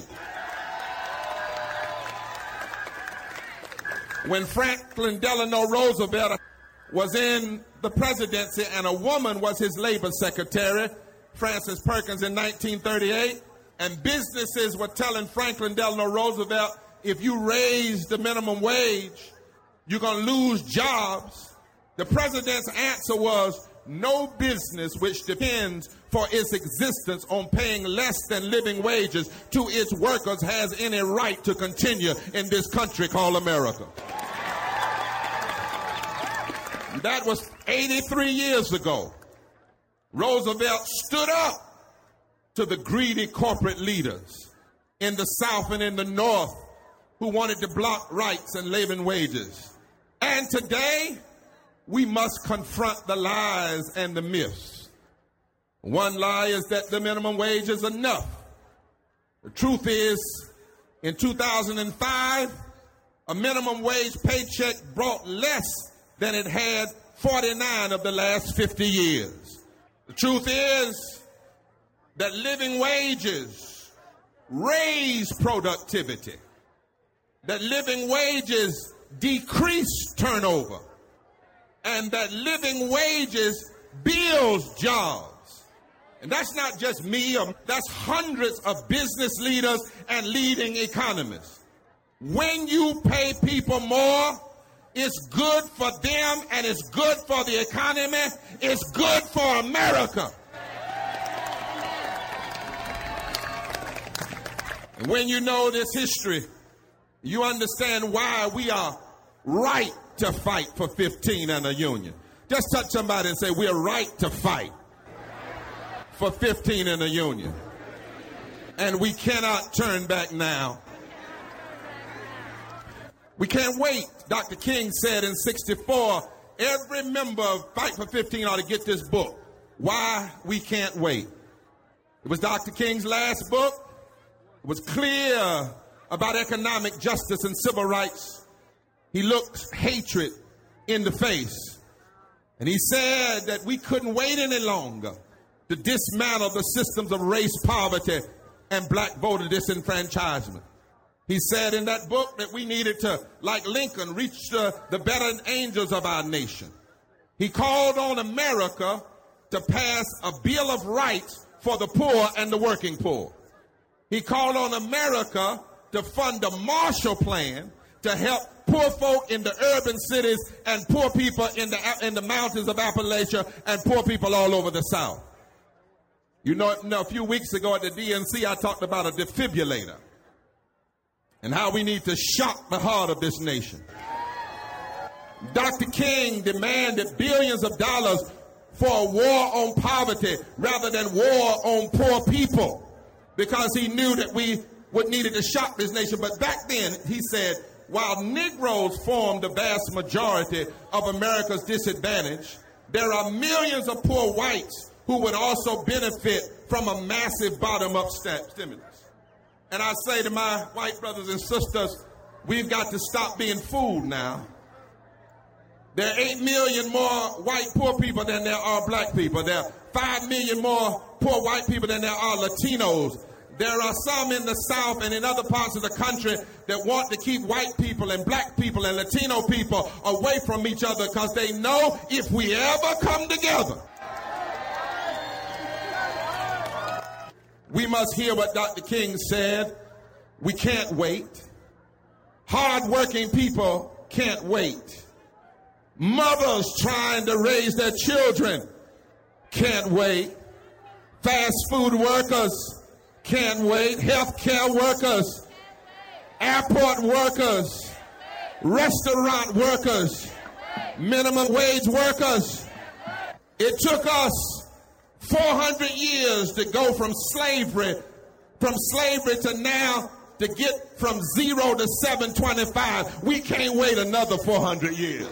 S19: When Franklin Delano Roosevelt was in the presidency and a woman was his labor secretary, Frances Perkins, in nineteen thirty-eight, and businesses were telling Franklin Delano Roosevelt, if you raise the minimum wage, you're going to lose jobs. The president's answer was, no business which depends for its existence on paying less than living wages to its workers has any right to continue in this country called America. That was eighty-three years ago. Roosevelt stood up to the greedy corporate leaders in the South and in the North who wanted to block rights and living wages. And today, we must confront the lies and the myths. One lie is that the minimum wage is enough. The truth is, in two thousand five, a minimum wage paycheck brought less than it had forty-nine of the last fifty years. The truth is that living wages raise productivity, that living wages decrease turnover, and that living wages builds jobs. And that's not just me, that's hundreds of business leaders and leading economists. When you pay people more, it's good for them and it's good for the economy. It's good for America. And when you know this history, you understand why we are right to fight for fifteen and a union. Just touch somebody and say, we're right to fight for fifteen and a union. And we cannot turn back now. We can't wait. Doctor King said in sixty-four, every member of Fight for fifteen ought to get this book, Why We Can't Wait. It was Doctor King's last book. It was clear about economic justice and civil rights. He looked hatred in the face. And he said that we couldn't wait any longer to dismantle the systems of race poverty and black voter disenfranchisement. He said in that book that we needed to, like Lincoln, reach the, the better angels of our nation. He called on America to pass a Bill of Rights for the poor and the working poor. He called on America to fund a Marshall Plan to help poor folk in the urban cities and poor people in the, in the mountains of Appalachia and poor people all over the South. You know, you know, a few weeks ago at the D N C, I talked about a defibrillator and how we need to shock the heart of this nation. Doctor King demanded billions of dollars for a war on poverty rather than war on poor people because he knew that we would needed to shock this nation. But back then, he said, while Negroes form the vast majority of America's disadvantage, there are millions of poor whites who would also benefit from a massive bottom-up stimulus. And I say to my white brothers and sisters, we've got to stop being fooled now. There are eight million more white poor people than there are black people. There are five million more poor white people than there are Latinos. There are some in the South and in other parts of the country that want to keep white people and black people and Latino people away from each other because they know if we ever come together, we must hear what Doctor King said. We can't wait. Hard-working people can't wait. Mothers trying to raise their children can't wait. Fast food workers can't wait. Healthcare workers, airport workers, restaurant workers, minimum wage workers. It took us four hundred years to go from slavery, from slavery to now to get from zero to seven twenty-five. We can't wait another four hundred years.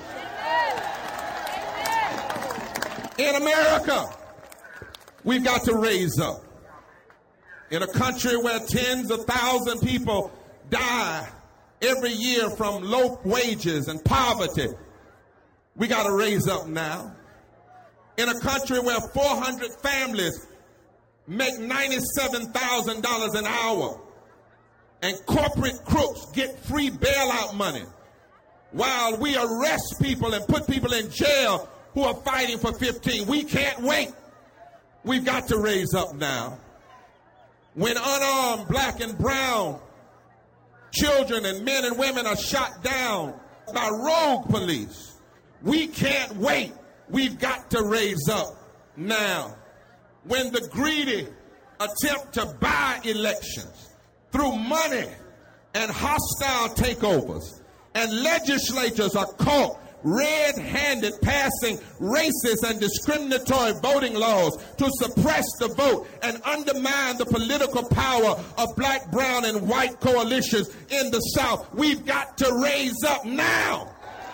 S19: In America, we've got to raise up. In a country where tens of thousands of people die every year from low wages and poverty, we got to raise up now. In a country where four hundred families make ninety-seven thousand dollars an hour and corporate crooks get free bailout money while we arrest people and put people in jail who are fighting for fifteen. We can't wait. We've got to raise up now. When unarmed black and brown children and men and women are shot down by rogue police, we can't wait. We've got to raise up now. When the greedy attempt to buy elections through money and hostile takeovers, and legislatures are caught red-handed passing racist and discriminatory voting laws to suppress the vote and undermine the political power of black, brown, and white coalitions in the South, we've got to raise up now.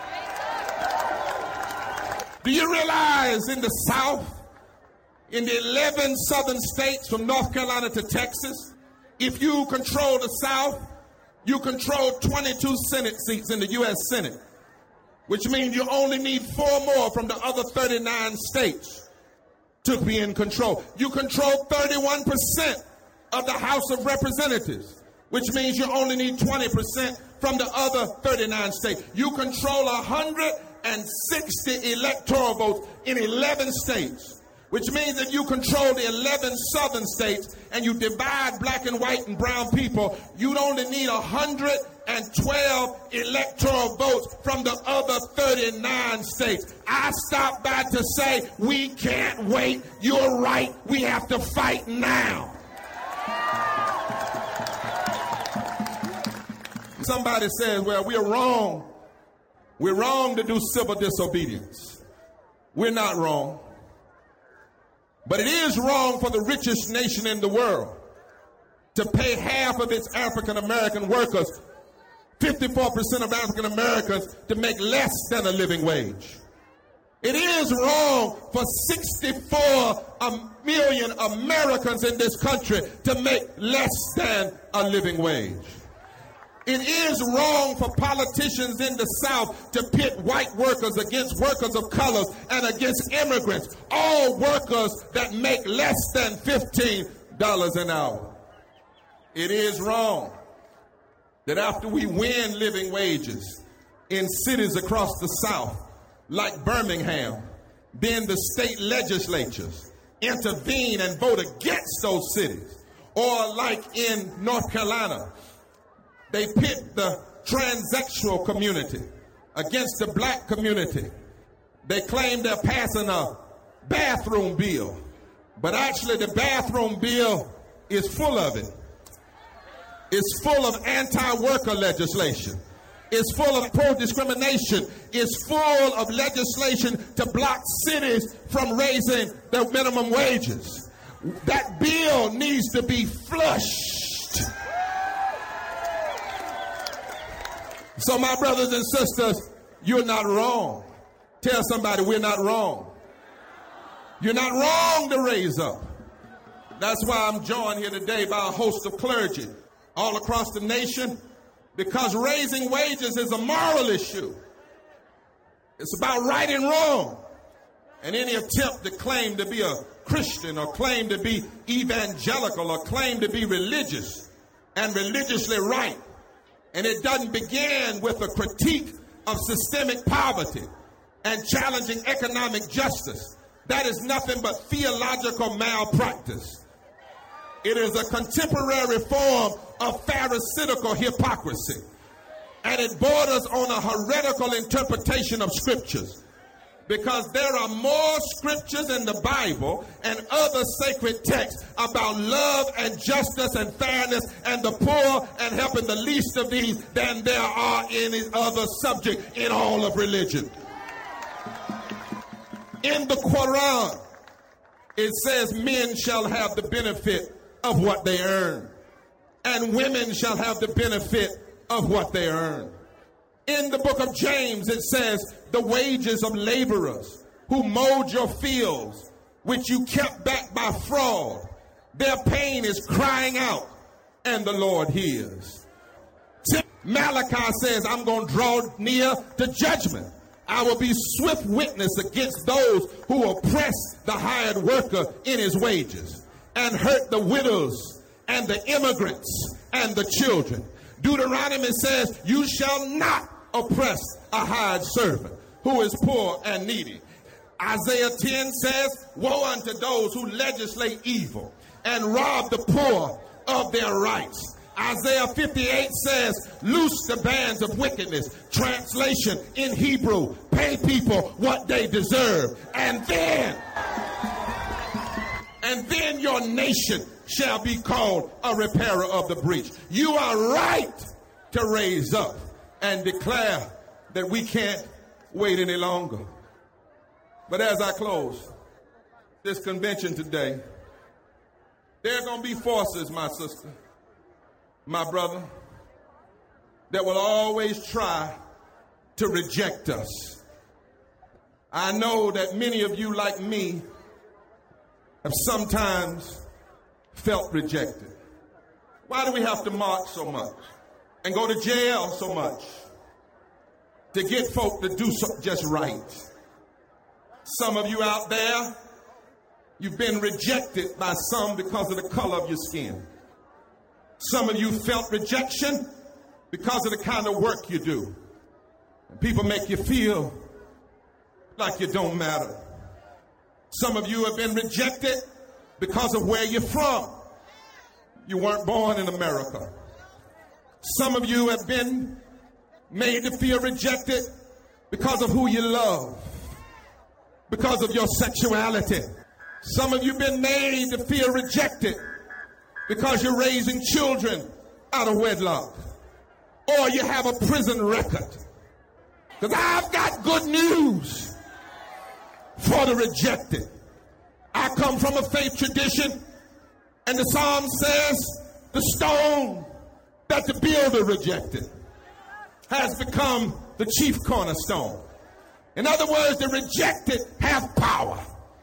S19: Do you realize in the South, in the eleven southern states from North Carolina to Texas, if you control the South, you control twenty-two Senate seats in the U S Senate, which means you only need four more from the other thirty-nine states to be in control. You control thirty-one percent of the House of Representatives, which means you only need twenty percent from the other thirty-nine states. You control one hundred sixty electoral votes in eleven states, which means that you control the eleven southern states and you divide black and white and brown people, you'd only need one hundred twelve electoral votes from the other thirty-nine states. I stopped by to say we can't wait. You're right. We have to fight now. Somebody says, well, we're wrong. We're wrong to do civil disobedience. We're not wrong. But it is wrong for the richest nation in the world to pay half of its African American workers, fifty-four percent of African Americans, to make less than a living wage. It is wrong for sixty-four million Americans in this country to make less than a living wage. It is wrong for politicians in the South to pit white workers against workers of color and against immigrants, all workers that make less than fifteen dollars an hour. It is wrong that after we win living wages in cities across the South, like Birmingham, then the state legislatures intervene and vote against those cities. Or like in North Carolina, they pit the transsexual community against the black community. They claim they're passing a bathroom bill, but actually the bathroom bill is full of it. It's full of anti-worker legislation. It's full of pro-discrimination. It's full of legislation to block cities from raising their minimum wages. That bill needs to be flushed. So my brothers and sisters, you're not wrong. Tell somebody we're not wrong. You're not wrong to raise up. That's why I'm joined here today by a host of clergy all across the nation, because raising wages is a moral issue. It's about right and wrong. And any attempt to claim to be a Christian or claim to be evangelical or claim to be religious and religiously right. And it doesn't begin with a critique of systemic poverty and challenging economic justice. That is nothing but theological malpractice. It is a contemporary form of pharisaical hypocrisy. And it borders on a heretical interpretation of scriptures. Because there are more scriptures in the Bible and other sacred texts about love and justice and fairness and the poor and helping the least of these than there are any other subject in all of religion. In the Quran, it says men shall have the benefit of what they earn, and women shall have the benefit of what they earn. In the book of James, it says, the wages of laborers who mowed your fields, which you kept back by fraud, their pain is crying out, and the Lord hears. Malachi says, I'm going to draw near to judgment. I will be swift witness against those who oppress the hired worker in his wages and hurt the widows and the immigrants and the children. Deuteronomy says, you shall not oppress a hired servant who is poor and needy. Isaiah ten says, woe unto those who legislate evil and rob the poor of their rights. Isaiah fifty-eight says, loose the bands of wickedness. Translation in Hebrew, pay people what they deserve. And then, and then your nation shall be called a repairer of the breach. You are right to raise up and declare that we can't wait any longer. But as I close this convention today, there are going to be forces, my sister, my brother, that will always try to reject us. I know that many of you, like me, have sometimes felt rejected. Why do we have to march so much and go to jail so much to get folk to do so just right? Some of you out there, you've been rejected by some because of the color of your skin. Some of you felt rejection because of the kind of work you do. And people make you feel like you don't matter. Some of you have been rejected because of where you're from. You weren't born in America. Some of you have been made to feel rejected because of who you love, because of your sexuality. Some of you have been made to feel rejected because you're raising children out of wedlock, or you have a prison record. Because I've got good news for the rejected. I come from a faith tradition, and the Psalm says the stone that the builder rejected has become the chief cornerstone. In other words, the rejected have power.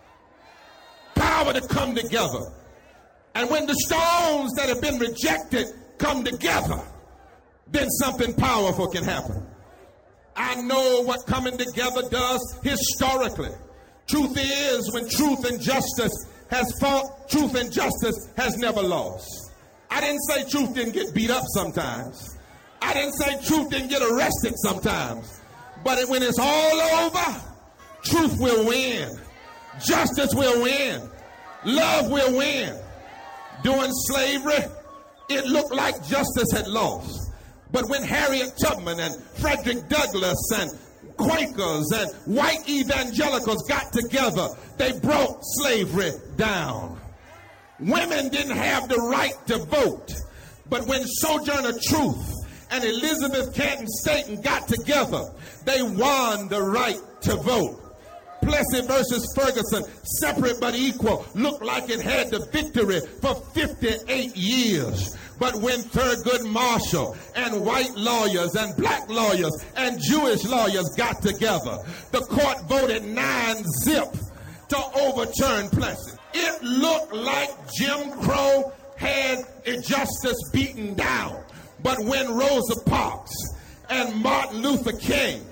S19: Power to come together. And when the stones that have been rejected come together, then something powerful can happen. I know what coming together does historically. Truth is, when truth and justice has fought, truth and justice has never lost. I didn't say truth didn't get beat up sometimes. I didn't say truth didn't get arrested sometimes. But when it's all over, truth will win. Justice will win. Love will win. During slavery, it looked like justice had lost. But when Harriet Tubman and Frederick Douglass and Quakers and white evangelicals got together, they broke slavery down. Women didn't have the right to vote. But when Sojourner Truth and Elizabeth Cady Stanton got together, they won the right to vote. Plessy versus Ferguson, separate but equal, looked like it had the victory for fifty-eight years. But when Thurgood Marshall and white lawyers and black lawyers and Jewish lawyers got together, the court voted nine zip to overturn Plessy. It looked like Jim Crow had injustice beaten down. But when Rosa Parks and Martin Luther King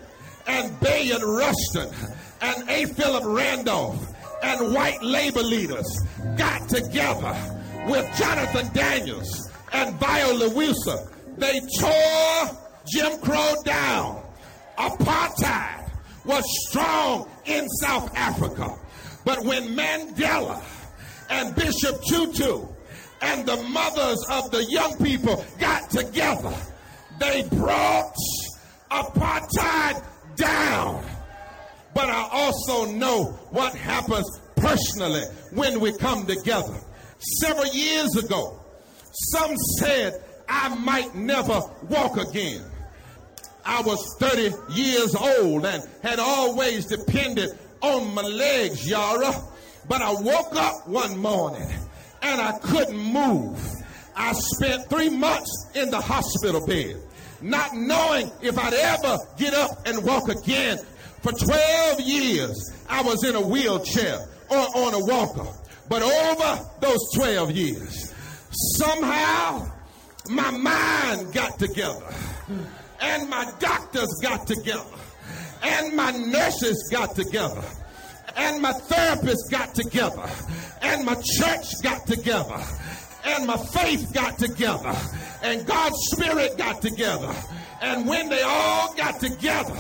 S19: and Bayard Rustin and A. Philip Randolph and white labor leaders got together with Jonathan Daniels and Viola Wilson. They tore Jim Crow down. Apartheid was strong in South Africa. But when Mandela and Bishop Tutu and the mothers of the young people got together, they brought apartheid down. But I also know what happens personally when we come together. Several years ago, some said I might never walk again. I was thirty years old and had always depended on my legs, Yara. But I woke up one morning and I couldn't move. I spent three months in the hospital bed, not knowing if I'd ever get up and walk again. For twelve years, I was in a wheelchair or on a walker. But over those twelve years, somehow my mind got together, and my doctors got together, and my nurses got together, and my therapists got together, and my church got together, and my faith got together, and God's Spirit got together. And when they all got together,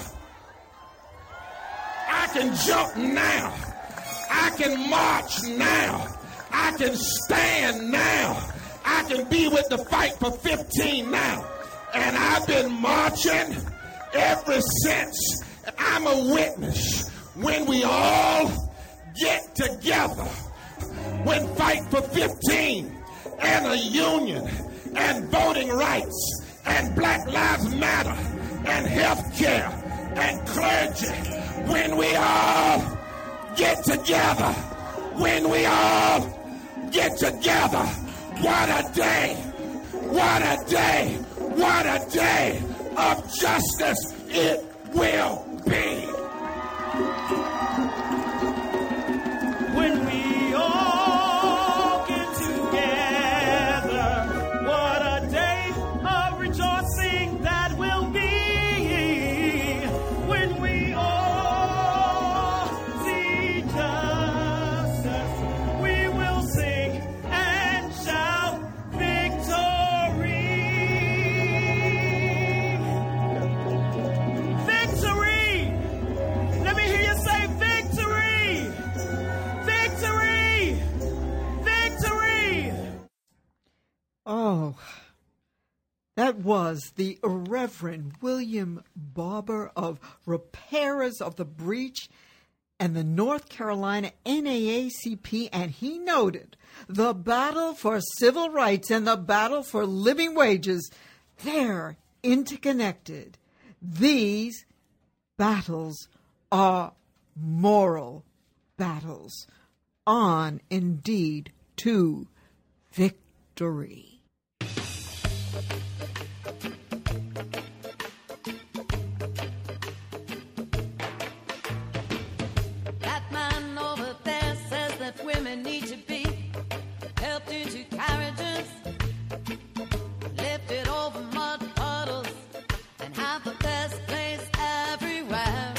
S19: I can jump now. I can march now. I can stand now. I can be with the Fight for fifteen now. And I've been marching ever since. I'm a witness. When we all get together, when Fight for fifteen and a union and voting rights and Black Lives Matter and health care and clergy, when we all get together, when we all get together, what a day, what a day, what a day of justice it will be.
S10: When we all get together, what a day of rejoicing that will be. When we all see justice, we will sing and shout victory. Victory! Let me hear you say victory! Victory! Victory!
S17: Oh, that was the Reverend William Barber of Repairers of the Breach and the North Carolina N double A C P, and he noted the battle for civil rights and the battle for living wages, they're interconnected. These battles are moral battles on, indeed, to victory.
S12: That man over there says that women need to be helped into carriages, lifted over mud puddles, and have the best place everywhere.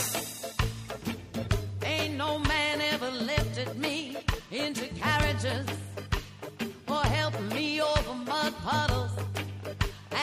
S12: Ain't no man ever lifted me into carriages or helped me over mud puddles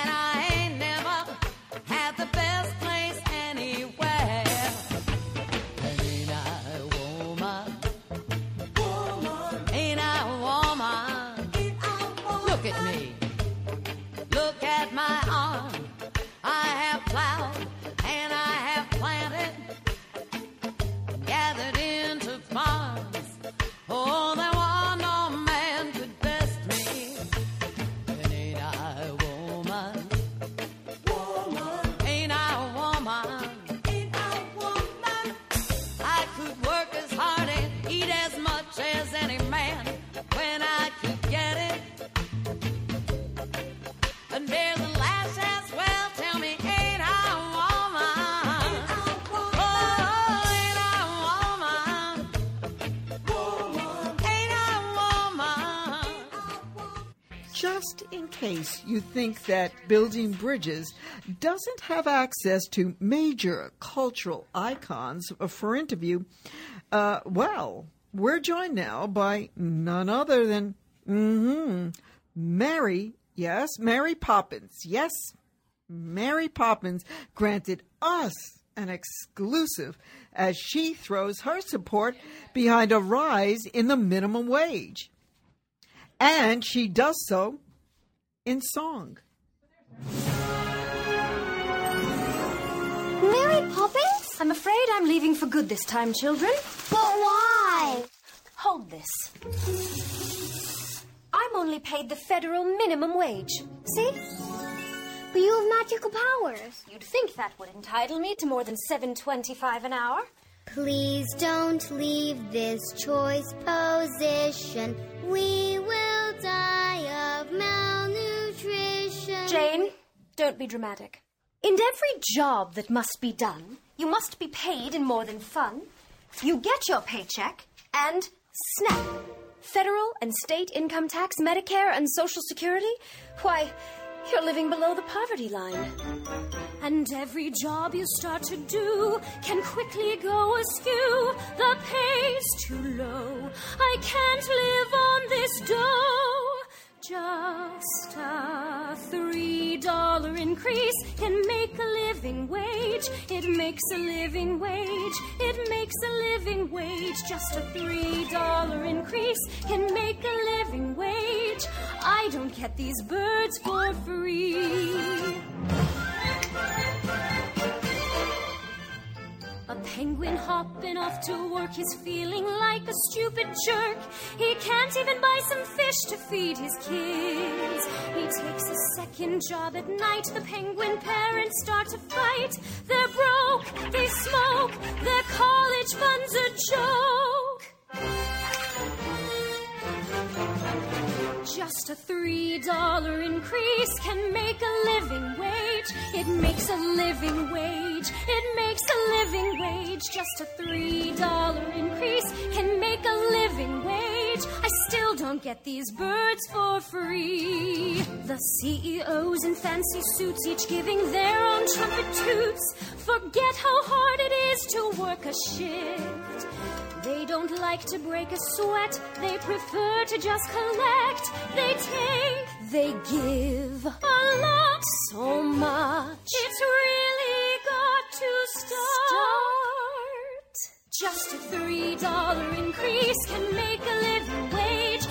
S17: just in case you think that Building Bridges doesn't have access to major cultural icons for interview, uh, well, we're joined now by none other than mm-hmm, Mary, yes, Mary Poppins. Yes, Mary Poppins granted us an exclusive as she throws her support behind a rise in the minimum wage. And she does so in song.
S20: Mary Poppins? I'm afraid I'm leaving for good this time, children. But why? Hold this. I'm only paid the federal minimum wage. See? But you have magical powers. You'd think that would entitle me to more than seven twenty-five an hour.
S21: Please don't leave this choice position. We will die of malnutrition.
S20: Jane, don't be dramatic. In every job that must be done, you must be paid in more than fun. You get your paycheck and snap. Federal and state income tax, Medicare and Social Security? Why, you're living below the poverty line. And every job you start to do can quickly go askew. The pay's too low. I can't live on this dough. Just a three dollar increase can make a living wage. It makes a living wage. It makes a living wage. Just a three dollar increase can make a living wage. I don't get these birds for free. A penguin hopping off to work is feeling like a stupid jerk. He can't even buy some fish to feed his kids. He takes a second job at night. The penguin parents start to fight. They're broke, they smoke, their college fund's a joke. Just a three dollar increase can make a living wage. It makes a living wage. It makes a living wage. Just a three dollar increase can make a living wage. I still don't get these birds for free. The C E Os in fancy suits, each giving their own trumpet toots, forget how hard it is to work a shift. They don't like to break a sweat. They prefer to just collect. They take, they give a lot, so much. It's really got to start. Just a three dollar increase can make a living wage.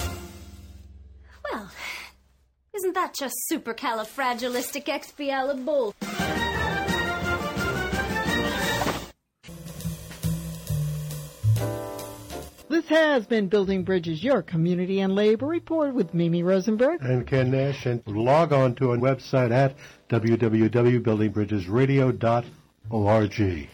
S20: Well, isn't that just supercalifragilisticexpialidocious?
S17: This has been Building Bridges, your community and labor report with Mimi Rosenberg
S18: and Ken Nash. And log on to our website at w w w dot building bridges radio dot org.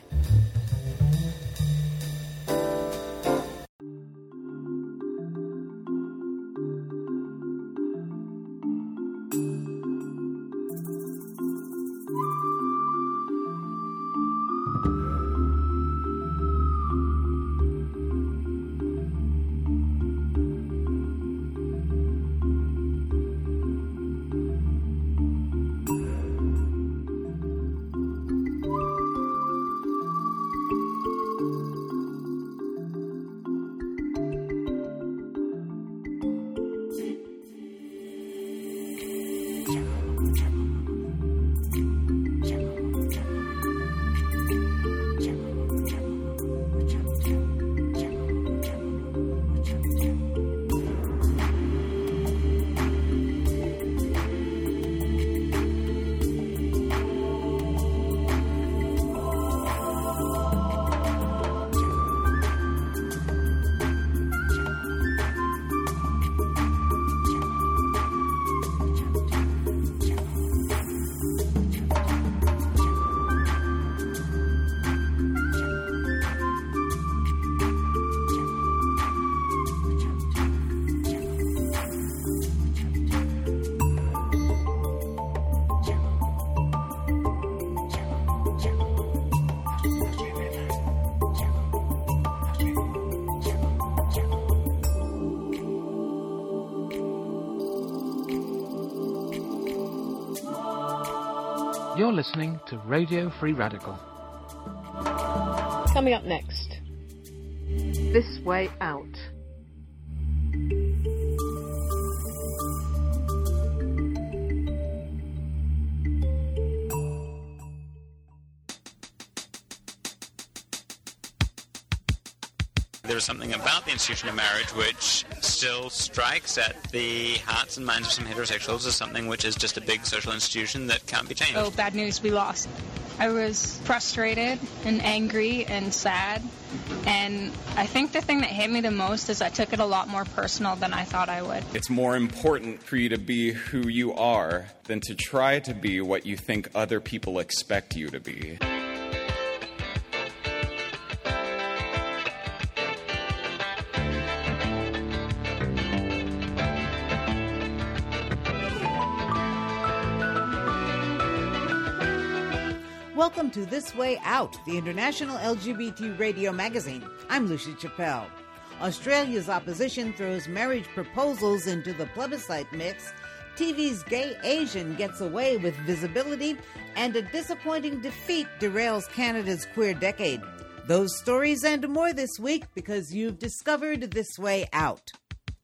S8: You're listening to Radio Free Radical.
S3: Coming up next, This Way Out.
S4: There is something about the institution of marriage which still strikes at the hearts and minds of some heterosexuals as something which is just a big social institution that can't be changed.
S22: Oh, bad news, we lost. I was frustrated and angry and sad, and I think the thing that hit me the most is I took it a lot more personal than I thought I would.
S23: It's more important for you to be who you are than to try to be what you think other people expect you to be.
S24: Welcome to This Way Out, the international L G B T radio magazine. I'm Lucy Chappelle. Australia's opposition throws marriage proposals into the plebiscite mix. T V's Gay Asian gets away with visibility, and a disappointing defeat derails Canada's queer decade. Those stories and more this week because you've discovered This Way Out.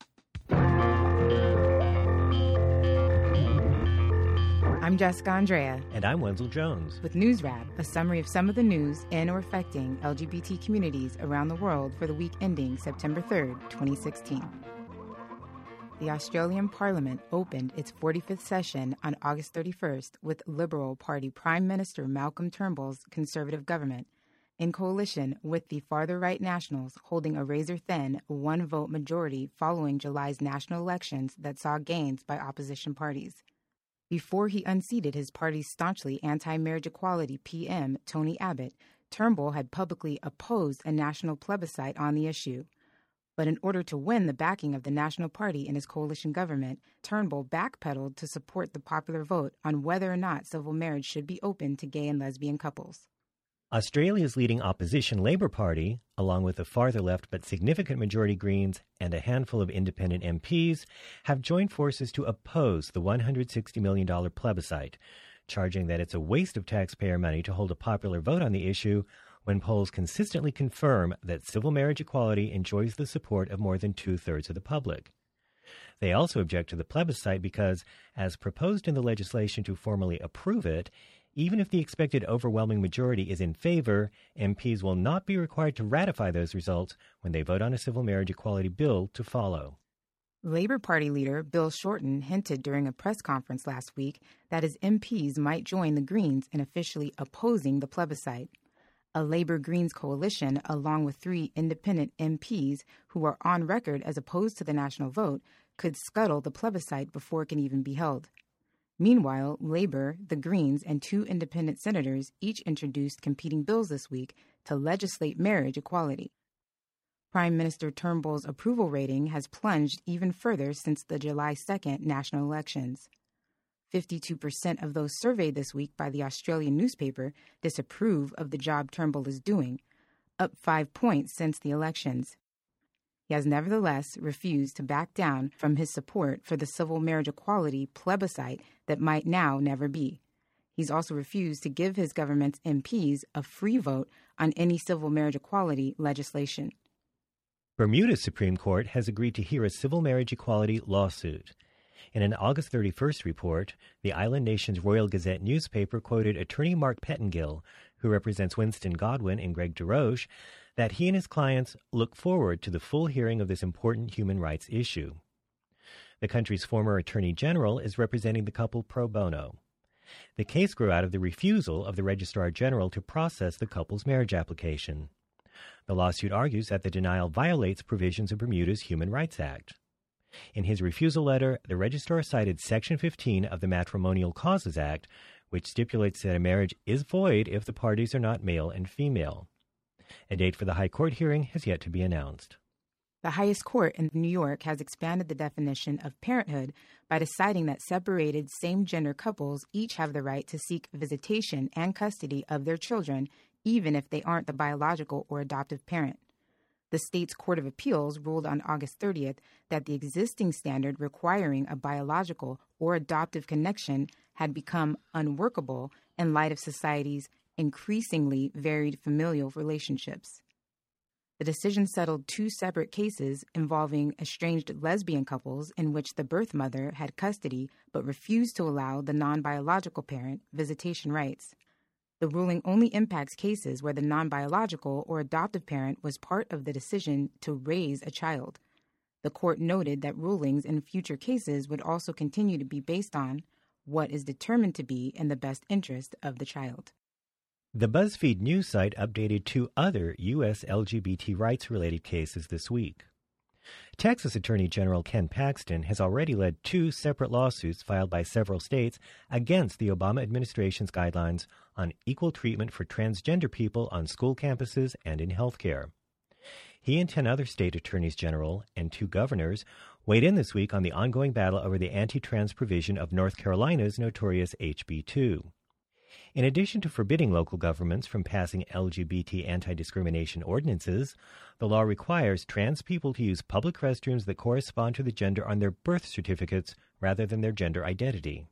S25: I'm Jessica Andrea.
S26: And I'm Wenzel Jones.
S25: With News Wrap, a summary of some of the news in or affecting L G B T communities around the world for the week ending September third, twenty sixteen. The Australian Parliament opened its forty-fifth session on August thirty-first with Liberal Party Prime Minister Malcolm Turnbull's Conservative government, in coalition with the farther-right Nationals, holding a razor-thin one-vote majority following July's national elections that saw gains by opposition parties. Before he unseated his party's staunchly anti-marriage equality P M, Tony Abbott, Turnbull had publicly opposed a national plebiscite on the issue. But in order to win the backing of the National Party in his coalition government, Turnbull backpedaled to support the popular vote on whether or not civil marriage should be open to gay and lesbian couples.
S26: Australia's leading opposition Labour Party, along with the farther left but significant majority Greens and a handful of independent M Ps, have joined forces to oppose the one hundred sixty million dollars plebiscite, charging that it's a waste of taxpayer money to hold a popular vote on the issue when polls consistently confirm that civil marriage equality enjoys the support of more than two-thirds of the public. They also object to the plebiscite because, as proposed in the legislation to formally approve it, even if the expected overwhelming majority is in favor, M Ps will not be required to ratify those results when they vote on a civil marriage equality bill to follow.
S25: Labour Party leader Bill Shorten hinted during a press conference last week that his M Ps might join the Greens in officially opposing the plebiscite. A Labour-Greens coalition, along with three independent M Ps who are on record as opposed to the national vote, could scuttle the plebiscite before it can even be held. Meanwhile, Labour, the Greens, and two independent senators each introduced competing bills this week to legislate marriage equality. Prime Minister Turnbull's approval rating has plunged even further since the July second national elections. fifty-two percent of those surveyed this week by the Australian newspaper disapprove of the job Turnbull is doing, up five points since the elections. He has nevertheless refused to back down from his support for the civil marriage equality plebiscite that might now never be. He's also refused to give his government's M Ps a free vote on any civil marriage equality legislation.
S26: Bermuda's Supreme Court has agreed to hear a civil marriage equality lawsuit. In an August thirty-first report, the island nation's Royal Gazette newspaper quoted attorney Mark Pettingill, who represents Winston Godwin and Greg DeRoche, that he and his clients look forward to the full hearing of this important human rights issue. The country's former attorney general is representing the couple pro bono. The case grew out of the refusal of the Registrar General to process the couple's marriage application. The lawsuit argues that the denial violates provisions of Bermuda's Human Rights Act. In his refusal letter, the registrar cited Section fifteen of the Matrimonial Causes Act, which stipulates that a marriage is void if the parties are not male and female. A date for the High Court hearing has yet to be announced.
S25: The highest court in New York has expanded the definition of parenthood by deciding that separated same-gender couples each have the right to seek visitation and custody of their children, even if they aren't the biological or adoptive parent. The state's Court of Appeals ruled on August thirtieth that the existing standard requiring a biological or adoptive connection had become unworkable in light of society's increasingly varied familial relationships. The decision settled two separate cases involving estranged lesbian couples in which the birth mother had custody but refused to allow the non-biological parent visitation rights. The ruling only impacts cases where the non-biological or adoptive parent was part of the decision to raise a child. The court noted that rulings in future cases would also continue to be based on what is determined to be in the best interest of the child.
S26: The BuzzFeed news site updated two other U S L G B T rights-related cases this week. Texas Attorney General Ken Paxton has already led two separate lawsuits filed by several states against the Obama administration's guidelines on equal treatment for transgender people on school campuses and in healthcare. He and ten other state attorneys general and two governors weighed in this week on the ongoing battle over the anti-trans provision of North Carolina's notorious H B two. In addition to forbidding local governments from passing L G B T anti-discrimination ordinances, the law requires trans people to use public restrooms that correspond to the gender on their birth certificates rather than their gender identity.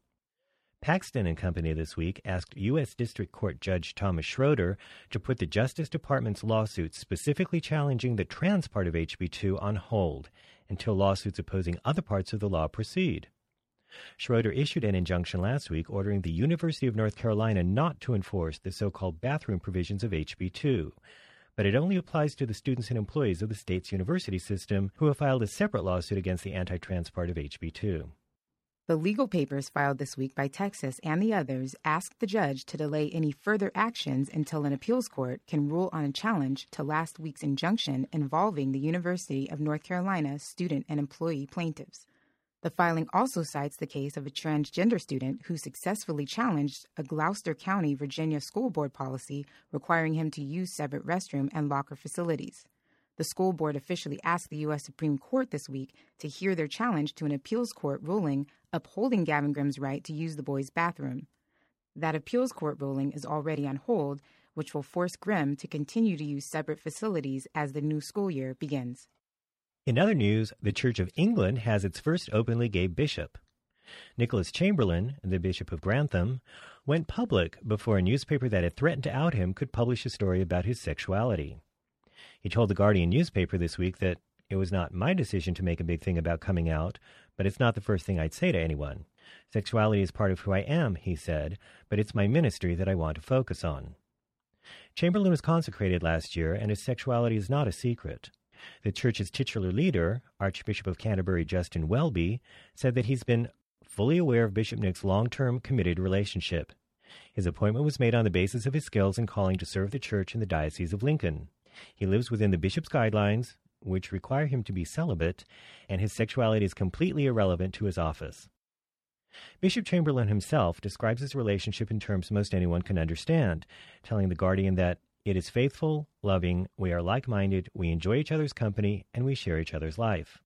S26: Paxton and Company this week asked U S. District Court Judge Thomas Schroeder to put the Justice Department's lawsuit specifically challenging the trans part of H B two on hold until lawsuits opposing other parts of the law proceed. Schroeder issued an injunction last week ordering the University of North Carolina not to enforce the so-called bathroom provisions of H B two, but it only applies to the students and employees of the state's university system who have filed a separate lawsuit against the anti-trans part of H B two.
S25: The legal papers filed this week by Texas and the others asked the judge to delay any further actions until an appeals court can rule on a challenge to last week's injunction involving the University of North Carolina student and employee plaintiffs. The filing also cites the case of a transgender student who successfully challenged a Gloucester County, Virginia school board policy requiring him to use separate restroom and locker facilities. The school board officially asked the U S. Supreme Court this week to hear their challenge to an appeals court ruling upholding Gavin Grimm's right to use the boys' bathroom. That appeals court ruling is already on hold, which will force Grimm to continue to use separate facilities as the new school year begins.
S26: In other news, the Church of England has its first openly gay bishop. Nicholas Chamberlain, the Bishop of Grantham, went public before a newspaper that had threatened to out him could publish a story about his sexuality. He told the Guardian newspaper this week that it was not my decision to make a big thing about coming out, but it's not the first thing I'd say to anyone. Sexuality is part of who I am, he said, but it's my ministry that I want to focus on. Chamberlain was consecrated last year, and his sexuality is not a secret. The church's titular leader, Archbishop of Canterbury Justin Welby, said that he's been fully aware of Bishop Nick's long-term committed relationship. His appointment was made on the basis of his skills and calling to serve the church in the Diocese of Lincoln. He lives within the bishop's guidelines, which require him to be celibate, and his sexuality is completely irrelevant to his office. Bishop Chamberlain himself describes his relationship in terms most anyone can understand, telling The Guardian that it is faithful, loving, we are like-minded, we enjoy each other's company, and we share each other's life.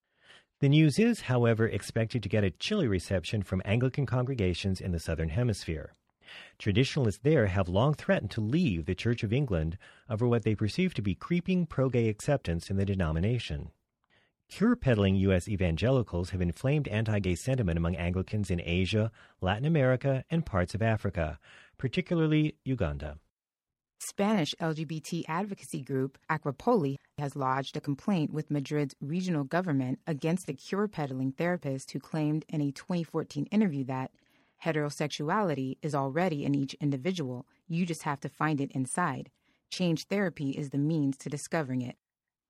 S26: The news is, however, expected to get a chilly reception from Anglican congregations in the Southern Hemisphere. Traditionalists there have long threatened to leave the Church of England over what they perceive to be creeping pro-gay acceptance in the denomination. Cure-peddling U S evangelicals have inflamed anti-gay sentiment among Anglicans in Asia, Latin America, and parts of Africa, particularly Uganda.
S25: Spanish L G B T advocacy group Aquapoli has lodged a complaint with Madrid's regional government against a cure-peddling therapist who claimed in a twenty fourteen interview that heterosexuality is already in each individual, you just have to find it inside. Change therapy is the means to discovering it.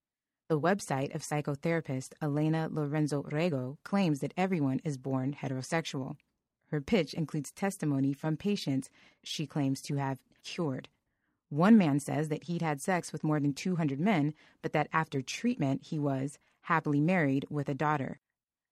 S25: The website of psychotherapist Elena Lorenzo Rego claims that everyone is born heterosexual. Her pitch includes testimony from patients she claims to have cured. One man says that he'd had sex with more than two hundred men, but that after treatment he was happily married with a daughter.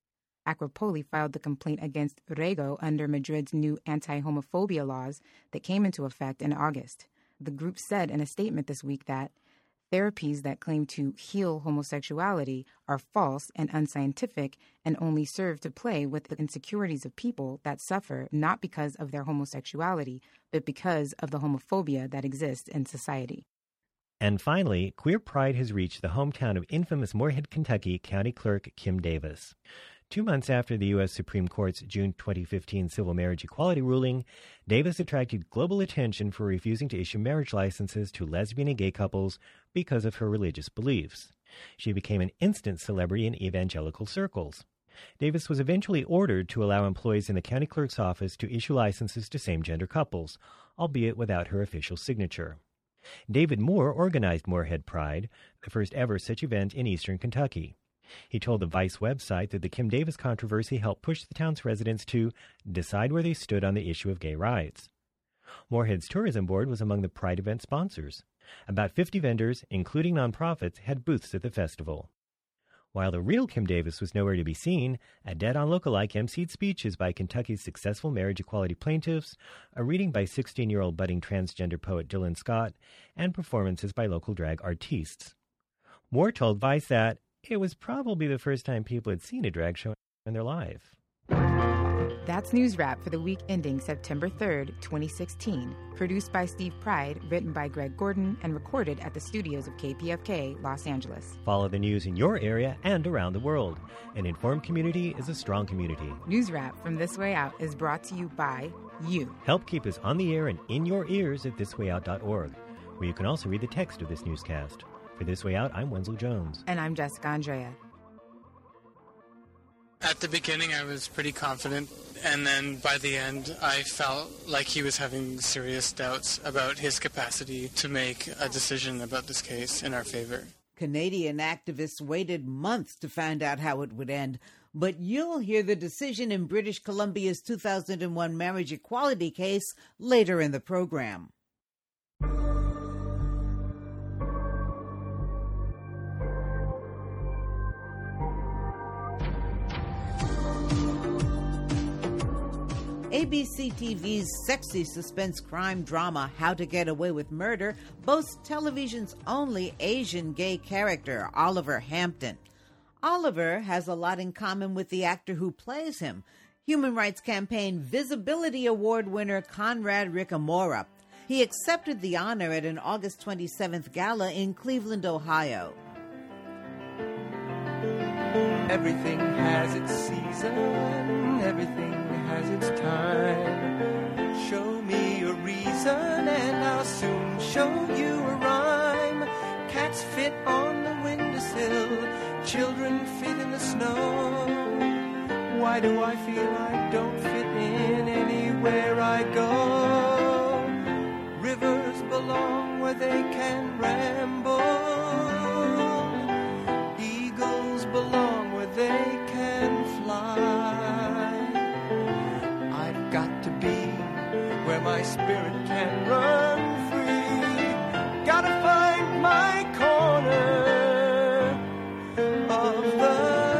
S25: Aquapoli filed the complaint against Rego under Madrid's new anti-homophobia laws that came into effect in August. The group said in a statement this week that therapies that claim to heal homosexuality are false and unscientific and only serve to play with the insecurities of people that suffer not because of their homosexuality, but because of the homophobia that exists in society.
S26: And finally, Queer Pride has reached the hometown of infamous Moorhead, Kentucky County Clerk Kim Davis. Two months after the U S Supreme Court's June twenty fifteen civil marriage equality ruling, Davis attracted global attention for refusing to issue marriage licenses to lesbian and gay couples because of her religious beliefs. She became an instant celebrity in evangelical circles. Davis was eventually ordered to allow employees in the county clerk's office to issue licenses to same-gender couples, albeit without her official signature. David Moore organized Moorhead Pride, the first ever such event in eastern Kentucky. He told the Vice website that the Kim Davis controversy helped push the town's residents to decide where they stood on the issue of gay rights. Moorhead's tourism board was among the Pride event sponsors. About fifty vendors, including nonprofits, had booths at the festival. While the real Kim Davis was nowhere to be seen, a dead-on lookalike emceed speeches by Kentucky's successful marriage equality plaintiffs, a reading by sixteen-year-old budding transgender poet Dylan Scott, and performances by local drag artistes. Moore told Vice that it was probably the first time people had seen a drag show in their life.
S25: That's News Wrap for the week ending September third, twenty sixteen. Produced by Steve Pride, written by Greg Gordon, and recorded at the studios of K P F K, Los Angeles.
S26: Follow the news in your area and around the world. An informed community is a strong community.
S25: News Wrap from This Way Out is brought to you by you.
S26: Help keep us on the air and in your ears at this way out dot org, where you can also read the text of this newscast. For This Way Out, I'm Wenzel Jones.
S25: And I'm Jessica Andrea.
S1: At the beginning, I was pretty confident, and then by the end, I felt like he was having serious doubts about his capacity to make a decision about this case in our favor.
S24: Canadian activists waited months to find out how it would end, but you'll hear the decision in British Columbia's two thousand one marriage equality case later in the program. A B C T V's sexy suspense crime drama How to Get Away with Murder boasts television's only Asian gay character, Oliver Hampton. Oliver has a lot in common with the actor who plays him, Human Rights Campaign Visibility Award winner Conrad Ricamora. He accepted the honor at an August twenty-seventh gala in Cleveland, Ohio.
S2: Everything has its season, everything has its time. Show me a reason and I'll soon show you a rhyme. Cats fit on the windowsill, children fit in the snow. Why do I feel I don't fit in anywhere I go? Rivers belong where they can ramble. Eagles belong where they can fly. I've got to be where my spirit can run free. Gotta find my corner of the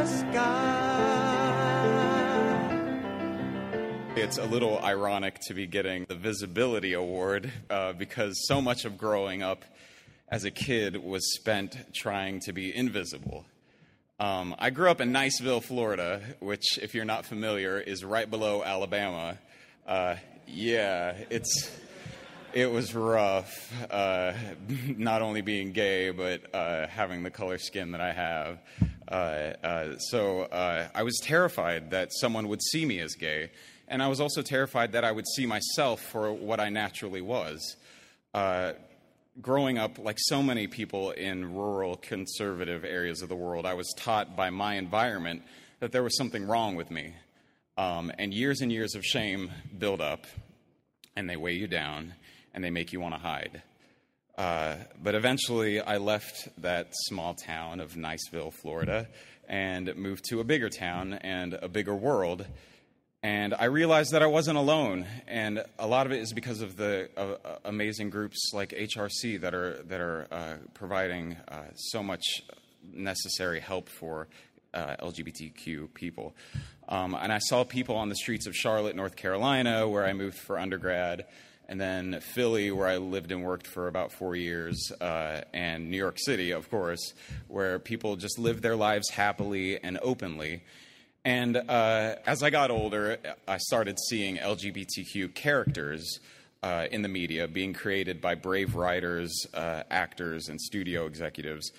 S2: sky.
S23: It's a little ironic to be getting the Visibility Award uh, because so much of growing up as a kid was spent trying to be invisible. Um, I grew up in Niceville, Florida, which, if you're not familiar, is right below Alabama. Uh, yeah, it's it was rough, uh, not only being gay, but uh, having the color skin that I have. Uh, uh, so uh, I was terrified that someone would see me as gay, and I was also terrified that I would see myself for what I naturally was. Uh, Growing up, like so many people in rural, conservative areas of the world, I was taught by my environment that there was something wrong with me. Um, and years and years of shame build up, and they weigh you down, and they make you want to hide. Uh, but eventually, I left that small town of Niceville, Florida, and moved to a bigger town and a bigger world. And I realized that I wasn't alone, and a lot of it is because of the uh, amazing groups like H R C that are that are uh, providing uh, so much necessary help for uh, L G B T Q people. Um, and I saw people on the streets of Charlotte, North Carolina, where I moved for undergrad, and then Philly, where I lived and worked for about four years, uh, and New York City, of course, where people just lived their lives happily and openly. And uh, as I got older, I started seeing L G B T Q characters uh, in the media being created by brave writers, uh, actors, and studio executives.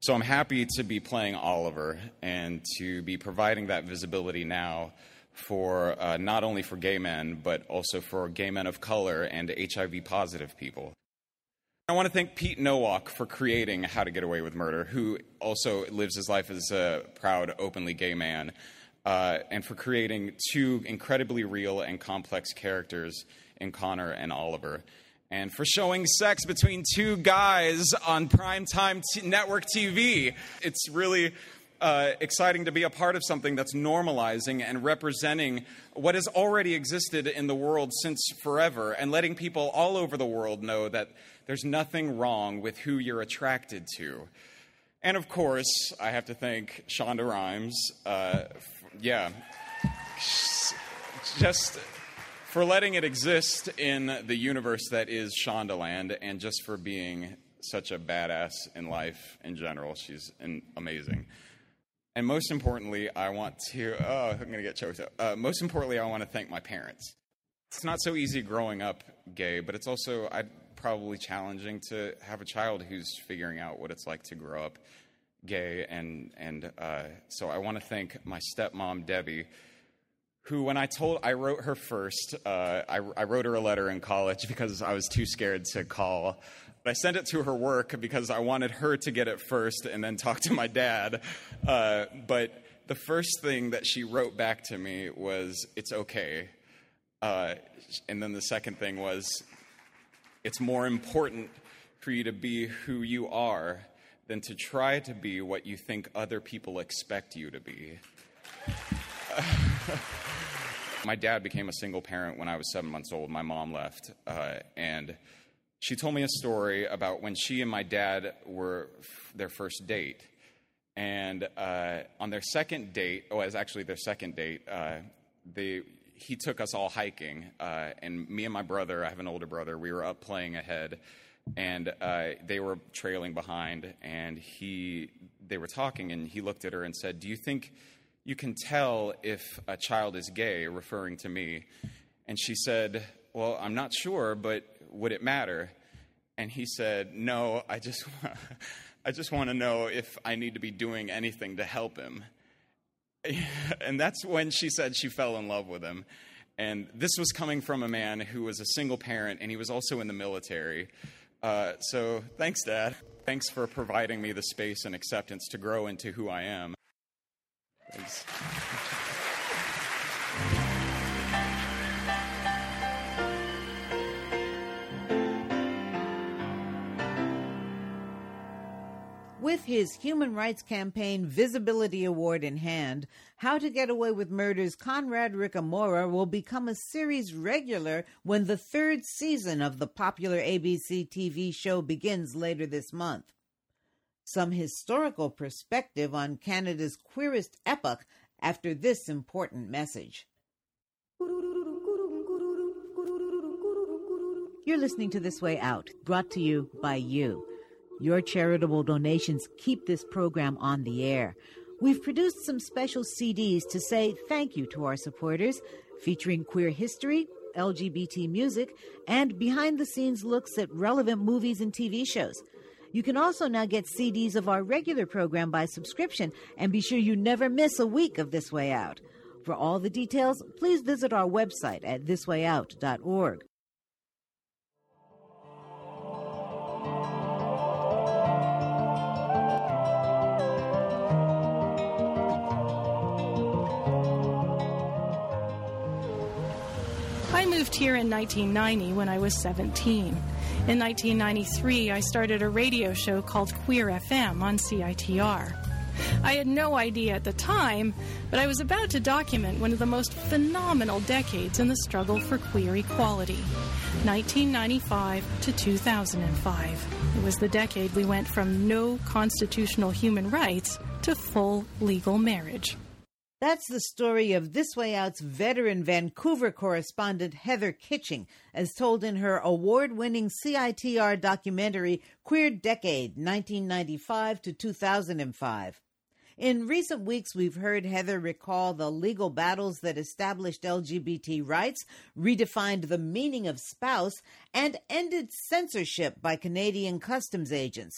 S23: So I'm happy to be playing Oliver and to be providing that visibility now for uh, not only for gay men, but also for gay men of color and H I V positive people. I want to thank Pete Nowak for creating How to Get Away with Murder, who also lives his life as a proud, openly gay man, uh, and for creating two incredibly real and complex characters in Connor and Oliver, and for showing sex between two guys on primetime t- network T V. It's really uh, exciting to be a part of something that's normalizing and representing what has already existed in the world since forever, and letting people all over the world know that there's nothing wrong with who you're attracted to. And of course, I have to thank Shonda Rhimes, uh, f- yeah, just for letting it exist in the universe that is Shondaland, and just for being such a badass in life in general. She's an, amazing. And most importantly, I want to, oh, I'm going to get choked up. Uh, most importantly, I want to thank my parents. It's not so easy growing up gay, but it's also I, probably challenging to have a child who's figuring out what it's like to grow up gay. And, and uh, so I want to thank my stepmom, Debbie, who, when I told, I wrote her first, uh, I, I wrote her a letter in college because I was too scared to call. But I sent it to her work because I wanted her to get it first and then talk to my dad. Uh, but the first thing that she wrote back to me was, "It's okay." Uh, and then the second thing was, "It's more important for you to be who you are than to try to be what you think other people expect you to be." My dad became a single parent when I was seven months old. My mom left, uh, and she told me a story about when she and my dad were f- their first date. And uh, on their second date, oh, it was actually their second date, uh, they, he took us all hiking. Uh, and me and my brother, I have an older brother, we were up playing ahead. And uh, they were trailing behind. And he, they were talking, and he looked at her and said, "Do you think you can tell if a child is gay," referring to me? And she said, "Well, I'm not sure, but would it matter?" And he said, "No, I just, I just want to know if I need to be doing anything to help him." And that's when she said she fell in love with him. And this was coming from a man who was a single parent, and he was also in the military. Uh, so thanks, Dad. Thanks for providing me the space and acceptance to grow into who I am. Thanks.
S24: With his Human Rights Campaign Visibility Award in hand, How to Get Away with Murder's Conrad Ricamora will become a series regular when the third season of the popular A B C T V show begins later this month. Some historical perspective on Canada's queerest epoch after this important message. You're listening to This Way Out, brought to you by you. Your charitable donations keep this program on the air. We've produced some special C Ds to say thank you to our supporters, featuring queer history, L G B T music, and behind-the-scenes looks at relevant movies and T V shows. You can also now get C Ds of our regular program by subscription, and be sure you never miss a week of This Way Out. For all the details, please visit our website at this way out dot org.
S5: I moved here in nineteen ninety when I was seventeen. In nineteen ninety-three, I started a radio show called Queer F M on C I T R. I had no idea at the time, but I was about to document one of the most phenomenal decades in the struggle for queer equality, nineteen ninety-five to two thousand five. It was the decade we went from no constitutional human rights to full legal marriage.
S24: That's the story of This Way Out's veteran Vancouver correspondent Heather Kitching, as told in her award-winning C I T R documentary Queer Decade, nineteen ninety-five to two thousand five. In recent weeks, we've heard Heather recall the legal battles that established L G B T rights, redefined the meaning of spouse, and ended censorship by Canadian customs agents.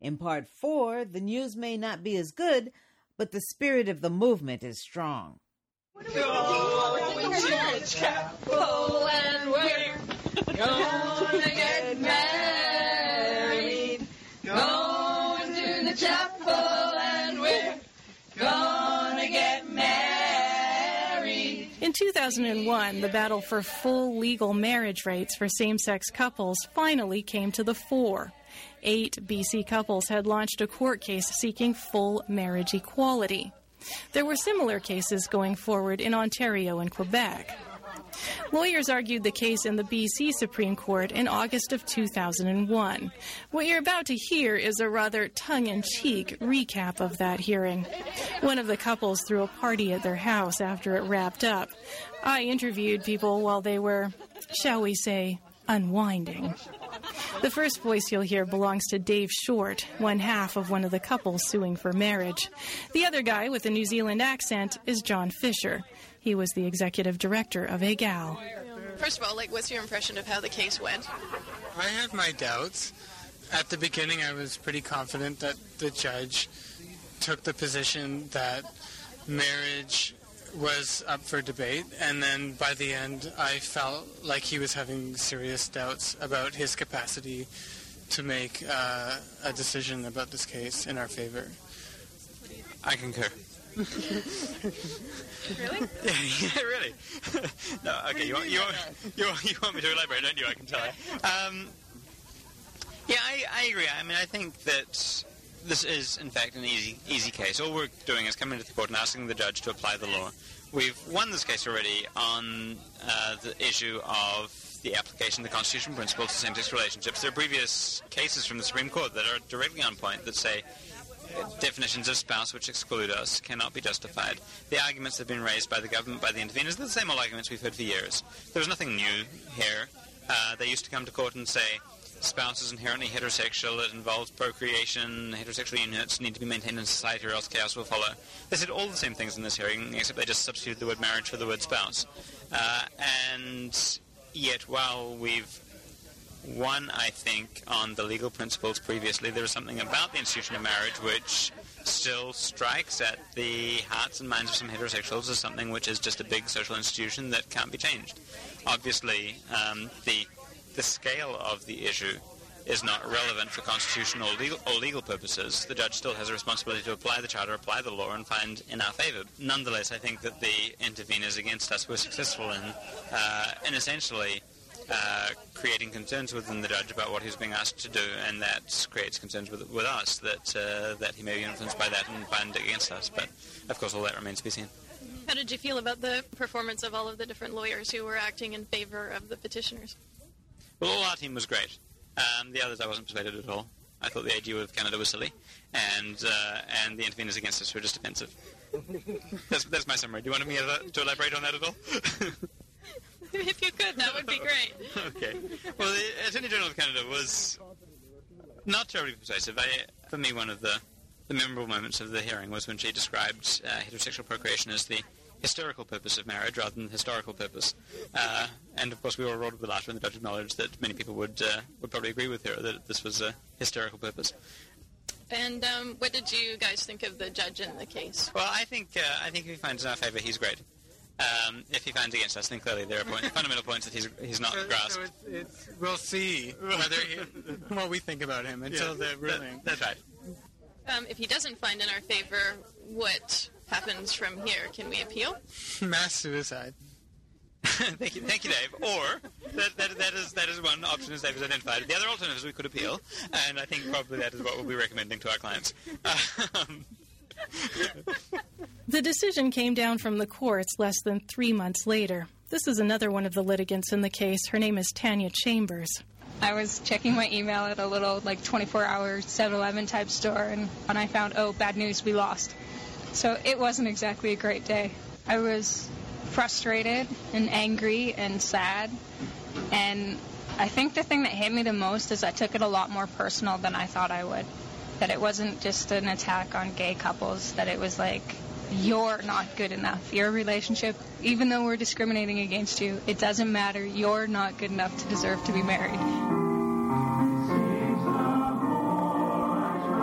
S24: In part four, the news may not be as good, but the spirit of the movement is strong.
S12: Going to chapel and we're gonna get married. Going to the chapel and we're gonna get married.
S5: In two thousand one, the battle for full legal marriage rights for same-sex couples finally came to the fore. Eight B C couples had launched a court case seeking full marriage equality. There were similar cases going forward in Ontario and Quebec. Lawyers argued the case in the B C Supreme Court in August of two thousand one. What you're about to hear is a rather tongue-in-cheek recap of that hearing. One of the couples threw a party at their house after it wrapped up. I interviewed people while they were, shall we say, unwinding. The first voice you'll hear belongs to Dave Short, one half of one of the couples suing for marriage. The other guy with a New Zealand accent is John Fisher. He was the executive director of A G A L.
S7: First of all, like, what's your impression of how the case went?
S1: I had my doubts. At the beginning, I was pretty confident that the judge took the position that marriage was up for debate, and then by the end, I felt like he was having serious doubts about his capacity to make uh, a decision about this case in our favor.
S4: I concur.
S7: Really?
S4: Yeah, yeah, really. No, okay, you want, you, want, you, want, you want me to elaborate, don't you? I can tell you. Um, yeah, I, I agree. I mean, I think that this is, in fact, an easy easy case. All we're doing is coming to the court and asking the judge to apply the law. We've won this case already on uh, the issue of the application of the constitutional principles to same-sex relationships. There are previous cases from the Supreme Court that are directly on point that say definitions of spouse which exclude us cannot be justified. The arguments that have been raised by the government, by the interveners, are the same old arguments we've heard for years. There's nothing new here. Uh, they used to come to court and say spouse is inherently heterosexual, it involves procreation, heterosexual units need to be maintained in society or else chaos will follow. They said all the same things in this hearing, except they just substituted the word marriage for the word spouse. Uh, and yet, while we've won, I think, on the legal principles previously, there is something about the institution of marriage which still strikes at the hearts and minds of some heterosexuals as something which is just a big social institution that can't be changed. Obviously, um, the the scale of the issue is not relevant for constitutional or legal, or legal purposes. The judge still has a responsibility to apply the charter, apply the law, and find in our favor. Nonetheless, I think that the interveners against us were successful in, uh, in essentially uh, creating concerns within the judge about what he was being asked to do, and that creates concerns with, with us that uh, that he may be influenced by that and find against us. But, of course, all that remains to be seen.
S7: How did you feel about the performance of all of the different lawyers who were acting in favor of the petitioners?
S4: Well, all our team was great. Um, the others I wasn't persuaded at all. I thought the A G of Canada was silly, and uh, and the interveners against us were just offensive. that's, that's my summary. Do you want me to elaborate on that at all?
S7: If you could, that would be great.
S4: Okay. Well, the Attorney General of Canada was not terribly persuasive. I, for me, one of the, the memorable moments of the hearing was when she described uh, heterosexual procreation as the historical purpose of marriage rather than the historical purpose. Uh, and, of course, we all rolled with the laughter, and the judge acknowledged that many people would uh, would probably agree with her that this was a historical purpose.
S7: And um, what did you guys think of the judge in the case?
S4: Well, I think uh, I think if he finds in our favor, he's great. Um, if he finds against us, then clearly there are point, fundamental points that he's he's not
S1: so,
S4: grasped.
S1: So it's, it's, we'll see whether he, what we think about him until
S4: yeah,
S1: the ruling.
S4: That, that's right.
S7: Um, if he doesn't find in our favor, what happens from here? Can we appeal?
S1: Mass suicide.
S4: thank you, thank you, Dave. Or that, that that is that is one option as Dave has identified. The other alternative is we could appeal, and I think probably that is what we'll be recommending to our clients. Um,
S5: The decision came down from the courts less than three months later. This is another one of the litigants in the case. Her name is Tanya Chambers.
S22: I was checking my email at a little, like, twenty-four hour seven eleven type store, and when I found, oh, bad news, we lost. So it wasn't exactly a great day. I was frustrated and angry and sad, and I think the thing that hit me the most is I took it a lot more personal than I thought I would. That it wasn't just an attack on gay couples, that it was like, you're not good enough. Your relationship, even though we're discriminating against you, it doesn't matter. You're not good enough to deserve to be married.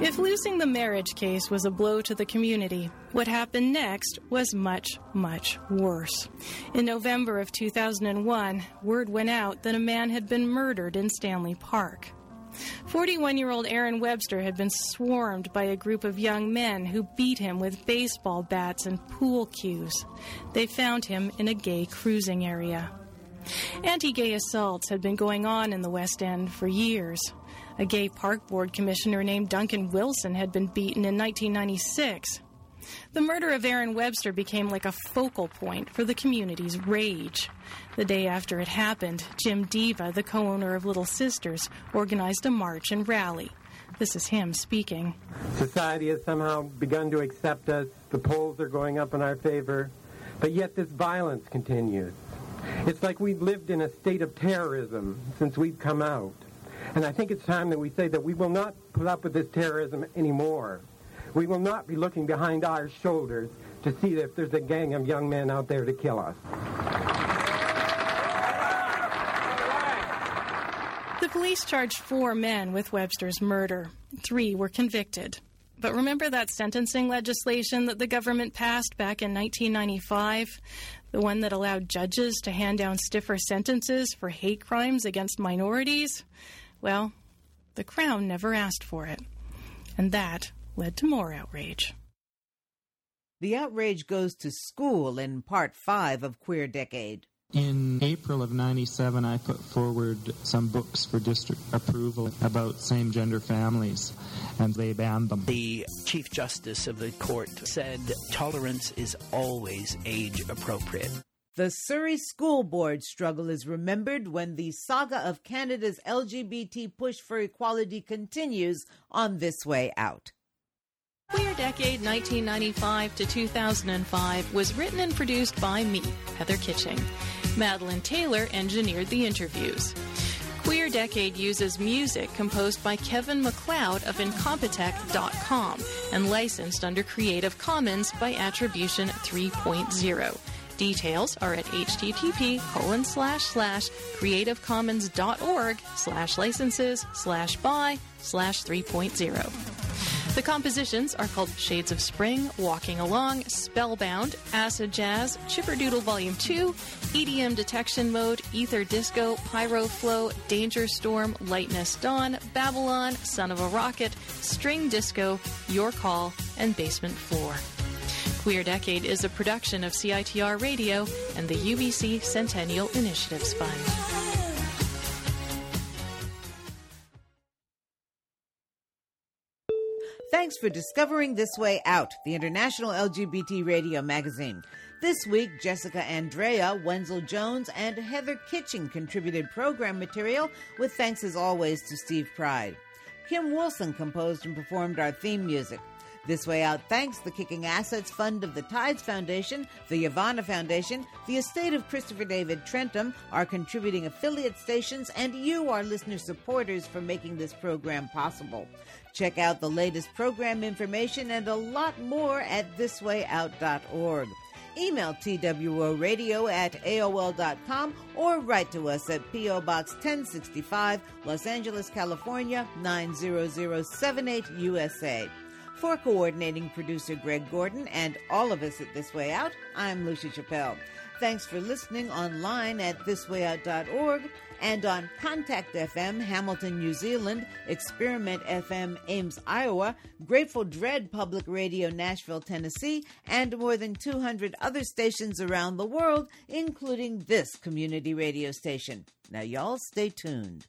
S5: If losing the marriage case was a blow to the community, what happened next was much, much worse. In November of two thousand one, word went out that a man had been murdered in Stanley Park. forty-one-year-old Aaron Webster had been swarmed by a group of young men who beat him with baseball bats and pool cues. They found him in a gay cruising area. Anti-gay assaults had been going on in the West End for years. A gay park board commissioner named Duncan Wilson had been beaten in nineteen ninety-six. The murder of Aaron Webster became like a focal point for the community's rage. The day after it happened, Jim Diva, the co-owner of Little Sisters, organized a march and rally. This is him speaking.
S9: Society has somehow begun to accept us. The polls are going up in our favor. But yet this violence continues. It's like we've lived in a state of terrorism since we've come out. And I think it's time that we say that we will not put up with this terrorism anymore. We will not be looking behind our shoulders to see if there's a gang of young men out there to kill us.
S5: The police charged four men with Webster's murder. Three were convicted. But remember that sentencing legislation that the government passed back in nineteen ninety-five? The one that allowed judges to hand down stiffer sentences for hate crimes against minorities? Well, the Crown never asked for it. And that led to more outrage.
S24: The outrage goes to school in part five of Queer Decade.
S11: In April of ninety-seven, I put forward some books for district approval about same-gender families, and they banned them.
S13: The Chief Justice of the court said tolerance is always age-appropriate.
S24: The Surrey School Board struggle is remembered when the saga of Canada's L G B T push for equality continues on This Way Out.
S5: Queer Decade nineteen ninety-five to two thousand five was written and produced by me, Heather Kitching. Madeline Taylor engineered the interviews. Queer Decade uses music composed by Kevin MacLeod of Incompetech dot com and licensed under Creative Commons by Attribution three point oh. Details are at http colon slash slash creativecommons.org slash licenses slash by slash 3.0. The compositions are called Shades of Spring, Walking Along, Spellbound, Acid Jazz, Chipperdoodle Volume two, E D M Detection Mode, Ether Disco, Pyro Flow, Danger Storm, Lightness Dawn, Babylon, Son of a Rocket, String Disco, Your Call, and Basement Floor. Queer Decade is a production of C I T R Radio and the U B C Centennial Initiatives Fund.
S24: Thanks for discovering This Way Out, the international L G B T radio magazine. This week, Jessica Andrea, Wenzel Jones, and Heather Kitching contributed program material, with thanks as always to Steve Pride. Kim Wilson composed and performed our theme music. This Way Out thanks the Kicking Assets Fund of the Tides Foundation, the Yavana Foundation, the estate of Christopher David Trentham, our contributing affiliate stations, and you, our listener supporters, for making this program possible. Check out the latest program information and a lot more at this way out dot org. Email T W O radio at A O L dot com or write to us at P O Box ten sixty-five, Los Angeles, California, nine zero zero seven eight, U S A. For coordinating producer Greg Gordon and all of us at This Way Out, I'm Lucy Chappelle. Thanks for listening online at this way out dot org and on Contact F M, Hamilton, New Zealand, Experiment F M, Ames, Iowa, Grateful Dread Public Radio, Nashville, Tennessee, and more than two hundred other stations around the world, including this community radio station. Now, y'all stay tuned.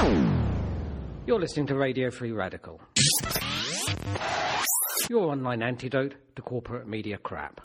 S6: You're listening to Radio Free Radical, your online antidote to corporate media crap.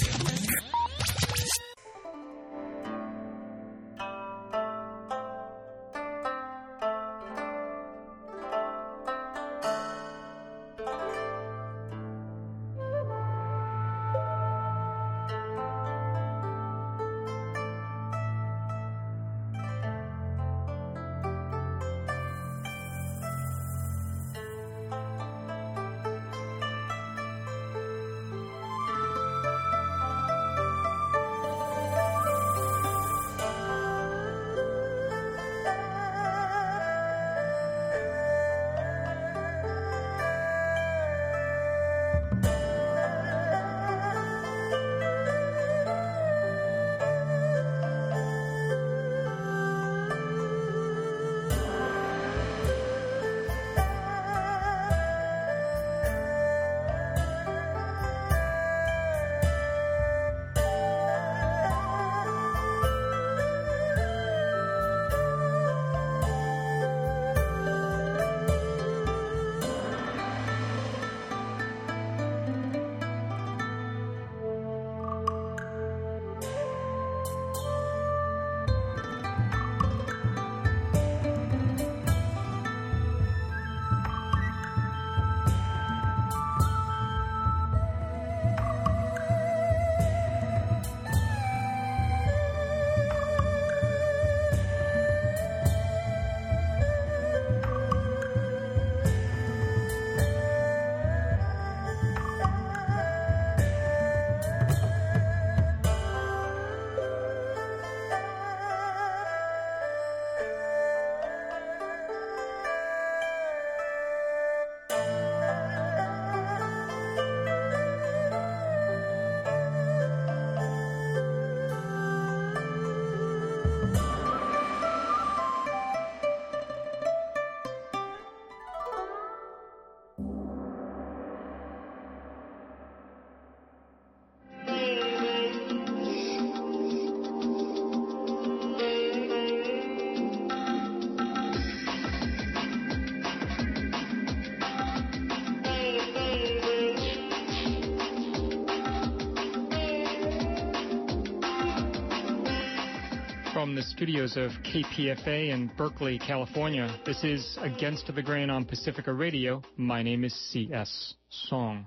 S10: From the studios of K P F A in Berkeley, California, this is Against the Grain on Pacifica Radio. My name is C S Song.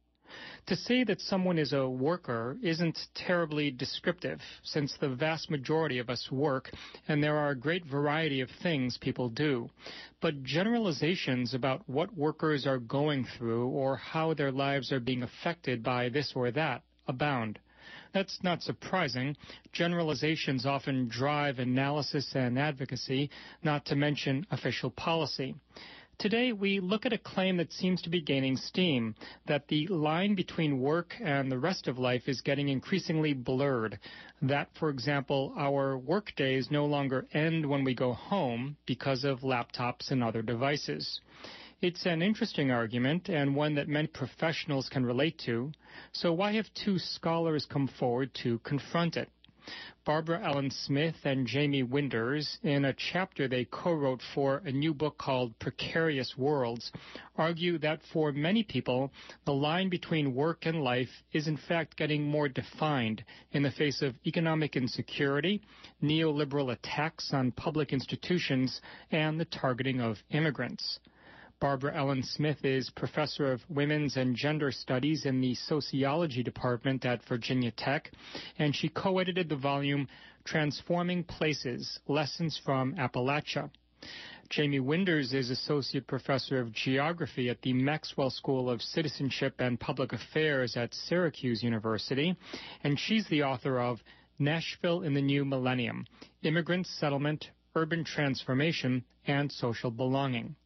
S10: To say that someone is a worker isn't terribly descriptive, since the vast majority of us work, and there are a great variety of things people do. But generalizations about what workers are going through or how their lives are being affected by this or that abound. That's not surprising. Generalizations often drive analysis and advocacy, not to mention official policy. Today, we look at a claim that seems to be gaining steam, that the line between work and the rest of life is getting increasingly blurred. That, for example, our work days no longer end when we go home because of laptops and other devices. It's an interesting argument, and one that many professionals can relate to. So why have two scholars come forward to confront it? Barbara Ellen Smith and Jamie Winders, in a chapter they co-wrote for a new book called Precarious Worlds, argue that for many people, the line between work and life is in fact getting more defined in the face of economic insecurity, neoliberal attacks on public institutions, and the targeting of immigrants. Barbara Ellen Smith is professor of women's and gender studies in the sociology department at Virginia Tech, and she co-edited the volume Transforming Places, Lessons from Appalachia. Jamie Winders is associate professor of geography at the Maxwell School of Citizenship and Public Affairs at Syracuse University, and she's the author of Nashville in the New Millennium, Immigrant Settlement, Urban Transformation, and Social Belonging.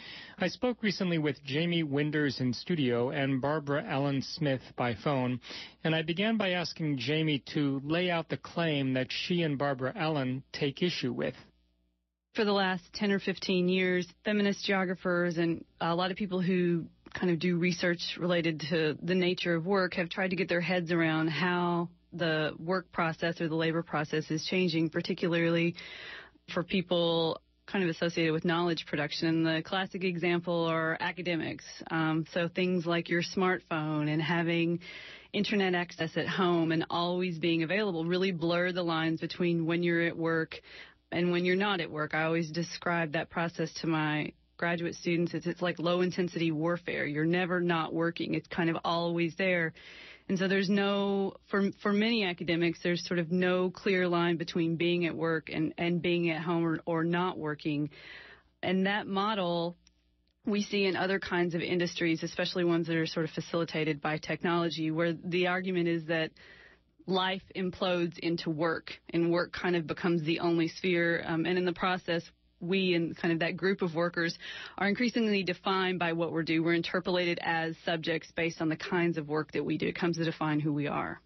S10: I spoke recently with Jamie Winders in studio and Barbara Ellen Smith by phone, and I began by asking Jamie to lay out the claim that she and Barbara Ellen take issue with.
S14: For the last ten or fifteen years, feminist geographers and a lot of people who kind of do research related to the nature of work have tried to get their heads around how the work process or the labor process is changing, particularly for people kind of associated with knowledge production. And the classic example are academics. Um, so things like your smartphone and having internet access at home and always being available really blur the lines between when you're at work and when you're not at work. I always describe that process to my graduate students. It's, it's like low-intensity warfare. You're never not working. It's kind of always there. And so there's no, for for many academics, there's sort of no clear line between being at work and, and being at home or, or not working. And that model we see in other kinds of industries, especially ones that are sort of facilitated by technology, where the argument is that life implodes into work, and work kind of becomes the only sphere. Um, and in the process, we and kind of that group of workers are increasingly defined by what we do. We're interpolated as subjects based on the kinds of work that we do. It comes to define who we are.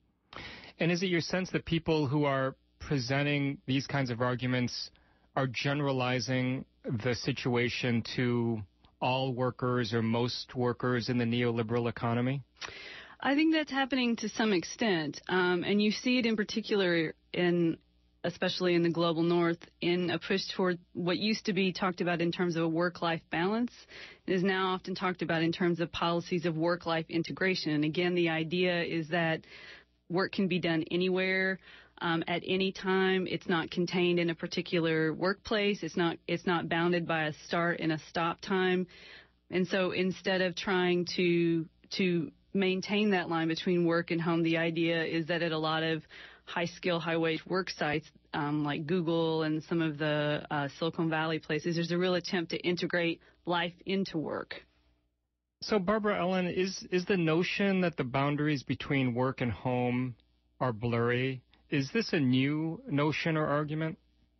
S10: And is it your sense that people who are presenting these kinds of arguments are generalizing the situation to all workers or most workers in the neoliberal economy?
S14: I think that's happening to some extent, um, and you see it in particular in, especially in the global north, in a push toward what used to be talked about in terms of a work-life balance. It is now often talked about in terms of policies of work-life integration. And again, the idea is that work can be done anywhere, um, at any time. It's not contained in a particular workplace. It's not, it's not bounded by a start and a stop time. And so instead of trying to, to maintain that line between work and home, the idea is that at a lot of high-skill, high-wage work sites um, like Google and some of the uh, Silicon Valley places, there's a real attempt to integrate life into work.
S10: So, Barbara Ellen, is, is the notion that the boundaries between work and home are blurry, is this a new notion or argument?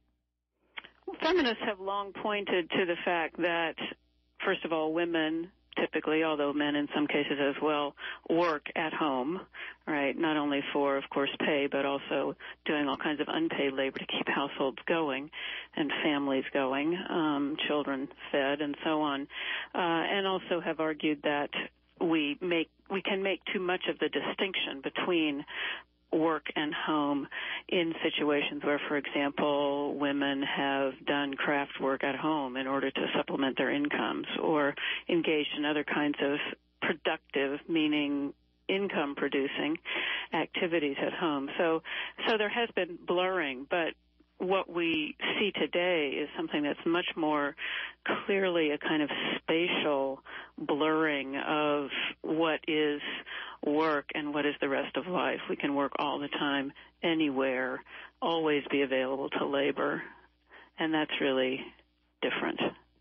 S15: Feminists have long pointed to the fact that, first of all, women typically, although men in some cases as well, work at home, right? Not only for, of course, pay, but also doing all kinds of unpaid labor to keep households going and families going, um, children fed, and so on. Uh, and also have argued that we make we can make too much of the distinction between work and home in situations where, for example, women have done craft work at home in order to supplement their incomes or engaged in other kinds of productive, meaning income-producing activities at home. So, so there has been blurring, but what we see today is something that's much more clearly a kind of spatial blurring of what is work and what is the rest of life. We can work all the time, anywhere, always be available to labor, and that's really different.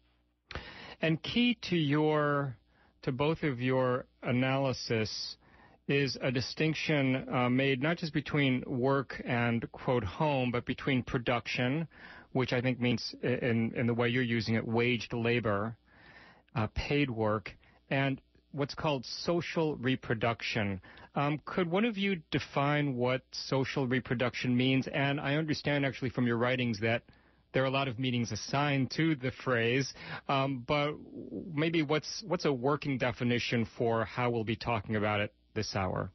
S10: And key to your, to both of your analysis is a distinction uh, made not just between work and, quote, home, but between production, which I think means, in, in the way you're using it, waged labor, uh, paid work, and what's called social reproduction. Um, could one of you define what social reproduction means? And I understand actually from your writings that there are a lot of meanings assigned to the phrase, um, but maybe what's what's a working definition for how we'll be talking about it this hour?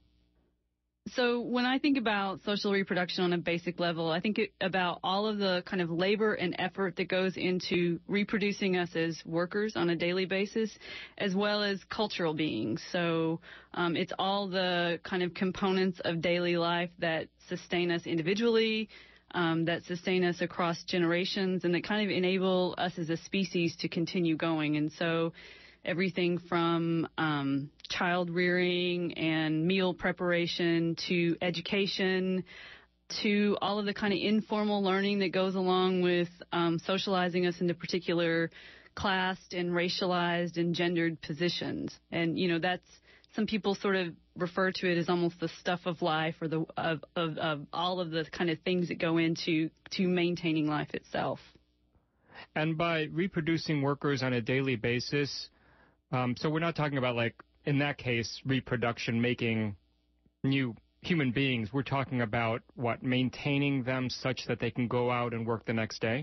S14: So when I think about social reproduction on a basic level, I think it, about all of the kind of labor and effort that goes into reproducing us as workers on a daily basis, as well as cultural beings. So um, it's all the kind of components of daily life that sustain us individually, um, that sustain us across generations, and that kind of enable us as a species to continue going. And so everything from um, child rearing and meal preparation to education to all of the kind of informal learning that goes along with um, socializing us into particular classed and racialized and gendered positions. And, you know, that's, some people sort of refer to it as almost the stuff of life, or the of, of, of all of the kind of things that go into to maintaining life itself.
S10: And by reproducing workers on a daily basis, Um, so we're not talking about, like, in that case, reproduction, making new human beings. We're talking about, what, maintaining them such that they can go out and work the next day?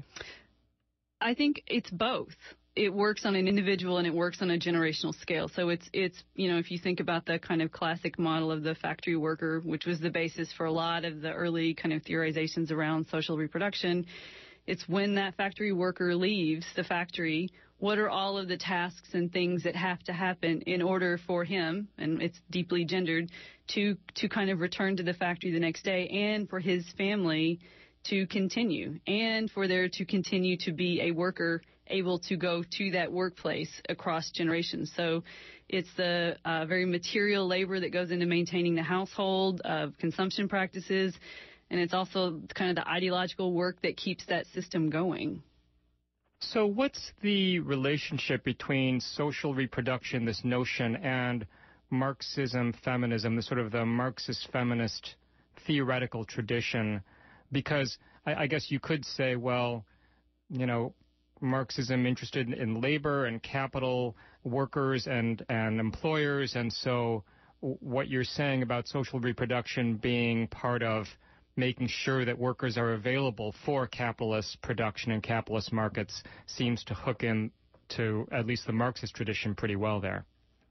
S14: I think it's both. It works on an individual and it works on a generational scale. So it's, it's you know, if you think about the kind of classic model of the factory worker, which was the basis for a lot of the early kind of theorizations around social reproduction, It's when that factory worker leaves the factory, what are all of the tasks and things that have to happen in order for him, and it's deeply gendered, to to kind of return to the factory the next day, and for his family to continue, and for there to continue to be a worker able to go to that workplace across generations. So it's the uh, very material labor that goes into maintaining the household, of consumption practices, and it's also kind of the ideological work that keeps that system going.
S10: So what's the relationship between social reproduction, this notion, and Marxism, feminism, the sort of the Marxist feminist theoretical tradition? Because I, I guess you could say, well, you know, Marxism interested in labor and capital, workers and, and employers, and so what you're saying about social reproduction being part of making sure that workers are available for capitalist production and capitalist markets seems to hook in to at least the Marxist tradition pretty well there.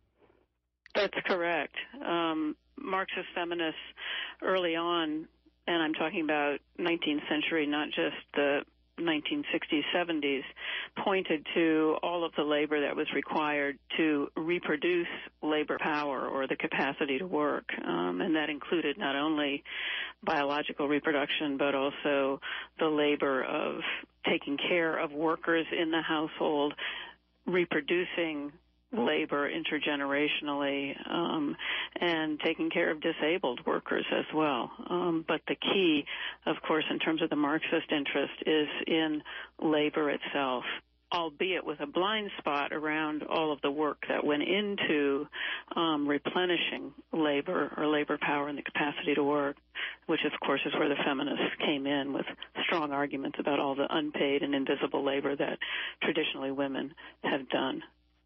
S15: That's correct. Um, Marxist feminists early on, and I'm talking about nineteenth century, not just the nineteen sixties, seventies, pointed to all of the labor that was required to reproduce labor power or the capacity to work. Um, and that included not only biological reproduction, but also the labor of taking care of workers in the household, reproducing labor intergenerationally, um, and taking care of disabled workers as well. Um, but the key, of course, in terms of the Marxist interest, is in labor itself, albeit with a blind spot around all of the work that went into um, replenishing labor or labor power and the capacity to work, which, of course, is where the feminists came in with strong arguments about all the unpaid and invisible labor that traditionally women have done.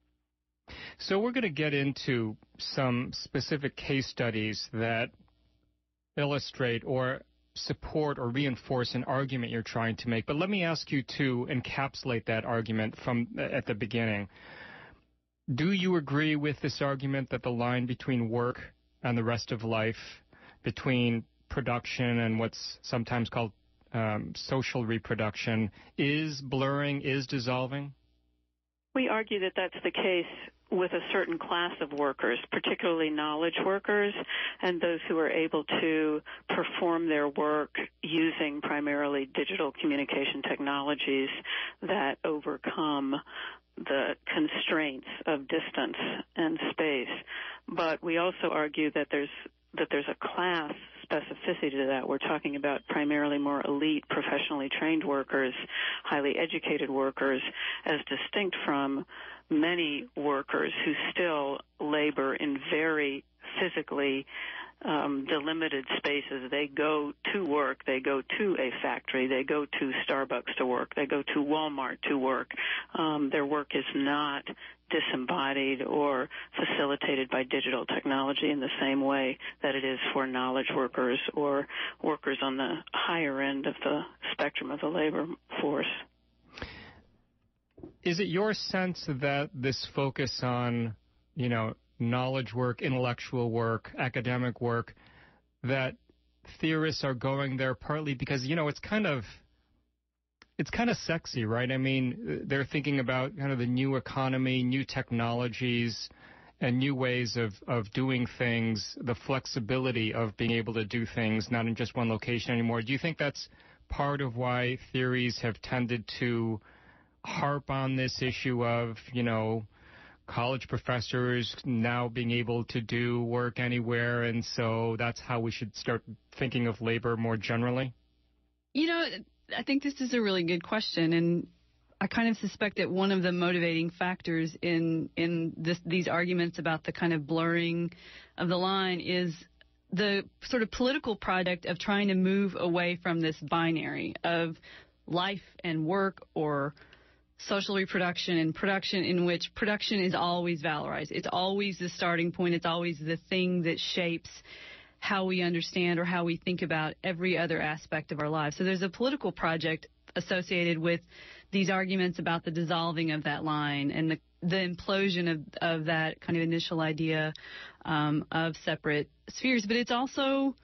S10: So we're going to get into some specific case studies that illustrate or support or reinforce an argument you're trying to make. But let me ask you to encapsulate that argument from at the beginning. Do you agree with this argument that the line between work and the rest of life, between production and what's sometimes called um, social reproduction, is blurring, is dissolving?
S15: We argue that that's the case with a certain class of workers, particularly knowledge workers and those who are able to perform their work using primarily digital communication technologies that overcome the constraints of distance and space. But we also argue that there's that there's a class specificity to that. We're talking about primarily more elite, professionally trained workers, highly educated workers, as distinct from many workers who still labor in very physically um, delimited spaces. They go to work, they go to a factory, they go to Starbucks to work, they go to Walmart to work. Um, their work is not disembodied or facilitated by digital technology in the same way that it is for knowledge workers or workers on the higher end of the spectrum of the labor force.
S10: Is it your sense that this focus on, you know, knowledge work, intellectual work, academic work, that theorists are going there partly because, you know, it's kind of It's kind of sexy, right? I mean, they're thinking about kind of the new economy, new technologies, and new ways of, of doing things, the flexibility of being able to do things not in just one location anymore. Do you think that's part of why theories have tended to harp on this issue of, you know, college professors now being able to do work anywhere, and so that's how we should start thinking of labor more generally?
S14: You know, I think this is a really good question, and I kind of suspect that one of the motivating factors in in this, these arguments about the kind of blurring of the line is the sort of political product of trying to move away from this binary of life and work or social reproduction and production, in which production is always valorized. It's always the starting point. It's always the thing that shapes how we understand or how we think about every other aspect of our lives. So there's a political project associated with these arguments about the dissolving of that line and the, the implosion of, of that kind of initial idea um, of separate spheres. But it's also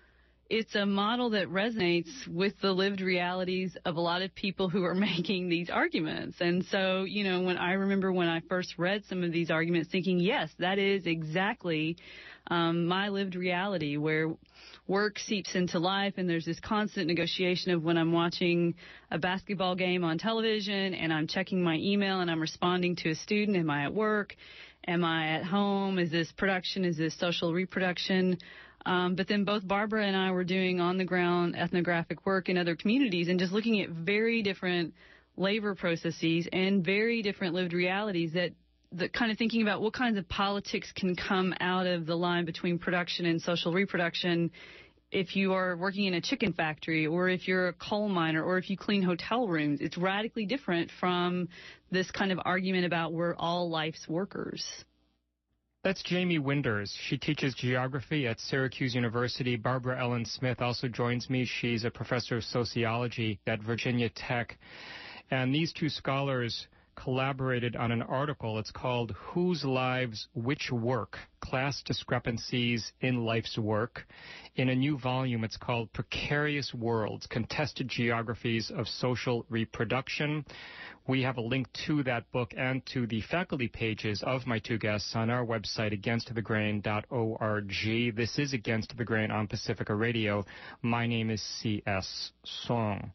S14: it's a model that resonates with the lived realities of a lot of people who are making these arguments. And so, you know, when I remember when I first read some of these arguments thinking, yes, that is exactly um, my lived reality, where work seeps into life and there's this constant negotiation of when I'm watching a basketball game on television and I'm checking my email and I'm responding to a student. Am I at work? Am I at home? Is this production? Is this social reproduction? Um, but then both Barbara and I were doing on-the-ground ethnographic work in other communities and just looking at very different labor processes and very different lived realities that, that kind of thinking about what kinds of politics can come out of the line between production and social reproduction if you are working in a chicken factory or if you're a coal miner or if you clean hotel rooms. It's radically different from this kind of argument about we're all life's workers.
S10: That's Jamie Winders. She teaches geography at Syracuse University. Barbara Ellen Smith also joins me. She's a professor of sociology at Virginia Tech. And these two scholars collaborated on an article. It's called Whose Lives, Which Work? Class Discrepancies in Life's Work. In a new volume, it's called Precarious Worlds, Contested Geographies of Social Reproduction. We have a link to that book and to the faculty pages of my two guests on our website, against the grain dot org. This is Against the Grain on Pacifica Radio. My name is C S. Song.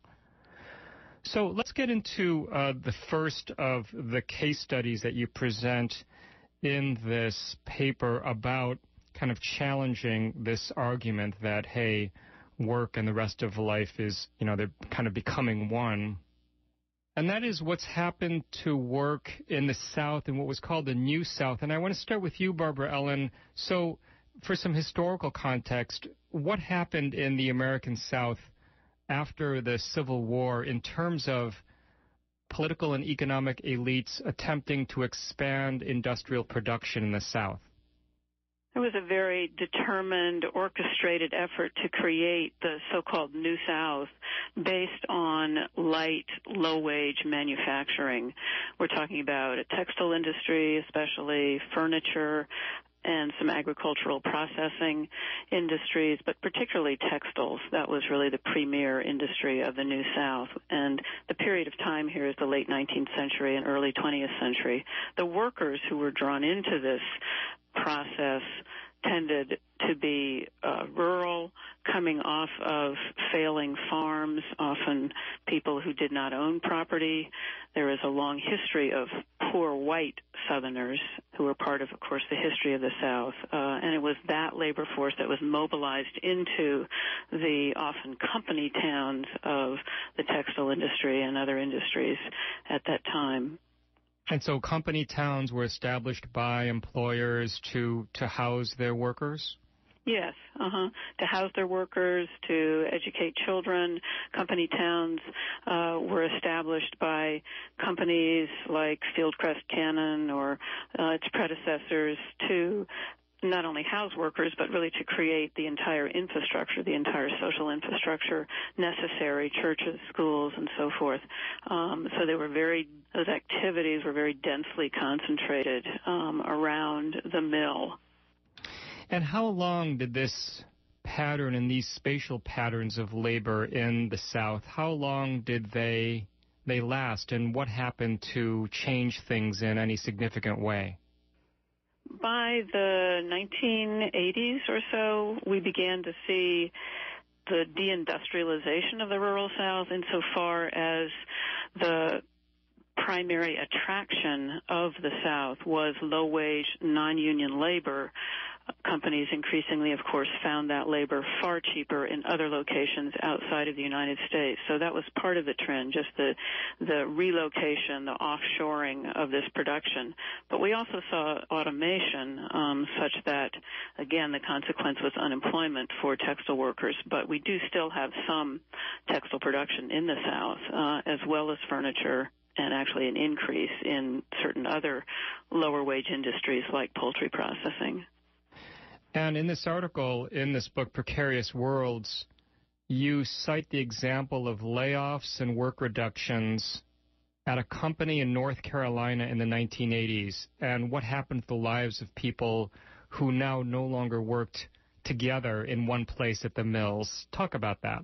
S10: So let's get into uh, the first of the case studies that you present in this paper about kind of challenging this argument that, hey, work and the rest of life is, you know, they're kind of becoming one. And that is what's happened to work in the South and what was called the New South. And I want to start with you, Barbara Ellen. So for some historical context, what happened in the American South after the Civil War in terms of political and economic elites attempting to expand industrial production in the South?
S15: There was a very determined, orchestrated effort to create the so-called New South based on light, low-wage manufacturing. We're talking about a textile industry, especially furniture, and some agricultural processing industries, but particularly textiles. That was really the premier industry of the New South. And the period of time here is the late nineteenth century and early twentieth century. The workers who were drawn into this process tended to be uh, rural, coming off of failing farms, often people who did not own property. There is a long history of poor white Southerners who were part of, of course, the history of the South. Uh, and it was that labor force that was mobilized into the often company towns of the textile industry and other industries at that time.
S10: And so company towns were established by employers to, to house their workers?
S15: Yes, uh-huh. To house their workers, to educate children. Company towns uh, were established by companies like Fieldcrest Cannon or uh, its predecessors to not only house workers, but really to create the entire infrastructure, the entire social infrastructure necessary, churches, schools, and so forth. Um, so they were very, those activities were very densely concentrated um, around the mill.
S10: And how long did this pattern and these spatial patterns of labor in the South, how long did they they last, and what happened to change things in any significant way?
S15: By the nineteen eighties or so, we began to see the deindustrialization of the rural South insofar as the primary attraction of the South was low-wage, non-union labor. Companies increasingly, of course, found that labor far cheaper in other locations outside of the United States. So that was part of the trend, just the the relocation, the offshoring of this production. But we also saw automation, um, such that, again, the consequence was unemployment for textile workers. But we do still have some textile production in the South, uh, as well as furniture, and actually an increase in certain other lower-wage industries like poultry processing.
S10: And in this article, in this book, Precarious Worlds, you cite the example of layoffs and work reductions at a company in North Carolina in the nineteen eighties, and what happened to the lives of people who now no longer worked together in one place at the mills. Talk about that.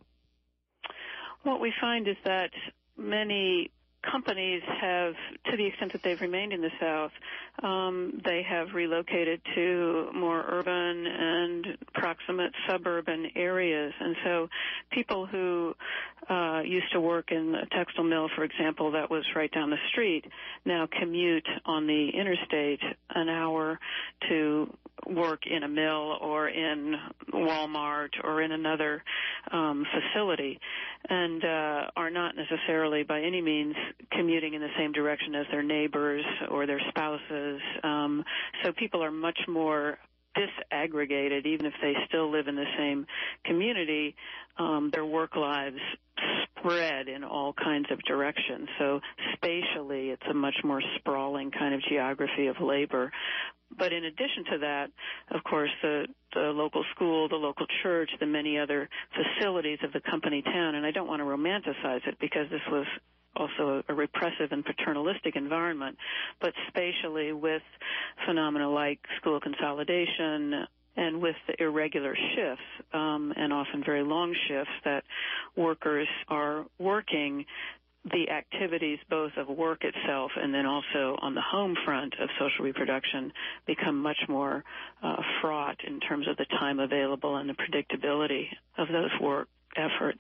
S15: What we find is that many companies have, to the extent that they've remained in the South, um, they have relocated to more urban and proximate suburban areas. And so people who uh, used to work in a textile mill, for example, that was right down the street, now commute on the interstate an hour to work in a mill or in Walmart or in another um, facility, and uh, are not necessarily by any means commuting in the same direction as their neighbors or their spouses. Um, so people are much more disaggregated, even if they still live in the same community. Um, their work lives spread in all kinds of directions. So spatially, it's a much more sprawling kind of geography of labor. But in addition to that, of course, the, the local school, the local church, the many other facilities of the company town, and I don't want to romanticize it because this was also a, a repressive and paternalistic environment, but spatially with phenomena like school consolidation and with the irregular shifts, um, and often very long shifts that workers are working, the activities both of work itself and then also on the home front of social reproduction become much more uh, fraught in terms of the time available and the predictability of those work efforts.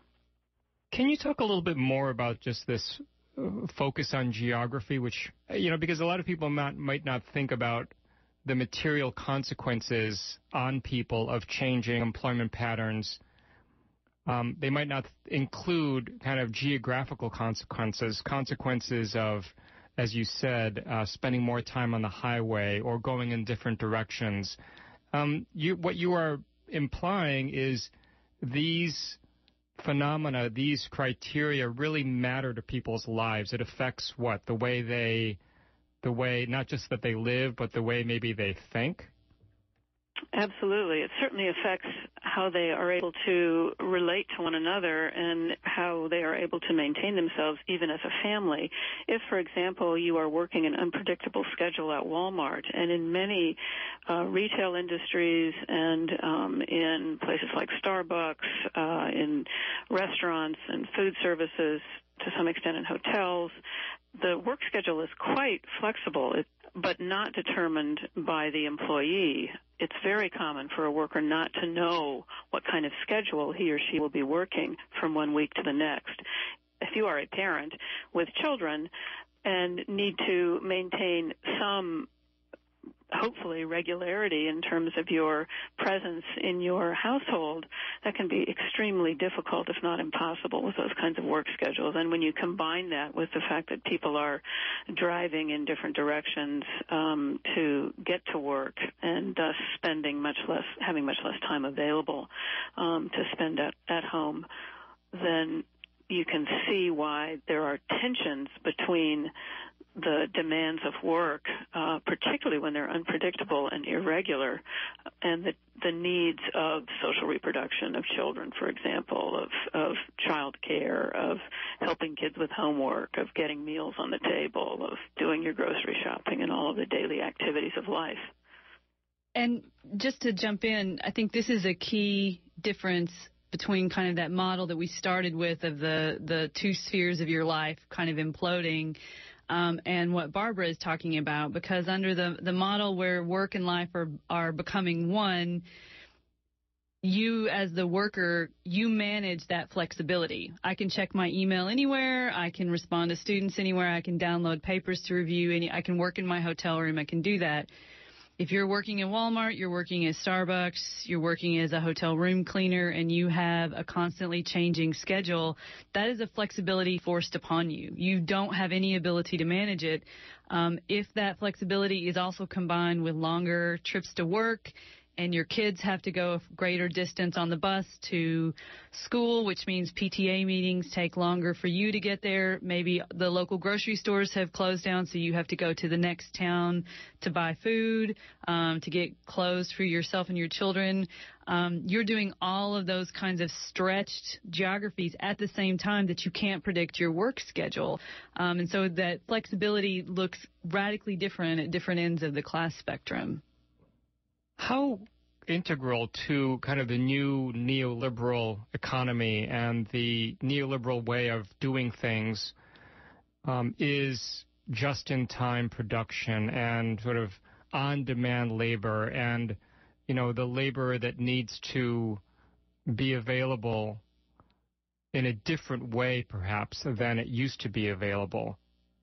S10: Can you talk a little bit more about just this uh, focus on geography, which, you know, because a lot of people not, might not think about the material consequences on people of changing employment patterns. Um, they might not include kind of geographical consequences, consequences of, as you said, uh, spending more time on the highway or going in different directions. Um, you, what you are implying is these phenomena, these criteria really matter to people's lives. It affects what? The way they, the way, not just that they live, but the way maybe they think?
S15: Absolutely. It certainly affects how they are able to relate to one another and how they are able to maintain themselves even as a family. If, for example, you are working an unpredictable schedule at Walmart, and in many uh, retail industries and um, in places like Starbucks, uh, in restaurants and food services, to some extent in hotels, the work schedule is quite flexible, it, but not determined by the employee. It's very common for a worker not to know what kind of schedule he or she will be working from one week to the next. If you are a parent with children and need to maintain some, hopefully, regularity in terms of your presence in your household, that can be extremely difficult, if not impossible, with those kinds of work schedules. And when you combine that with the fact that people are driving in different directions um, to get to work and thus spending much less, having much less time available um, to spend at, at home, then you can see why there are tensions between the demands of work, uh, particularly when they're unpredictable and irregular, and the, the needs of social reproduction of children, for example, of, of child care, of helping kids with homework, of getting meals on the table, of doing your grocery shopping, and all of the daily activities of life.
S14: And just to jump in, I think this is a key difference between kind of that model that we started with of the, the two spheres of your life kind of imploding, Um, and what Barbara is talking about, because under the, the model where work and life are, are becoming one, you as the worker, you manage that flexibility. I can check my email anywhere. I can respond to students anywhere. I can download papers to review. Any, I can work in my hotel room. I can do that. If you're working in Walmart, you're working at Starbucks, you're working as a hotel room cleaner, and you have a constantly changing schedule, that is a flexibility forced upon you. You don't have any ability to manage it. Um, if that flexibility is also combined with longer trips to work, and your kids have to go a greater distance on the bus to school, which means P T A meetings take longer for you to get there. Maybe the local grocery stores have closed down, so you have to go to the next town to buy food, um, to get clothes for yourself and your children. Um, you're doing all of those kinds of stretched geographies at the same time that you can't predict your work schedule. Um, and so that flexibility looks radically different at different ends of the class spectrum.
S10: How integral to kind of the new neoliberal economy and the neoliberal way of doing things um, is just-in-time production and sort of on-demand labor and, you know, the labor that needs to be available in a different way, perhaps, than it used to be available?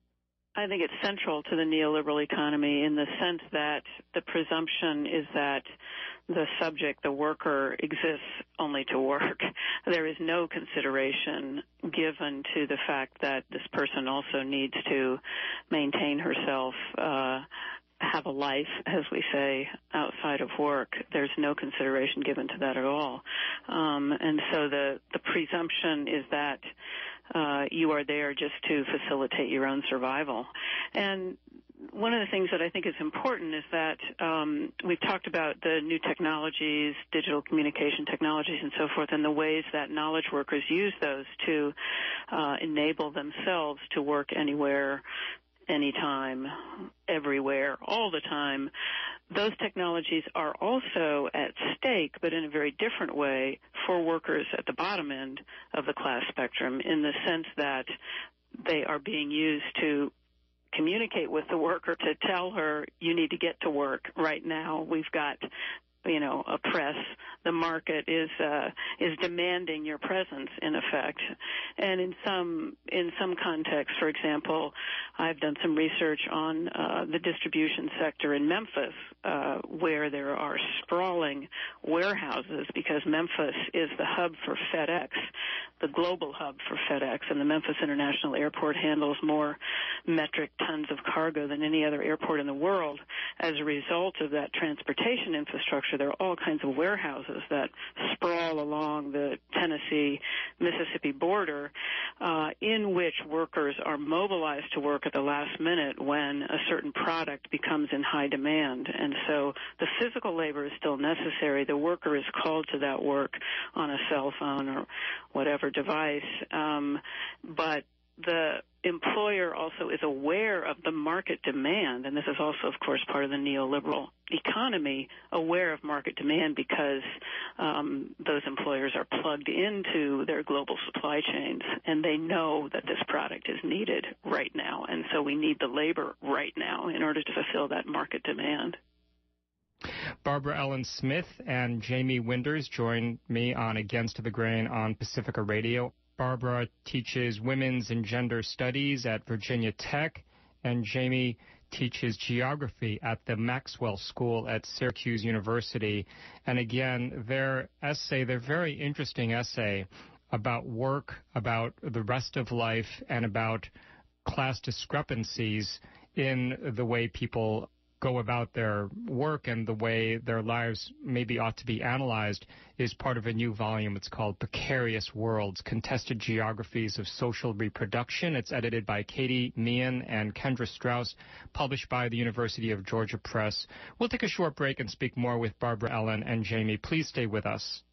S15: I think it's central to the neoliberal economy in the sense that the presumption is that the subject, the worker, exists only to work. There is no consideration given to the fact that this person also needs to maintain herself, uh, have a life, as we say, outside of work. There's no consideration given to that at all. Um, and so the, the presumption is that uh, you are there just to facilitate your own survival. And one of the things that I think is important is that um, we've talked about the new technologies, digital communication technologies and so forth, and the ways that knowledge workers use those to uh, enable themselves to work anywhere, anytime, everywhere, all the time. Those technologies are also at stake, but in a very different way, for workers at the bottom end of the class spectrum, in the sense that they are being used to communicate with the worker, to tell her, you need to get to work right now. We've got, you know, a press. The market is uh, is demanding your presence, in effect. And in some in some contexts, for example, I've done some research on uh, the distribution sector in Memphis, uh, where there are sprawling warehouses, because Memphis is the hub for FedEx, the global hub for FedEx, and the Memphis International Airport handles more metric tons of cargo than any other airport in the world. As a result of that transportation infrastructure, there are all kinds of warehouses that sprawl along the Tennessee-Mississippi border, uh, in which workers are mobilized to work at the last minute when a certain product becomes in high demand. And so the physical labor is still necessary. The worker is called to that work on a cell phone or whatever device, um, but the employer also is aware of the market demand, and this is also, of course, part of the neoliberal economy, aware of market demand because um, those employers are plugged into their global supply chains, and they know that this product is needed right now, and so we need the labor right now in order to fulfill that market demand.
S10: Barbara Ellen Smith and Jamie Winders join me on Against the Grain on Pacifica Radio. Barbara teaches women's and gender studies at Virginia Tech, and Jamie teaches geography at the Maxwell School at Syracuse University. And again, their essay, their very interesting essay about work, about the rest of life, and about class discrepancies in the way people go about their work and the way their lives maybe ought to be analyzed is part of a new volume. It's called Precarious Worlds, Contested Geographies of Social Reproduction. It's edited by Katie Meehan and Kendra Strauss, published by the University of Georgia Press. We'll take a short break and speak more with Barbara Ellen and Jamie. Please stay with us.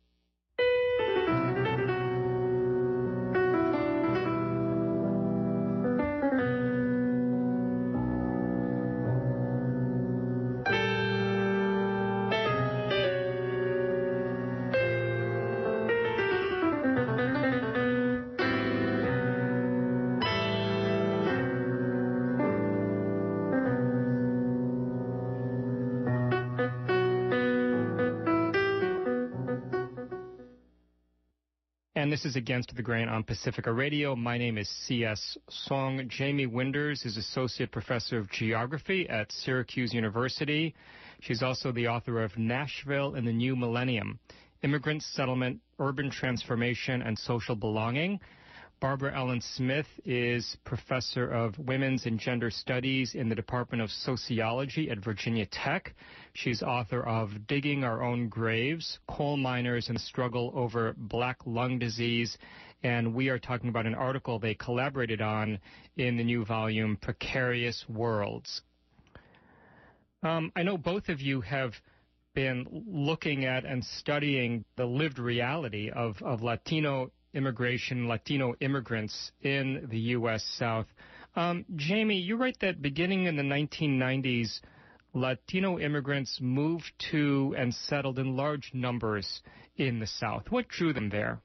S10: And this is Against the Grain on Pacifica Radio. My name is C S. Song. Jamie Winders is Associate Professor of Geography at Syracuse University. She's also the author of Nashville in the New Millennium, Immigrant Settlement, Urban Transformation, and Social Belonging. Barbara Ellen Smith is Professor of Women's and Gender Studies in the Department of Sociology at Virginia Tech. She's author of Digging Our Own Graves, Coal Miners and the Struggle Over Black Lung Disease. And we are talking about an article they collaborated on in the new volume, Precarious Worlds. Um, I know both of you have been looking at and studying the lived reality of, of Latino immigration, Latino immigrants in the U S South. Um, Jamie, you write that beginning in the nineteen nineties, Latino immigrants moved to and settled in large numbers in the South. What drew them there?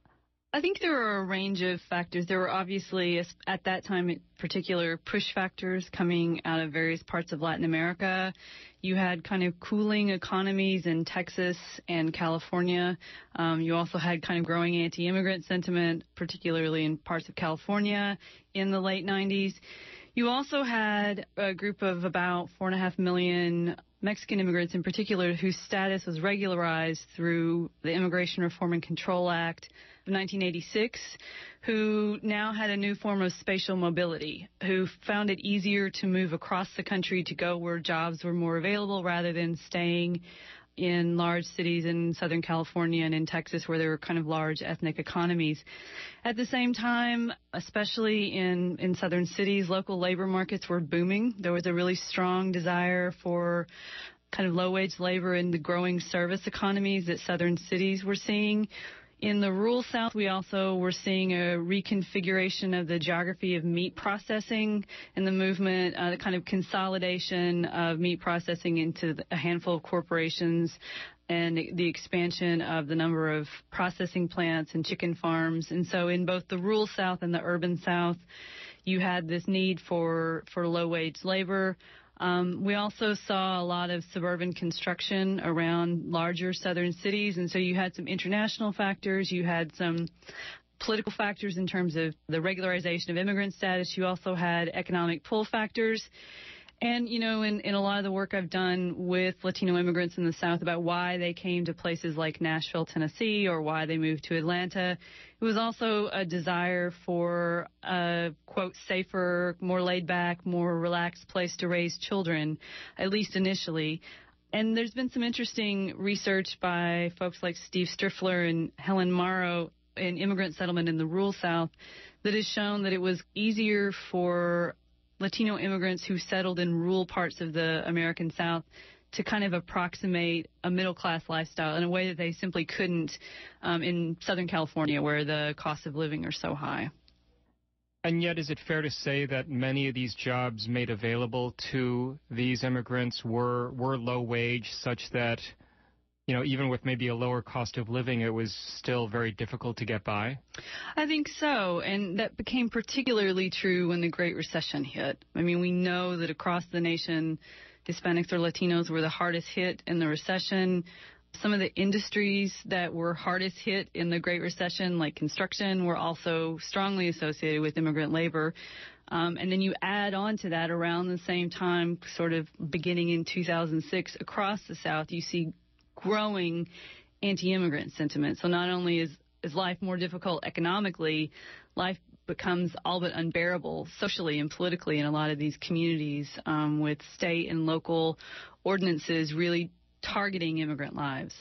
S14: I think there were a range of factors. There were obviously, at that time in particular, push factors coming out of various parts of Latin America. You had kind of cooling economies in Texas and California. Um, you also had kind of growing anti-immigrant sentiment, particularly in parts of California in the late nineties. You also had a group of about four and a half million Mexican immigrants in particular whose status was regularized through the Immigration Reform and Control Act of nineteen eighty-six, who now had a new form of spatial mobility, who found it easier to move across the country to go where jobs were more available rather than staying in large cities in Southern California and in Texas where there were kind of large ethnic economies. At the same time, especially in, in southern cities, local labor markets were booming. There was a really strong desire for kind of low-wage labor in the growing service economies that southern cities were seeing. In the rural South, we also were seeing a reconfiguration of the geography of meat processing and the movement, uh, the kind of consolidation of meat processing into a handful of corporations and the expansion of the number of processing plants and chicken farms. And so in both the rural South and the urban South, you had this need for, for low-wage labor. Um, we also saw a lot of suburban construction around larger southern cities, and so you had some international factors. You had some political factors in terms of the regularization of immigrant status. You also had economic pull factors. And, you know, in, in a lot of the work I've done with Latino immigrants in the South about why they came to places like Nashville, Tennessee, or why they moved to Atlanta, it was also a desire for a, quote, safer, more laid-back, more relaxed place to raise children, at least initially. And there's been some interesting research by folks like Steve Striffler and Helen Morrow in immigrant settlement in the rural South that has shown that it was easier for Latino immigrants who settled in rural parts of the American South to kind of approximate a middle-class lifestyle in a way that they simply couldn't um, in Southern California, where the costs of living are so high.
S10: And yet, is it fair to say that many of these jobs made available to these immigrants were, were low wage, such that, you know, even with maybe a lower cost of living, it was still very difficult to get by?
S14: I think so, and that became particularly true when the Great Recession hit. I mean, we know that across the nation, Hispanics or Latinos were the hardest hit in the recession. Some of the industries that were hardest hit in the Great Recession, like construction, were also strongly associated with immigrant labor. Um, and then you add on to that around the same time, sort of beginning in two thousand six, across the South, you see growing anti-immigrant sentiment. So not only is, is life more difficult economically, life becomes all but unbearable socially and politically in a lot of these communities, um, with state and local ordinances really targeting immigrant lives.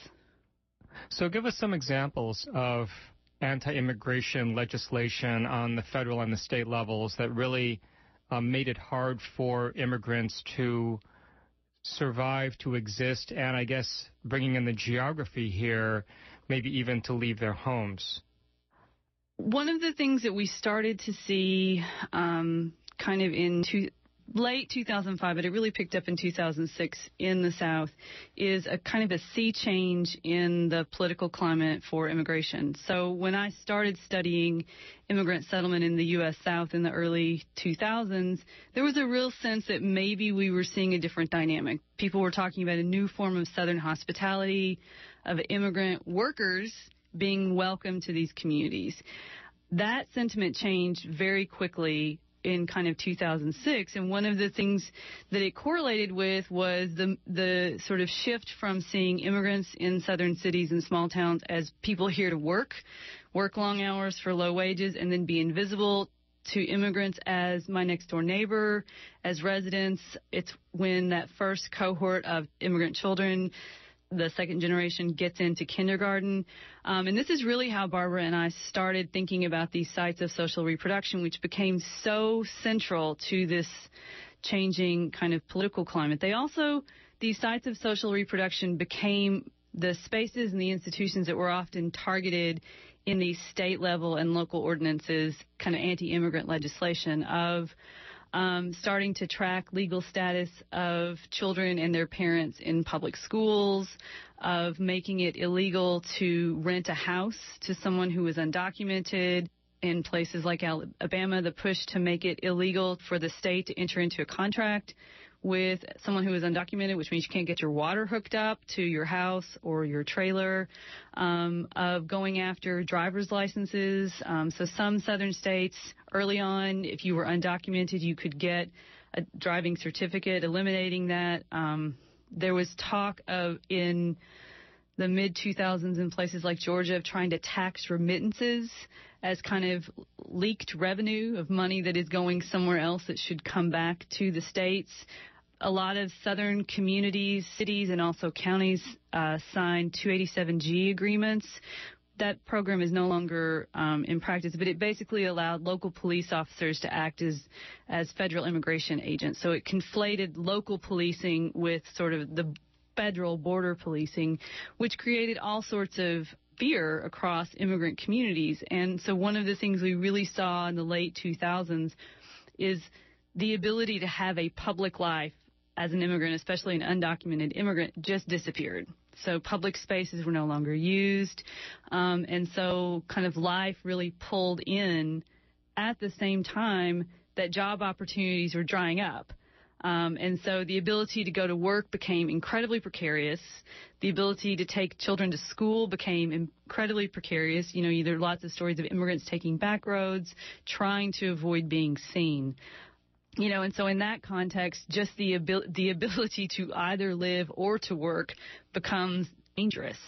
S10: So give us some examples of anti-immigration legislation on the federal and the state levels that really um, made it hard for immigrants to survive, to exist, and I guess bringing in the geography here, maybe even to leave their homes.
S14: One of the things that we started to see um, kind of in two, late two thousand five, but it really picked up in two thousand six in the South, is a kind of a sea change in the political climate for immigration. So when I started studying immigrant settlement in the U S South in the early two thousands, there was a real sense that maybe we were seeing a different dynamic. People were talking about a new form of Southern hospitality, of immigrant workers being welcome to these communities. That sentiment changed very quickly in kind of two thousand six, and one of the things that it correlated with was the the sort of shift from seeing immigrants in southern cities and small towns as people here to work, work long hours for low wages, and then be invisible, to immigrants as my next door neighbor, as residents. It's when that first cohort of immigrant children, the second generation, gets into kindergarten. Um, and this is really how Barbara and I started thinking about these sites of social reproduction, which became so central to this changing kind of political climate. They also, these sites of social reproduction became the spaces and the institutions that were often targeted in these state level and local ordinances, kind of anti-immigrant legislation of um, starting to track legal status of children and their parents in public schools, of making it illegal to rent a house to someone who is undocumented. In places like Alabama, the push to make it illegal for the state to enter into a contract with someone who is undocumented, which means you can't get your water hooked up to your house or your trailer, um, of going after driver's licenses. Um, so some southern states, early on, if you were undocumented, you could get a driving certificate, eliminating that. Um, there was talk of in the mid two thousands in places like Georgia of trying to tax remittances as kind of leaked revenue of money that is going somewhere else that should come back to the states. A lot of southern communities, cities, and also counties uh, signed two eighty-seven G agreements. That program is no longer um, in practice, but it basically allowed local police officers to act as, as federal immigration agents. So it conflated local policing with sort of the federal border policing, which created all sorts of fear across immigrant communities. And so one of the things we really saw in the late two thousands is the ability to have a public life as an immigrant, especially an undocumented immigrant, just disappeared. So public spaces were no longer used. Um, and so kind of life really pulled in at the same time that job opportunities were drying up. Um, and so the ability to go to work became incredibly precarious. The ability to take children to school became incredibly precarious. You know, there are lots of stories of immigrants taking back roads, trying to avoid being seen. You know, and so in that context, just the abil- the ability to either live or to work becomes dangerous.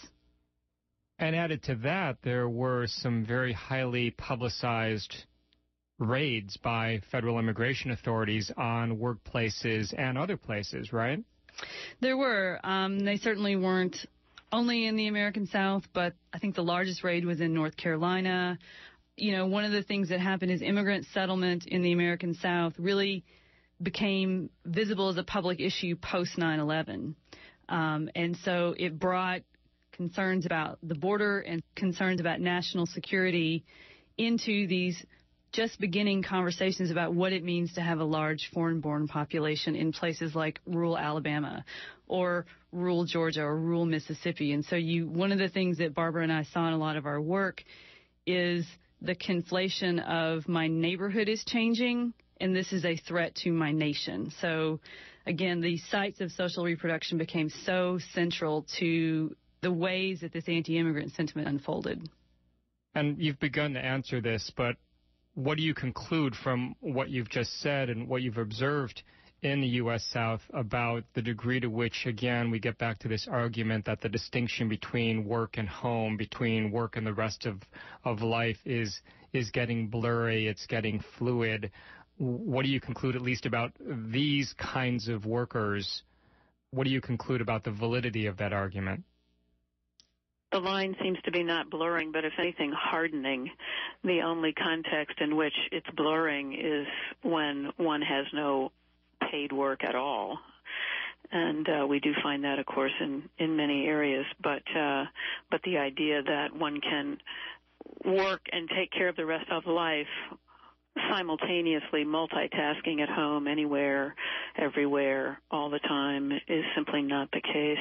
S10: And added to that, there were some very highly publicized raids by federal immigration authorities on workplaces and other places, right?
S14: There were. Um, they certainly weren't only in the American South, but I think the largest raid was in North Carolina. You know, one of the things that happened is immigrant settlement in the American South really became visible as a public issue post nine eleven. Um, and so it brought concerns about the border and concerns about national security into these just beginning conversations about what it means to have a large foreign-born population in places like rural Alabama or rural Georgia or rural Mississippi. And so you, one of the things that Barbara and I saw in a lot of our work is the conflation of my neighborhood is changing, and this is a threat to my nation. So, again, the sites of social reproduction became so central to the ways that this anti-immigrant sentiment unfolded.
S10: And you've begun to answer this, but what do you conclude from what you've just said and what you've observed in the U S South about the degree to which, again, we get back to this argument that the distinction between work and home, between work and the rest of, of life is is getting blurry, it's getting fluid. What do you conclude, at least about these kinds of workers? What do you conclude about the validity of that argument?
S15: The line seems to be not blurring, but if anything, hardening. The only context in which it's blurring is when one has no paid work at all. And uh, we do find that, of course, in, in many areas. But uh, but the idea that one can work and take care of the rest of life simultaneously, multitasking at home, anywhere, everywhere, all the time, is simply not the case.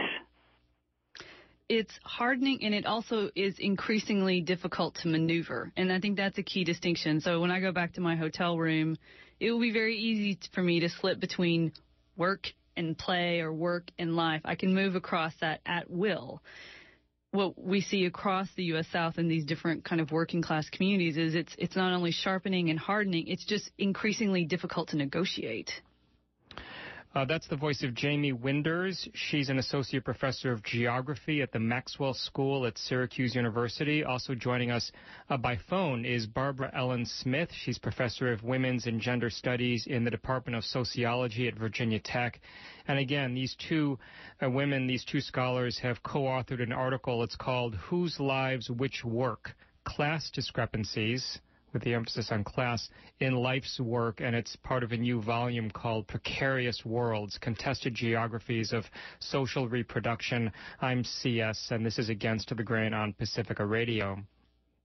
S14: It's hardening, and it also is increasingly difficult to maneuver. And I think that's a key distinction. So when I go back to my hotel room, it will be very easy for me to slip between work and play or work and life. I can move across that at will. What we see across the U S South in these different kind of working class communities is it's it's not only sharpening and hardening, it's just increasingly difficult to negotiate.
S10: Uh, that's the voice of Jamie Winders. She's an associate professor of geography at the Maxwell School at Syracuse University. Also joining us uh, by phone is Barbara Ellen Smith. She's professor of women's and gender studies in the Department of Sociology at Virginia Tech. And again, these two uh, women, these two scholars have co-authored an article. It's called Whose Lives Which Work? Class Discrepancies, with the emphasis on class, in life's work, and it's part of a new volume called Precarious Worlds, Contested Geographies of Social Reproduction. I'm C S, and this is Against the Grain on Pacifica Radio.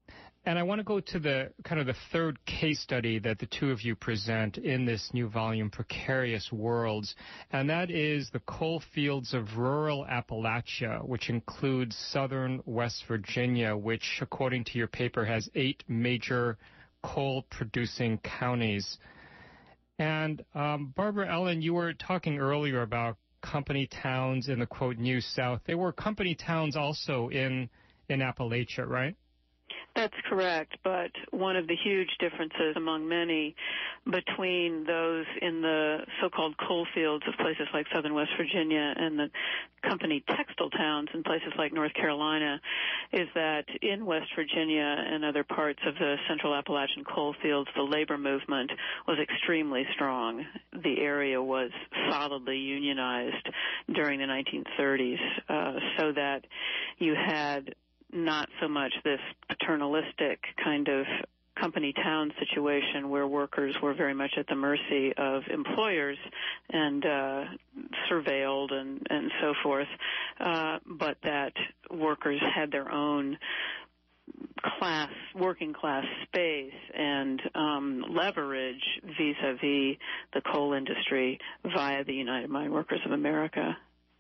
S10: And I want to go to the kind of the third case study that the two of you present in this new volume, Precarious Worlds, and that is the coal fields of rural Appalachia, which includes southern West Virginia, which, according to your paper, has eight major coal-producing counties. And um, Barbara Ellen, you were talking earlier about company towns in the, quote, New South. There were company towns also in, in Appalachia, right?
S15: That's correct, but one of the huge differences among many between those in the so-called coal fields of places like southern West Virginia and the company textile towns in places like North Carolina is that in West Virginia and other parts of the central Appalachian coal fields, the labor movement was extremely strong. The area was solidly unionized during the nineteen thirties, uh, so that you had not so much this paternalistic kind of company town situation where workers were very much at the mercy of employers and uh, surveilled and, and so forth, uh, but that workers had their own class, working class space and um, leverage vis-a-vis the coal industry via the United Mine Workers of America.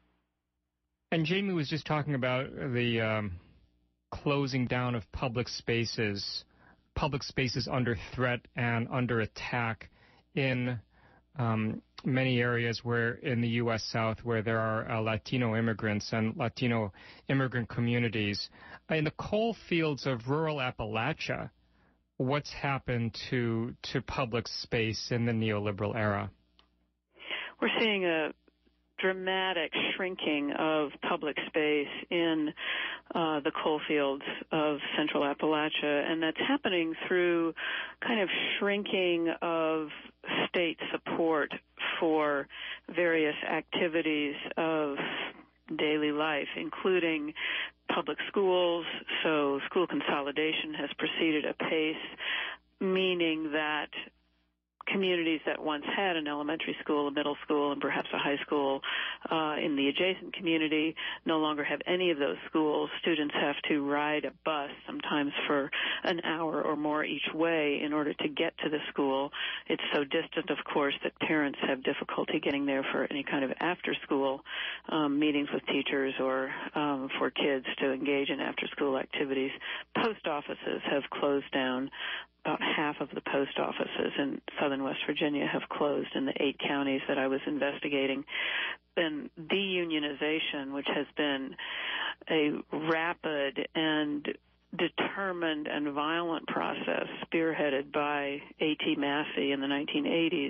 S10: And Jamie was just talking about the um closing down of public spaces, public spaces under threat and under attack in um, many areas where in the U S South where there are uh, Latino immigrants and Latino immigrant communities. In the coal fields of rural Appalachia, what's happened to to public space in the neoliberal era?
S15: We're seeing a dramatic shrinking of public space in uh, the coal fields of central Appalachia, and that's happening through kind of shrinking of state support for various activities of daily life, including public schools. So school consolidation has proceeded apace, meaning that communities that once had an elementary school, a middle school, and perhaps a high school uh, in the adjacent community no longer have any of those schools. Students have to ride a bus sometimes for an hour or more each way in order to get to the school. It's so distant, of course, that parents have difficulty getting there for any kind of after-school um, meetings with teachers or um, for kids to engage in after-school activities. Post offices have closed down. About half of the post offices in southern West Virginia have closed in the eight counties that I was investigating. And deunionization, which has been a rapid and determined and violent process spearheaded by A T Massey in the nineteen eighties,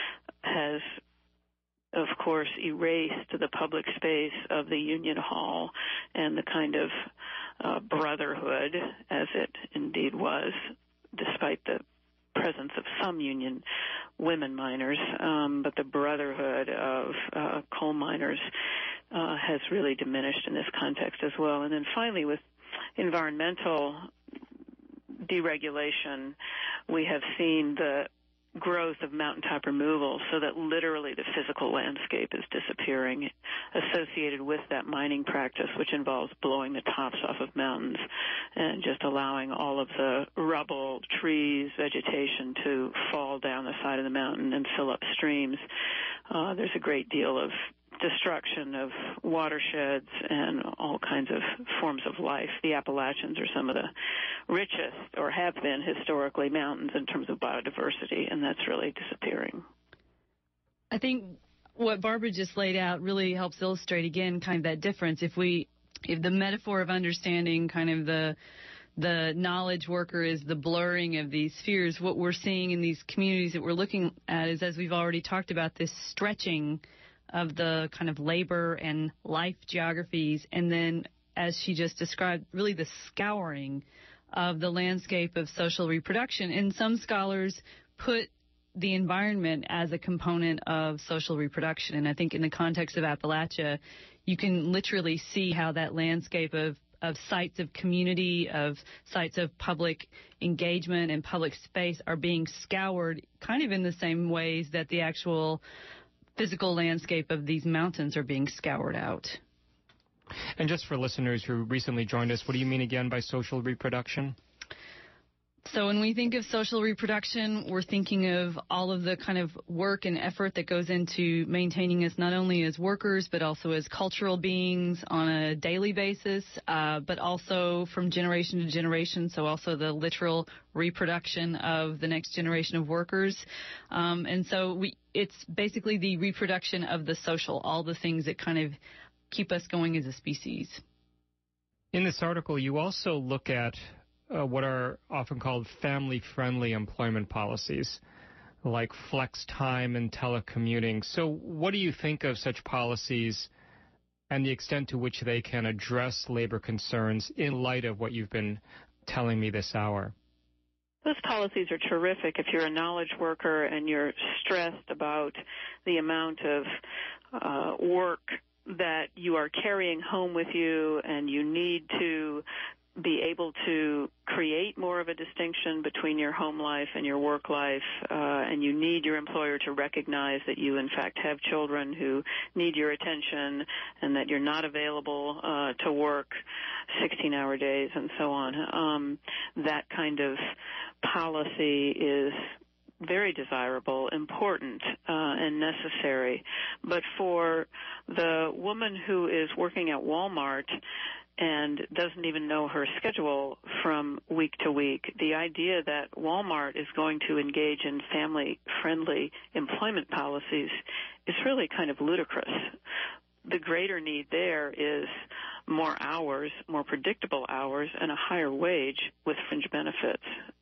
S15: has of course erased the public space of the Union Hall and the kind of uh, brotherhood, as it indeed was, despite the presence of some union women miners, um, but the brotherhood of uh, coal miners uh, has really diminished in this context as well. And then finally, with environmental deregulation, we have seen the growth of mountaintop removal so that literally the physical landscape is disappearing associated with that mining practice, which involves blowing the tops off of mountains and just allowing all of the rubble, trees, vegetation to fall down the side of the mountain and fill up streams. Uh, there's a great deal of destruction of watersheds and all kinds of forms of life. The Appalachians are some of the richest, or have been historically, mountains in terms of biodiversity, and that's really disappearing.
S14: I think what Barbara just laid out really helps illustrate, again, kind of that difference. If we, if the metaphor of understanding kind of the the knowledge worker is the blurring of these spheres, what we're seeing in these communities that we're looking at is, as we've already talked about, this stretching of the kind of labor and life geographies, and then, as she just described, really the scouring of the landscape of social reproduction. And some scholars put the environment as a component of social reproduction. And I think in the context of Appalachia, you can literally see how that landscape of, of sites of community, of sites of public engagement and public space are being scoured kind of in the same ways that the actual physical landscape of these mountains are being scoured out.
S10: And just for listeners who recently joined us, what do you mean again by social reproduction?
S14: So when we think of social reproduction, we're thinking of all of the kind of work and effort that goes into maintaining us not only as workers, but also as cultural beings on a daily basis, uh, but also from generation to generation, so also the literal reproduction of the next generation of workers. Um, and so we, it's basically the reproduction of the social, all the things that kind of keep us going as a species.
S10: In this article, you also look at Uh, what are often called family-friendly employment policies, like flex time and telecommuting. So what do you think of such policies and the extent to which they can address labor concerns in light of what you've been telling me this hour?
S15: Those policies are terrific if you're a knowledge worker and you're stressed about the amount of uh, work that you are carrying home with you, and you need to be able to create more of a distinction between your home life and your work life, uh, and you need your employer to recognize that you, in fact, have children who need your attention and that you're not available uh, to work sixteen-hour days and so on. Um, that kind of policy is very desirable, important, uh, and necessary. But for the woman who is working at Walmart and doesn't even know her schedule from week to week, the idea that Walmart is going to engage in family-friendly employment policies is really kind of ludicrous. The greater need there is more hours, more predictable hours, and a higher wage with fringe benefits.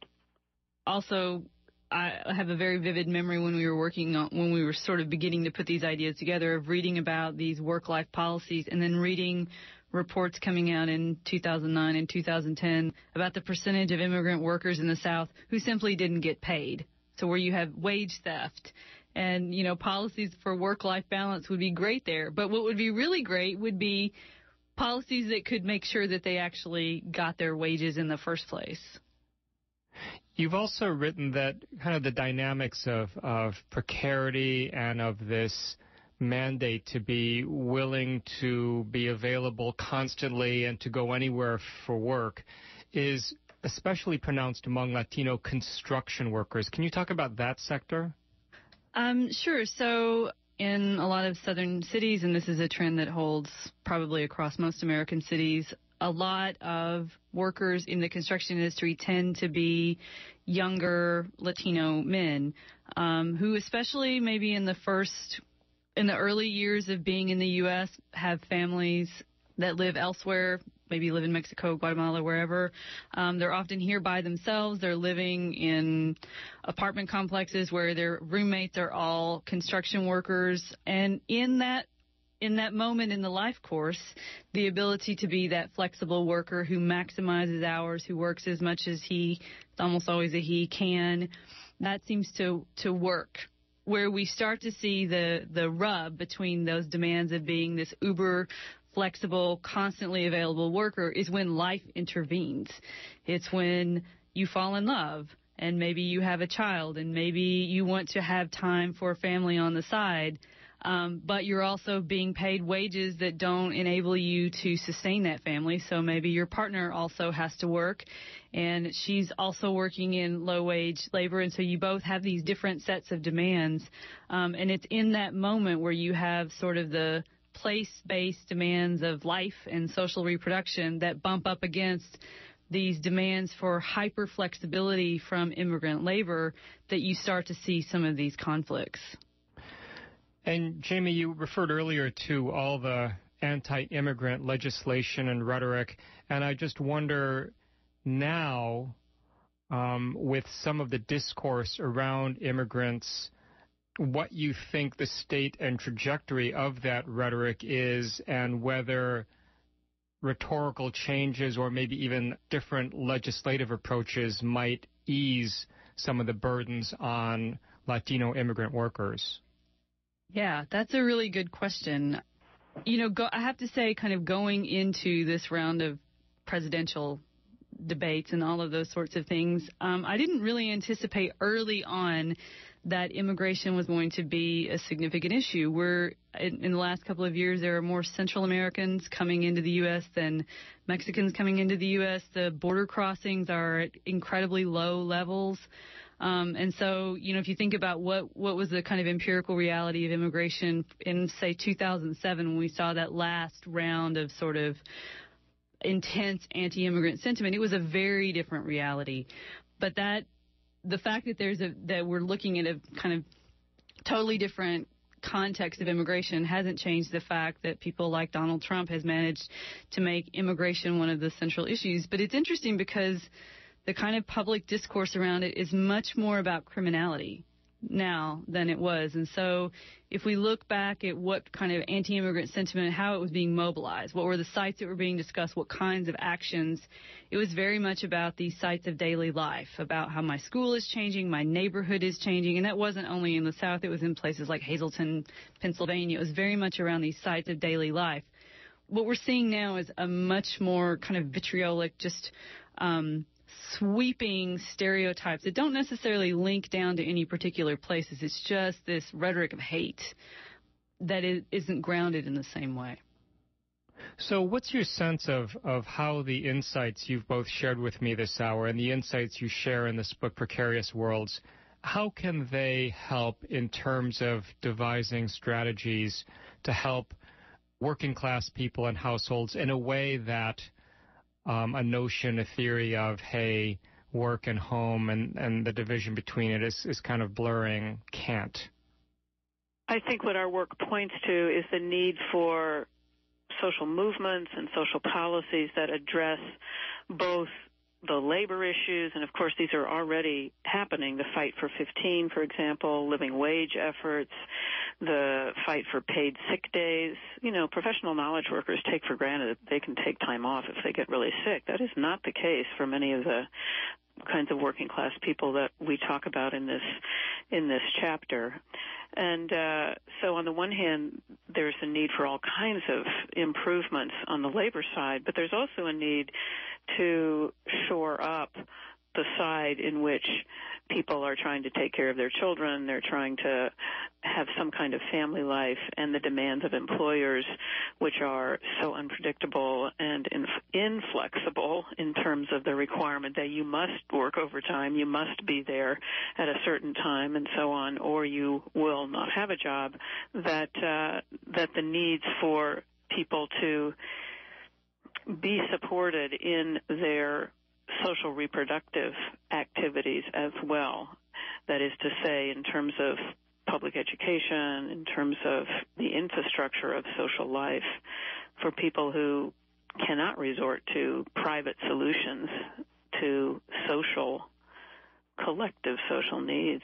S14: Also, I have a very vivid memory when we were working on, when we were sort of beginning to put these ideas together, of reading about these work-life policies and then reading reports coming out in two thousand nine and two thousand ten about the percentage of immigrant workers in the South who simply didn't get paid. So where you have wage theft, and, you know, policies for work-life balance would be great there. But what would be really great would be policies that could make sure that they actually got their wages in the first place.
S10: You've also written that kind of the dynamics of, of precarity and of this mandate to be willing to be available constantly and to go anywhere for work is especially pronounced among Latino construction workers. Can you talk about that sector?
S14: Um, sure. So in a lot of southern cities, and this is a trend that holds probably across most American cities, a lot of workers in the construction industry tend to be younger Latino men um, who, especially maybe in the first, in the early years of being in the U S, have families that live elsewhere, maybe live in Mexico, Guatemala, wherever. Um, they're often here by themselves. They're living in apartment complexes where their roommates are all construction workers. And in that In that moment in the life course, the ability to be that flexible worker who maximizes hours, who works as much as he, it's almost always a he, can, that seems to, to work. Where we start to see the, the rub between those demands of being this uber flexible, constantly available worker is when life intervenes. It's when you fall in love, and maybe you have a child, and maybe you want to have time for a family on the side. Um, but you're also being paid wages that don't enable you to sustain that family. So maybe your partner also has to work, and she's also working in low-wage labor, and so you both have these different sets of demands. Um, and it's in that moment where you have sort of the place-based demands of life and social reproduction that bump up against these demands for hyper-flexibility from immigrant labor that you start to see some of these conflicts.
S10: And, Jamie, you referred earlier to all the anti-immigrant legislation and rhetoric, and I just wonder now, um, with some of the discourse around immigrants, what you think the state and trajectory of that rhetoric is, and whether rhetorical changes or maybe even different legislative approaches might ease some of the burdens on Latino immigrant workers.
S14: Yeah, that's a really good question. You know, go, I have to say, kind of going into this round of presidential debates and all of those sorts of things, um, I didn't really anticipate early on that immigration was going to be a significant issue. We're, in, in the last couple of years, there are more Central Americans coming into the U S than Mexicans coming into the U S. The border crossings are at incredibly low levels. Um, and so, you know, if you think about what, what was the kind of empirical reality of immigration in, say, two thousand seven, when we saw that last round of sort of intense anti-immigrant sentiment, it was a very different reality. But that the fact that there's a that we're looking at a kind of totally different context of immigration hasn't changed the fact that people like Donald Trump has managed to make immigration one of the central issues. But it's interesting because the kind of public discourse around it is much more about criminality now than it was. And so if we look back at what kind of anti-immigrant sentiment, how it was being mobilized, what were the sites that were being discussed, what kinds of actions, it was very much about these sites of daily life, about how my school is changing, my neighborhood is changing. And that wasn't only in the South, it was in places like Hazleton, Pennsylvania. It was very much around these sites of daily life. What we're seeing now is a much more kind of vitriolic, just um, sweeping stereotypes that don't necessarily link down to any particular places. It's just this rhetoric of hate that is, isn't grounded in the same way.
S10: So what's your sense of, of how the insights you've both shared with me this hour and the insights you share in this book, Precarious Worlds, how can they help in terms of devising strategies to help working class people and households in a way that Um, a notion, a theory of, hey, work and home and, and the division between it is, is kind of blurring, can't?
S15: I think what our work points to is the need for social movements and social policies that address both the labor issues, and of course these are already happening, the fight for fifteen, for example, living wage efforts, the fight for paid sick days. You know, professional knowledge workers take for granted that they can take time off if they get really sick. That is not the case for many of the kinds of working class people that we talk about in this in this chapter. And uh, so on the one hand, there's a need for all kinds of improvements on the labor side, but there's also a need to shore up the side in which people are trying to take care of their children, they're trying to have some kind of family life, and the demands of employers, which are so unpredictable and inf- inflexible in terms of the requirement that you must work overtime, you must be there at a certain time, and so on, or you will not have a job, that uh, that the needs for people to be supported in their social reproductive activities as well. That is to say, in terms of public education, in terms of the infrastructure of social life, for people who cannot resort to private solutions to social, collective social needs.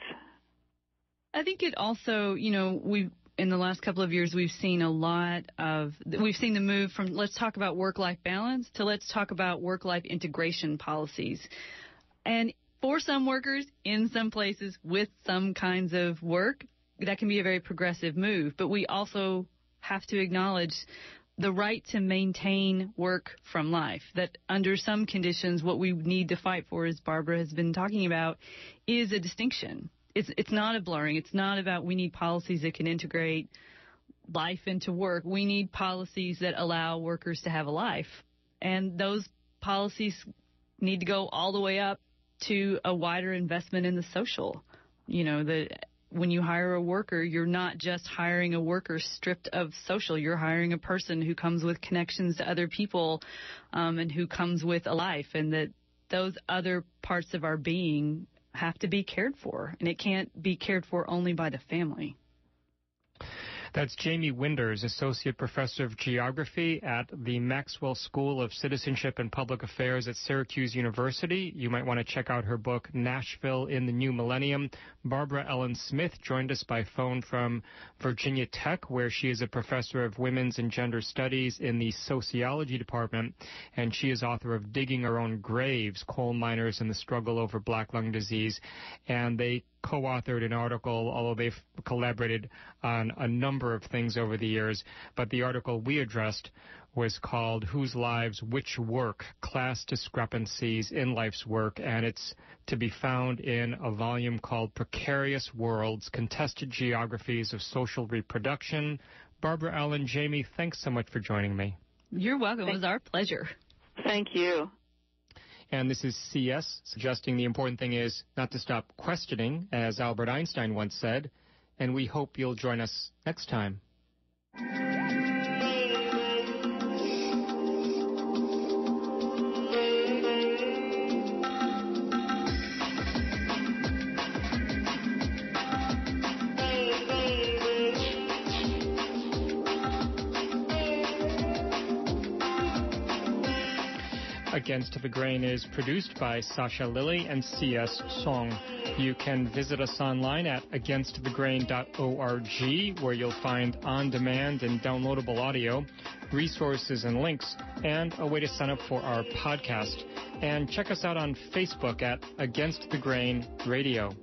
S14: I think it also, you know, we in the last couple of years, we've seen a lot of, we've seen the move from let's talk about work-life balance to let's talk about work-life integration policies. And for some workers, in some places, with some kinds of work, that can be a very progressive move. But we also have to acknowledge the right to maintain work from life, that under some conditions, what we need to fight for, as Barbara has been talking about, is a distinction. It's it's not a blurring. It's not about we need policies that can integrate life into work. We need policies that allow workers to have a life. And those policies need to go all the way up to a wider investment in the social. You know, the when you hire a worker, you're not just hiring a worker stripped of social. You're hiring a person who comes with connections to other people um, and who comes with a life, and that those other parts of our being have to be cared for, and it can't be cared for only by the family.
S10: That's Jamie Winders, Associate Professor of Geography at the Maxwell School of Citizenship and Public Affairs at Syracuse University. You might want to check out her book, Nashville in the New Millennium. Barbara Ellen Smith joined us by phone from Virginia Tech, where she is a professor of women's and gender studies in the sociology department, and she is author of Digging Our Own Graves, Coal Miners and the Struggle Over Black Lung Disease. And they co-authored an article, although they've collaborated on a number number of things over the years, but the article we addressed was called Whose Lives Which Work? Class Discrepancies in Life's Work, and it's to be found in a volume called Precarious Worlds, Contested Geographies of Social Reproduction. Barbara Allen, Jamie, thanks so much for joining me.
S14: You're welcome. It was our pleasure.
S15: Thank you.
S10: And this is C S, suggesting the important thing is not to stop questioning, as Albert Einstein once said, and we hope you'll join us next time. Against the Grain is produced by Sasha Lilly and C S Song. You can visit us online at against the grain dot org, where you'll find on-demand and downloadable audio, resources and links, and a way to sign up for our podcast. And check us out on Facebook at Against the Grain Radio.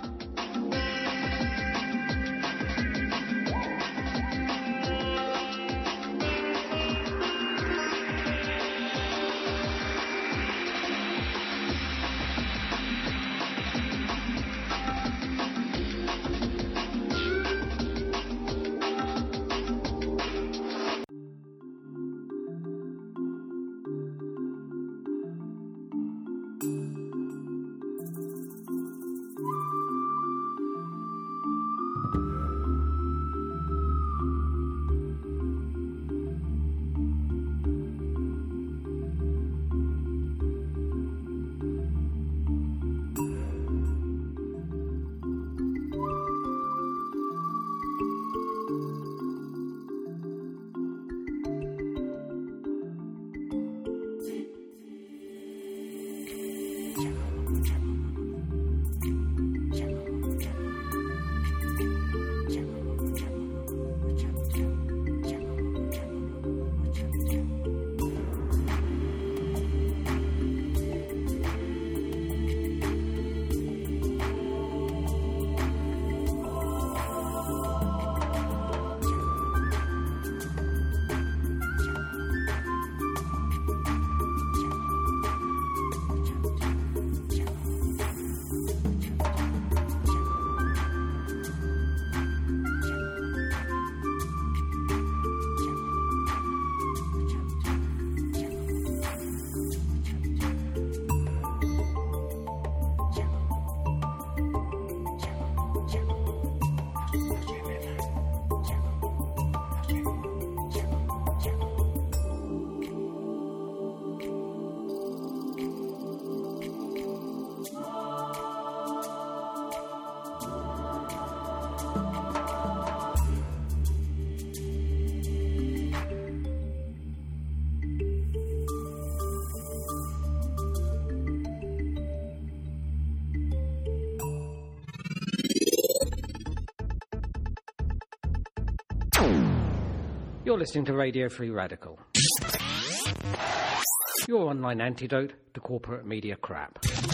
S6: You're listening to Radio Free Radical, your online antidote to corporate media crap.